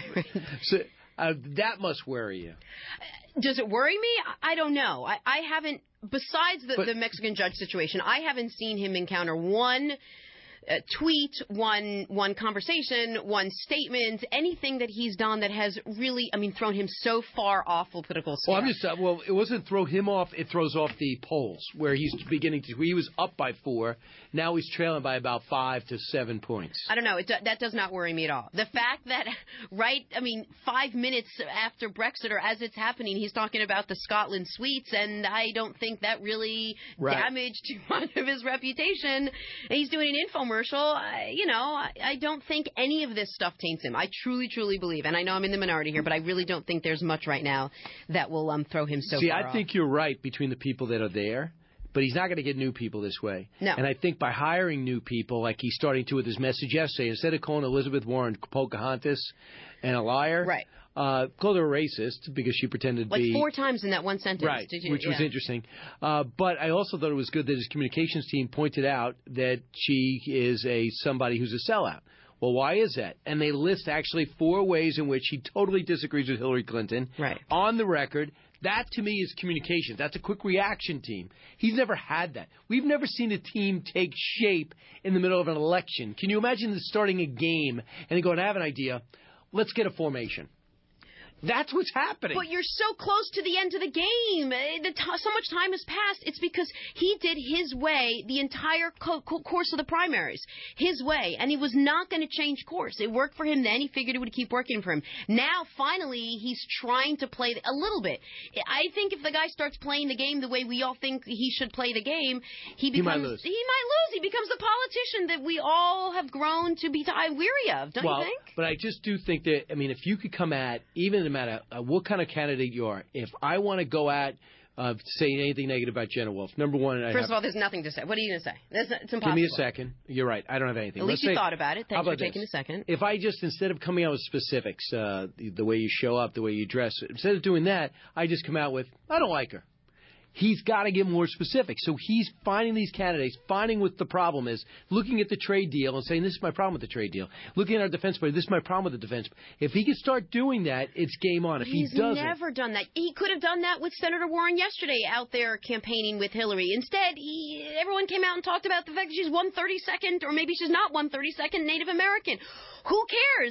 That must worry you. Does it worry me? I don't know. I haven't, besides the Mexican judge situation, I haven't seen him encounter one tweet, one conversation, one statement, anything that he's done that has really, thrown him so far off the political sphere. Well, it wasn't throw him off, it throws off the polls, where he's beginning to, he was up by 4, now he's trailing by about 5 to 7 points. I don't know, that does not worry me at all. The fact that, 5 minutes after Brexit, or as it's happening, he's talking about the Scotland sweets, and I don't think that really damaged too much of his reputation. And he's doing an infomercial. I don't think any of this stuff taints him. I truly, truly believe, and I know I'm in the minority here, but I really don't think there's much right now that will throw him so far off. I think you're right between the people that are there, but he's not going to get new people this way. No. And I think by hiring new people, like he's starting to with his message yesterday, instead of calling Elizabeth Warren Pocahontas and a liar, called her a racist because she pretended to be... 4 times in that one sentence. Right, which was interesting. But I also thought it was good that his communications team pointed out that she is somebody who's a sellout. Well, why is that? And they list actually 4 ways in which he totally disagrees with Hillary Clinton. Right. On the record. That, to me, is communications. That's a quick reaction team. He's never had that. We've never seen a team take shape in the middle of an election. Can you imagine starting a game and they go, I have an idea. Let's get a formation. That's what's happening. But you're so close to the end of the game. So much time has passed. It's because he did his way the entire course of the primaries. His way. And he was not going to change course. It worked for him then. He figured it would keep working for him. Now, finally, he's trying to play a little bit. I think if the guy starts playing the game the way we all think he should play the game, he might lose. He becomes the politician that we all have grown to be weary of, don't you think? But I just do think that, if you could come at, even no matter what kind of candidate you are, if I want to go at saying anything negative about Jenna Wolf, number one... First of all, there's nothing to say. What are you going to say? It's impossible. Give me a second. You're right. I don't have anything. At least you thought about it. Thanks for taking a second. If I just, instead of coming out with specifics, the way you show up, the way you dress, instead of doing that, I just come out with, I don't like her. He's got to get more specific. So he's finding these candidates, finding what the problem is, looking at the trade deal and saying, this is my problem with the trade deal. Looking at our defense budget, this is my problem with the defense. If he can start doing that, it's game on. If he doesn't... He's never done that. He could have done that with Senator Warren yesterday out there campaigning with Hillary. Instead, everyone came out and talked about the fact that she's 132nd, or maybe she's not 132nd Native American. Who cares?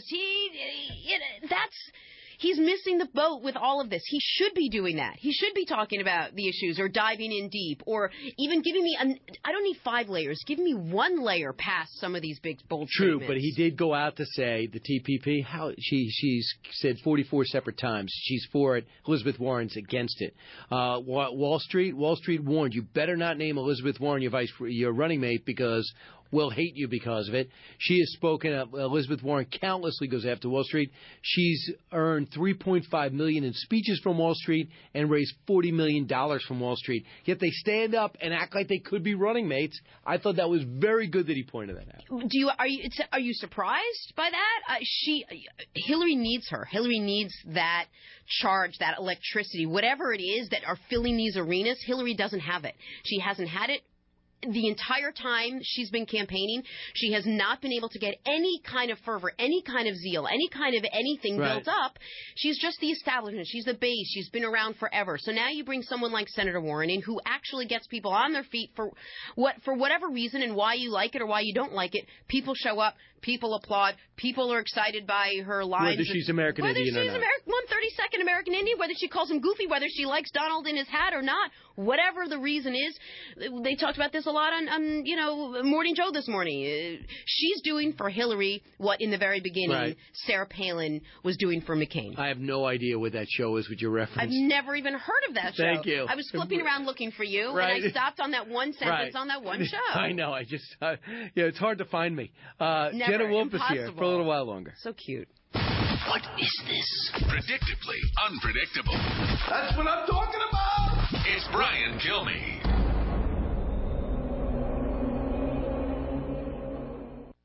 He's missing the boat with all of this. He should be doing that. He should be talking about the issues or diving in deep or even giving me I don't need 5 layers. Give me 1 layer past some of these big, bold statements. True, but he did go out to say, the TPP, she's said 44 separate times. She's for it. Elizabeth Warren's against it. Wall Street warned, you better not name Elizabeth Warren your running mate because will hate you because of it. She has spoken up. Elizabeth Warren countlessly goes after Wall Street. She's earned $3.5 million in speeches from Wall Street and raised $40 million from Wall Street. Yet they stand up and act like they could be running mates. I thought that was very good that he pointed that out. Are you surprised by that? Hillary needs her. Hillary needs that charge, that electricity, whatever it is that are filling these arenas. Hillary doesn't have it. She hasn't had it. The entire time she's been campaigning, she has not been able to get any kind of fervor, any kind of zeal, any kind of anything built up. She's just the establishment. She's the base. She's been around forever. So now you bring someone like Senator Warren in who actually gets people on their feet for whatever reason and why you like it or why you don't like it. People show up. People applaud. People are excited by her lines. Whether she's American Indian or not. Whether she's 132nd American Indian, whether she calls him goofy, whether she likes Donald in his hat or not, whatever the reason is. They talked about this a lot on Morning Joe this morning. She's doing for Hillary what in the very beginning Sarah Palin was doing for McCain. I have no idea what that show is with your reference. I've never even heard of that show. Thank you. I was flipping around looking for you, and I stopped on that one sentence on that one show. I know. It's hard to find me. Jenna Wolf is here for a little while longer. So cute. What is this? Predictably unpredictable. That's what I'm talking about. It's Brian Kilmeade. The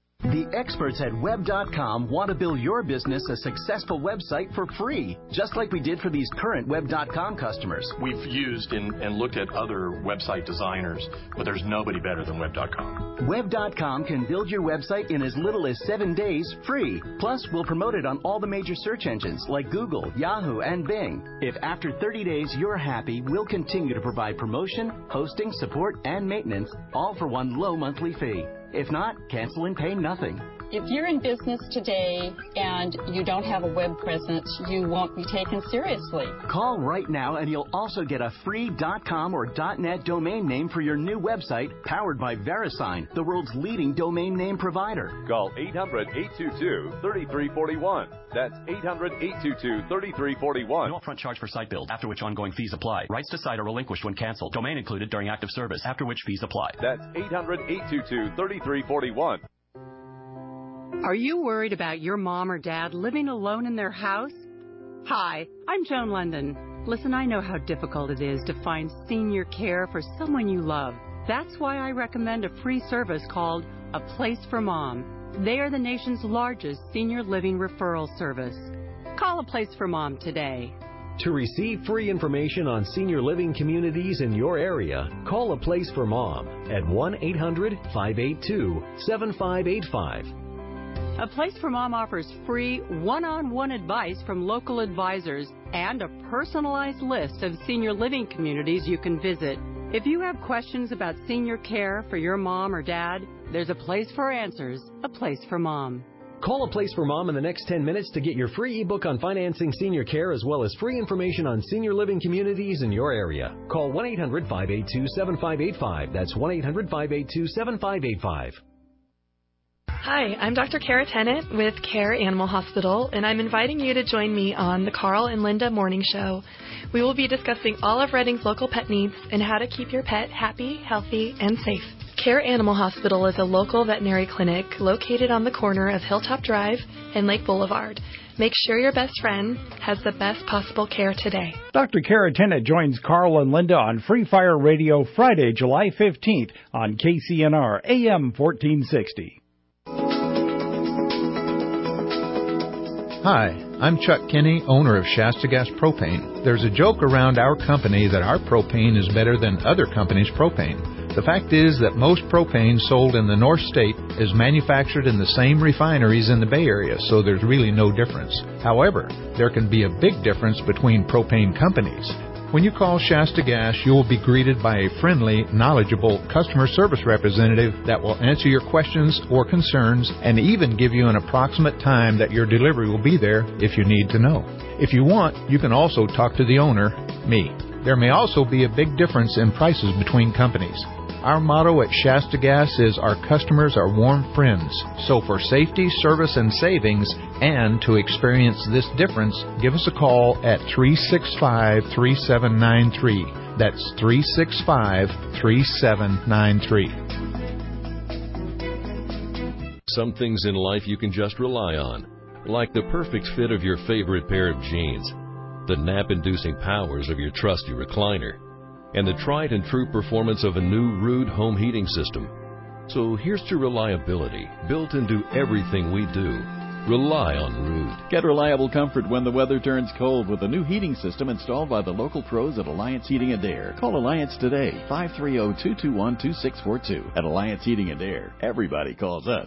Experts at Web.com want to build your business a successful website for free, just like we did for these current Web.com customers. We've used and looked at other website designers, but there's nobody better than Web.com. Web.com can build your website in as little as 7 days free. Plus, we'll promote it on all the major search engines like Google, Yahoo, and Bing. If after 30 days you're happy, we'll continue to provide promotion, hosting, support, and maintenance, all for one low monthly fee. If not, cancel and pay nothing. If you're in business today and you don't have a web presence, you won't be taken seriously. Call right now and you'll also get a free .com or .net domain name for your new website powered by VeriSign, the world's leading domain name provider. Call 800-822-3341. That's 800-822-3341. No upfront charge for site build, after which ongoing fees apply. Rights to site are relinquished when canceled. Domain included during active service, after which fees apply. That's 800-822-3341. Are you worried about your mom or dad living alone in their house? Hi, I'm Joan London. Listen, I know how difficult it is to find senior care for someone you love. That's why I recommend a free service called A Place for Mom. They are the nation's largest senior living referral service. Call A Place for Mom today. To receive free information on senior living communities in your area, call A Place for Mom at 1-800-582-7585. A Place for Mom offers free one-on-one advice from local advisors and a personalized list of senior living communities you can visit. If you have questions about senior care for your mom or dad, there's a place for answers, A Place for Mom. Call A Place for Mom in the next 10 minutes to get your free ebook on financing senior care as well as free information on senior living communities in your area. Call 1-800-582-7585. That's 1-800-582-7585. Hi, I'm Dr. Kara Tennant with Care Animal Hospital, and I'm inviting you to join me on the Carl and Linda Morning Show. We will be discussing all of Reading's local pet needs and how to keep your pet happy, healthy, and safe. Care Animal Hospital is a local veterinary clinic located on the corner of Hilltop Drive and Lake Boulevard. Make sure your best friend has the best possible care today. Dr. Kara Tennant joins Carl and Linda on Free Fire Radio Friday, July 15th on KCNR AM 1460. Hi, I'm Chuck Kinney, owner of Shasta Gas Propane. There's a joke around our company that our propane is better than other companies' propane. The fact is that most propane sold in the North State is manufactured in the same refineries in the Bay Area, so there's really no difference. However, there can be a big difference between propane companies. When you call Shasta Gas, you will be greeted by a friendly, knowledgeable customer service representative that will answer your questions or concerns and even give you an approximate time that your delivery will be there if you need to know. If you want, you can also talk to the owner, me. There may also be a big difference in prices between companies. Our motto at Shasta Gas is our customers are warm friends. So for safety, service, and savings, and to experience this difference, give us a call at 365-3793. That's 365-3793. Some things in life you can just rely on, like the perfect fit of your favorite pair of jeans, the nap-inducing powers of your trusty recliner, and the tried and true performance of a new Ruud home heating system. So here's to reliability, built into everything we do. Rely on Ruud. Get reliable comfort when the weather turns cold with a new heating system installed by the local pros at Alliance Heating and Air. Call Alliance today, 530-221-2642. At Alliance Heating and Air, everybody calls us.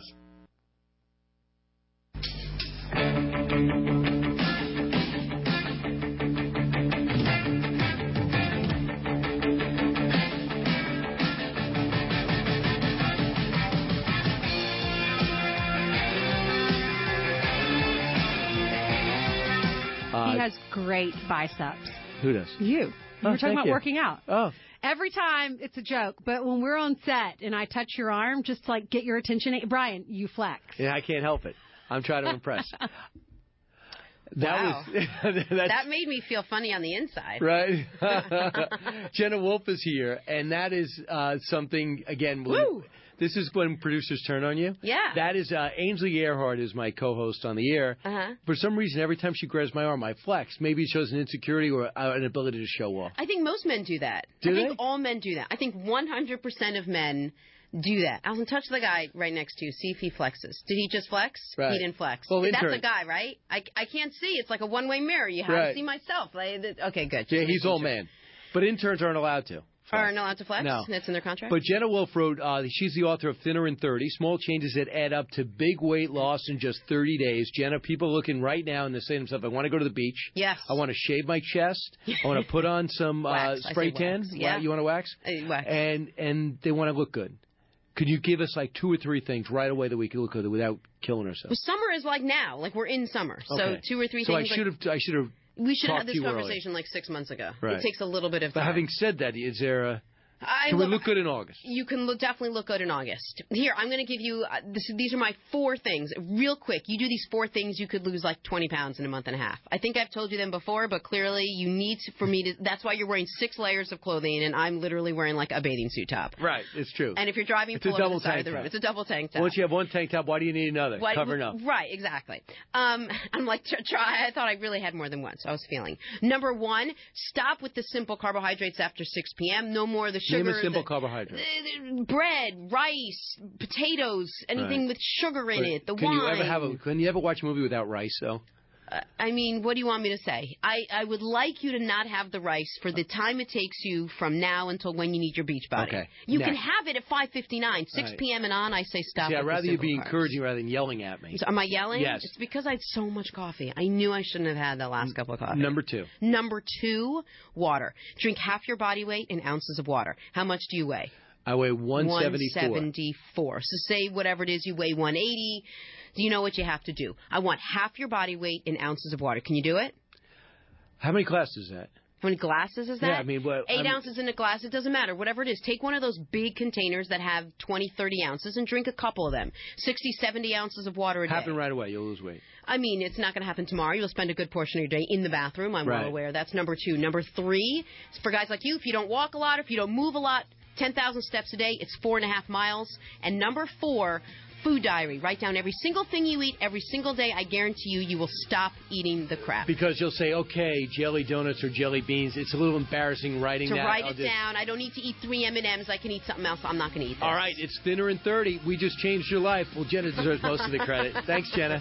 He has great biceps. Who does? You. We were talking about working out. Oh. Every time it's a joke, but when we're on set and I touch your arm, just to, like, get your attention, Brian, you flex. Yeah, I can't help it. I'm trying to impress. That made me feel funny on the inside. Right. Jenna Wolf is here, and that is something, again, this is when producers turn on you. Yeah. That is Ainsley Earhart is my co-host on the air. Uh-huh. For some reason, every time she grabs my arm, I flex. Maybe it shows an insecurity or an ability to show off. I think most men do that. I think all men do that. I think 100% of men Do that. Allison, touch the guy right next to you. See if he flexes. Did he just flex? Right. He didn't flex. Well, That's intern. a guy, right? I can't see. It's like a one-way mirror. You have to Right. see myself. Okay, good. Yeah, he's old man. But interns aren't allowed to. Are not allowed to flex? No. That's in their contract? But Jenna Wolf wrote, she's the author of Thinner in 30, small changes that add up to big weight loss in just 30 days. Jenna, people are looking right now and they're saying to themselves, I want to go to the beach. Yes. I want to shave my chest. I want to put on some spray tan. Wax. Yeah. You want to wax? Wax. And they want to look good. Could you give us like 2 or 3 things right away that we can look good without killing ourselves? Well, summer is like now. Like we're in summer. Okay. So 2 or 3 so things. I should have. We should have had talked to this you early. conversation like 6 months ago. Right. It takes a little bit of time. But having said that, is there a... Can we look good in August? You can definitely look good in August. Here, I'm going to give you, these are my 4 things. Real quick, you do these 4 things, you could lose like 20 pounds in a month and a half. I think I've told you them before, but clearly you need for me to, that's why you're wearing 6 layers of clothing, and I'm literally wearing like a bathing suit top. Right, it's true. And if you're driving, it's a pull over double the side tank of the road. top. It's a double tank top. Once you have one tank top, why do you need another? Covering up. Right, exactly. I'm like, try. I thought I really had more than one, so I was feeling. Number 1, stop with the simple carbohydrates after 6 p.m. No more of the sugar. Name a simple carbohydrate. Bread, rice, potatoes, anything with sugar in it. The wine. Can you ever watch a movie without rice, though? I mean, what do you want me to say? I would like you to not have the rice for the time it takes you from now until when you need your beach body. Okay. You can have it at 5:59, 6 p.m. and on. I say stop. See, I'd rather you be carbs. encouraging rather than yelling at me. So am I yelling? Yes. It's because I had so much coffee. I knew I shouldn't have had the last cup of coffee. Number 2. Number 2, water. Drink half your body weight in ounces of water. How much do you weigh? I weigh 174. 174. So say whatever it is, you weigh 180. You know what you have to do. I want half your body weight in ounces of water. Can you do it? How many glasses is that? How many glasses is that? Yeah, I mean, 8 ounces in a glass. It doesn't matter. Whatever it is. Take one of those big containers that have 20, 30 ounces and drink a couple of them. 60, 70 ounces of water a day. Happen right away. You'll lose weight. I mean, it's not going to happen tomorrow. You'll spend a good portion of your day in the bathroom. I'm Right. well aware. That's number 2. Number 3, for guys like you, if you don't walk a lot, if you don't move a lot, 10,000 steps a day, it's 4.5 miles. And number 4, food diary. Write down every single thing you eat every single day. I guarantee you will stop eating the crap. Because you'll say, okay, jelly donuts or jelly beans. It's a little embarrassing writing to that. write it down. I don't need to eat 3 M&Ms. I can eat something else. I'm not going to eat this. All right, it's Thinner in 30. We just changed your life. Well, Jenna deserves most of the credit. Thanks, Jenna.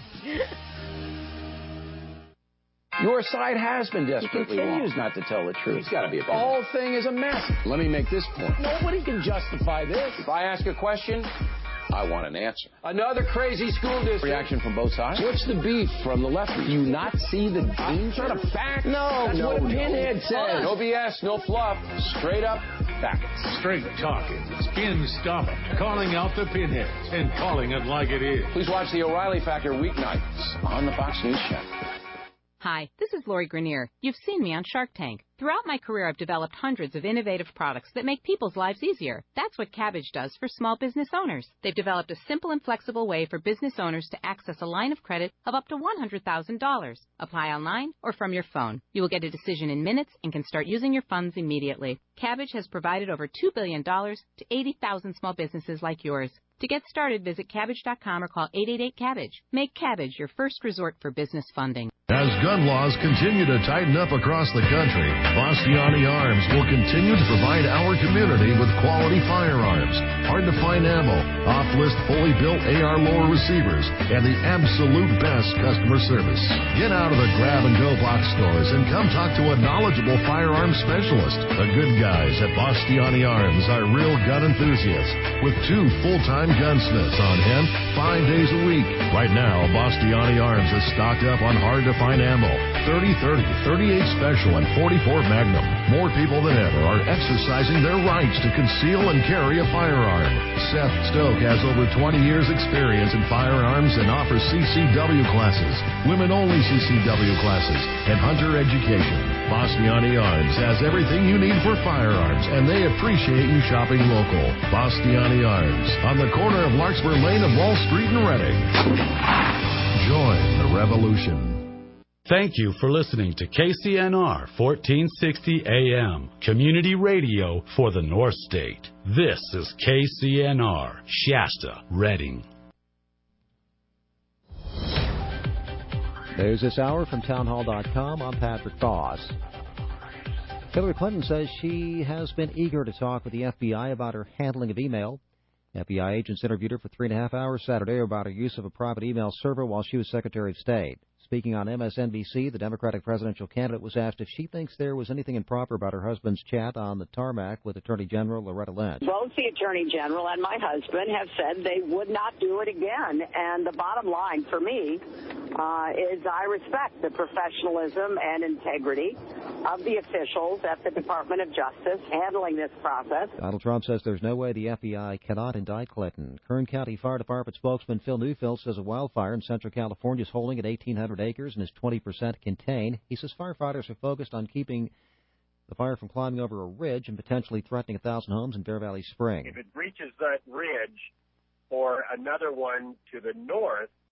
Your side has been desperately wrong. He continues not to tell the truth. He's got to be a The whole thing is a mess. Let me make this point. Nobody can justify this. If I ask a question, I want an answer. Another crazy school district. Reaction from both sides. What's the beef from the left? Do you not see the danger? It's not a fact. No, that's what a pinhead says. No BS, no fluff. Straight up facts. Straight talking, skin stomping, calling out the pinheads and calling it like it is. Please watch the O'Reilly Factor weeknights on the Fox News Channel. Hi, this is Lori Grenier. You've seen me on Shark Tank. Throughout my career, I've developed hundreds of innovative products that make people's lives easier. That's what Cabbage does for small business owners. They've developed a simple and flexible way for business owners to access a line of credit of up to $100,000. Apply online or from your phone. You will get a decision in minutes and can start using your funds immediately. Cabbage has provided over $2 billion to 80,000 small businesses like yours. To get started, visit Cabbage.com or call 888-CABBAGE. Make Cabbage your first resort for business funding. As gun laws continue to tighten up across the country, Bastiani Arms will continue to provide our community with quality firearms, hard-to-find ammo, off-list fully built AR lower receivers, and the absolute best customer service. Get out of the grab-and-go box stores and come talk to a knowledgeable firearms specialist. The good guys at Bastiani Arms are real gun enthusiasts with 2 full-time gunsmiths on hand 5 days a week. Right now, Bastiani Arms is stocked up on hard-to-find ammo, 30-30, 38 Special, and 44 Magnum. More people than ever are exercising their rights to conceal and carry a firearm. Seth Stoke has over 20 years' experience in firearms and offers CCW classes, women-only CCW classes, and hunter education. Bastiani Arms has everything you need for firearms, and they appreciate you shopping local. Bastiani Arms, on the corner of Larkspur Lane and Wall Street in Reading. Join the revolution. Thank you for listening to KCNR 1460 AM, community radio for the North State. This is KCNR, Shasta, Reading. There's this hour from townhall.com. I'm Patrick Foss. Hillary Clinton says she has been eager to talk with the FBI about her handling of email FBI agents interviewed her for 3.5 hours Saturday about her use of a private email server while she was Secretary of State. Speaking on MSNBC, the Democratic presidential candidate was asked if she thinks there was anything improper about her husband's chat on the tarmac with Attorney General Loretta Lynch. Both the Attorney General and my husband have said they would not do it again. And the bottom line for me is I respect the professionalism and integrity of the officials at the Department of Justice handling this process. Donald Trump says there's no way the FBI cannot indict Clinton. Kern County Fire Department spokesman Phil Neufeld says a wildfire in Central California is holding at 1,800 acres and is 20% contained. He says firefighters are focused on keeping the fire from climbing over a ridge and potentially threatening 1,000 homes in Bear Valley Spring. If it reaches that ridge or another one to the north,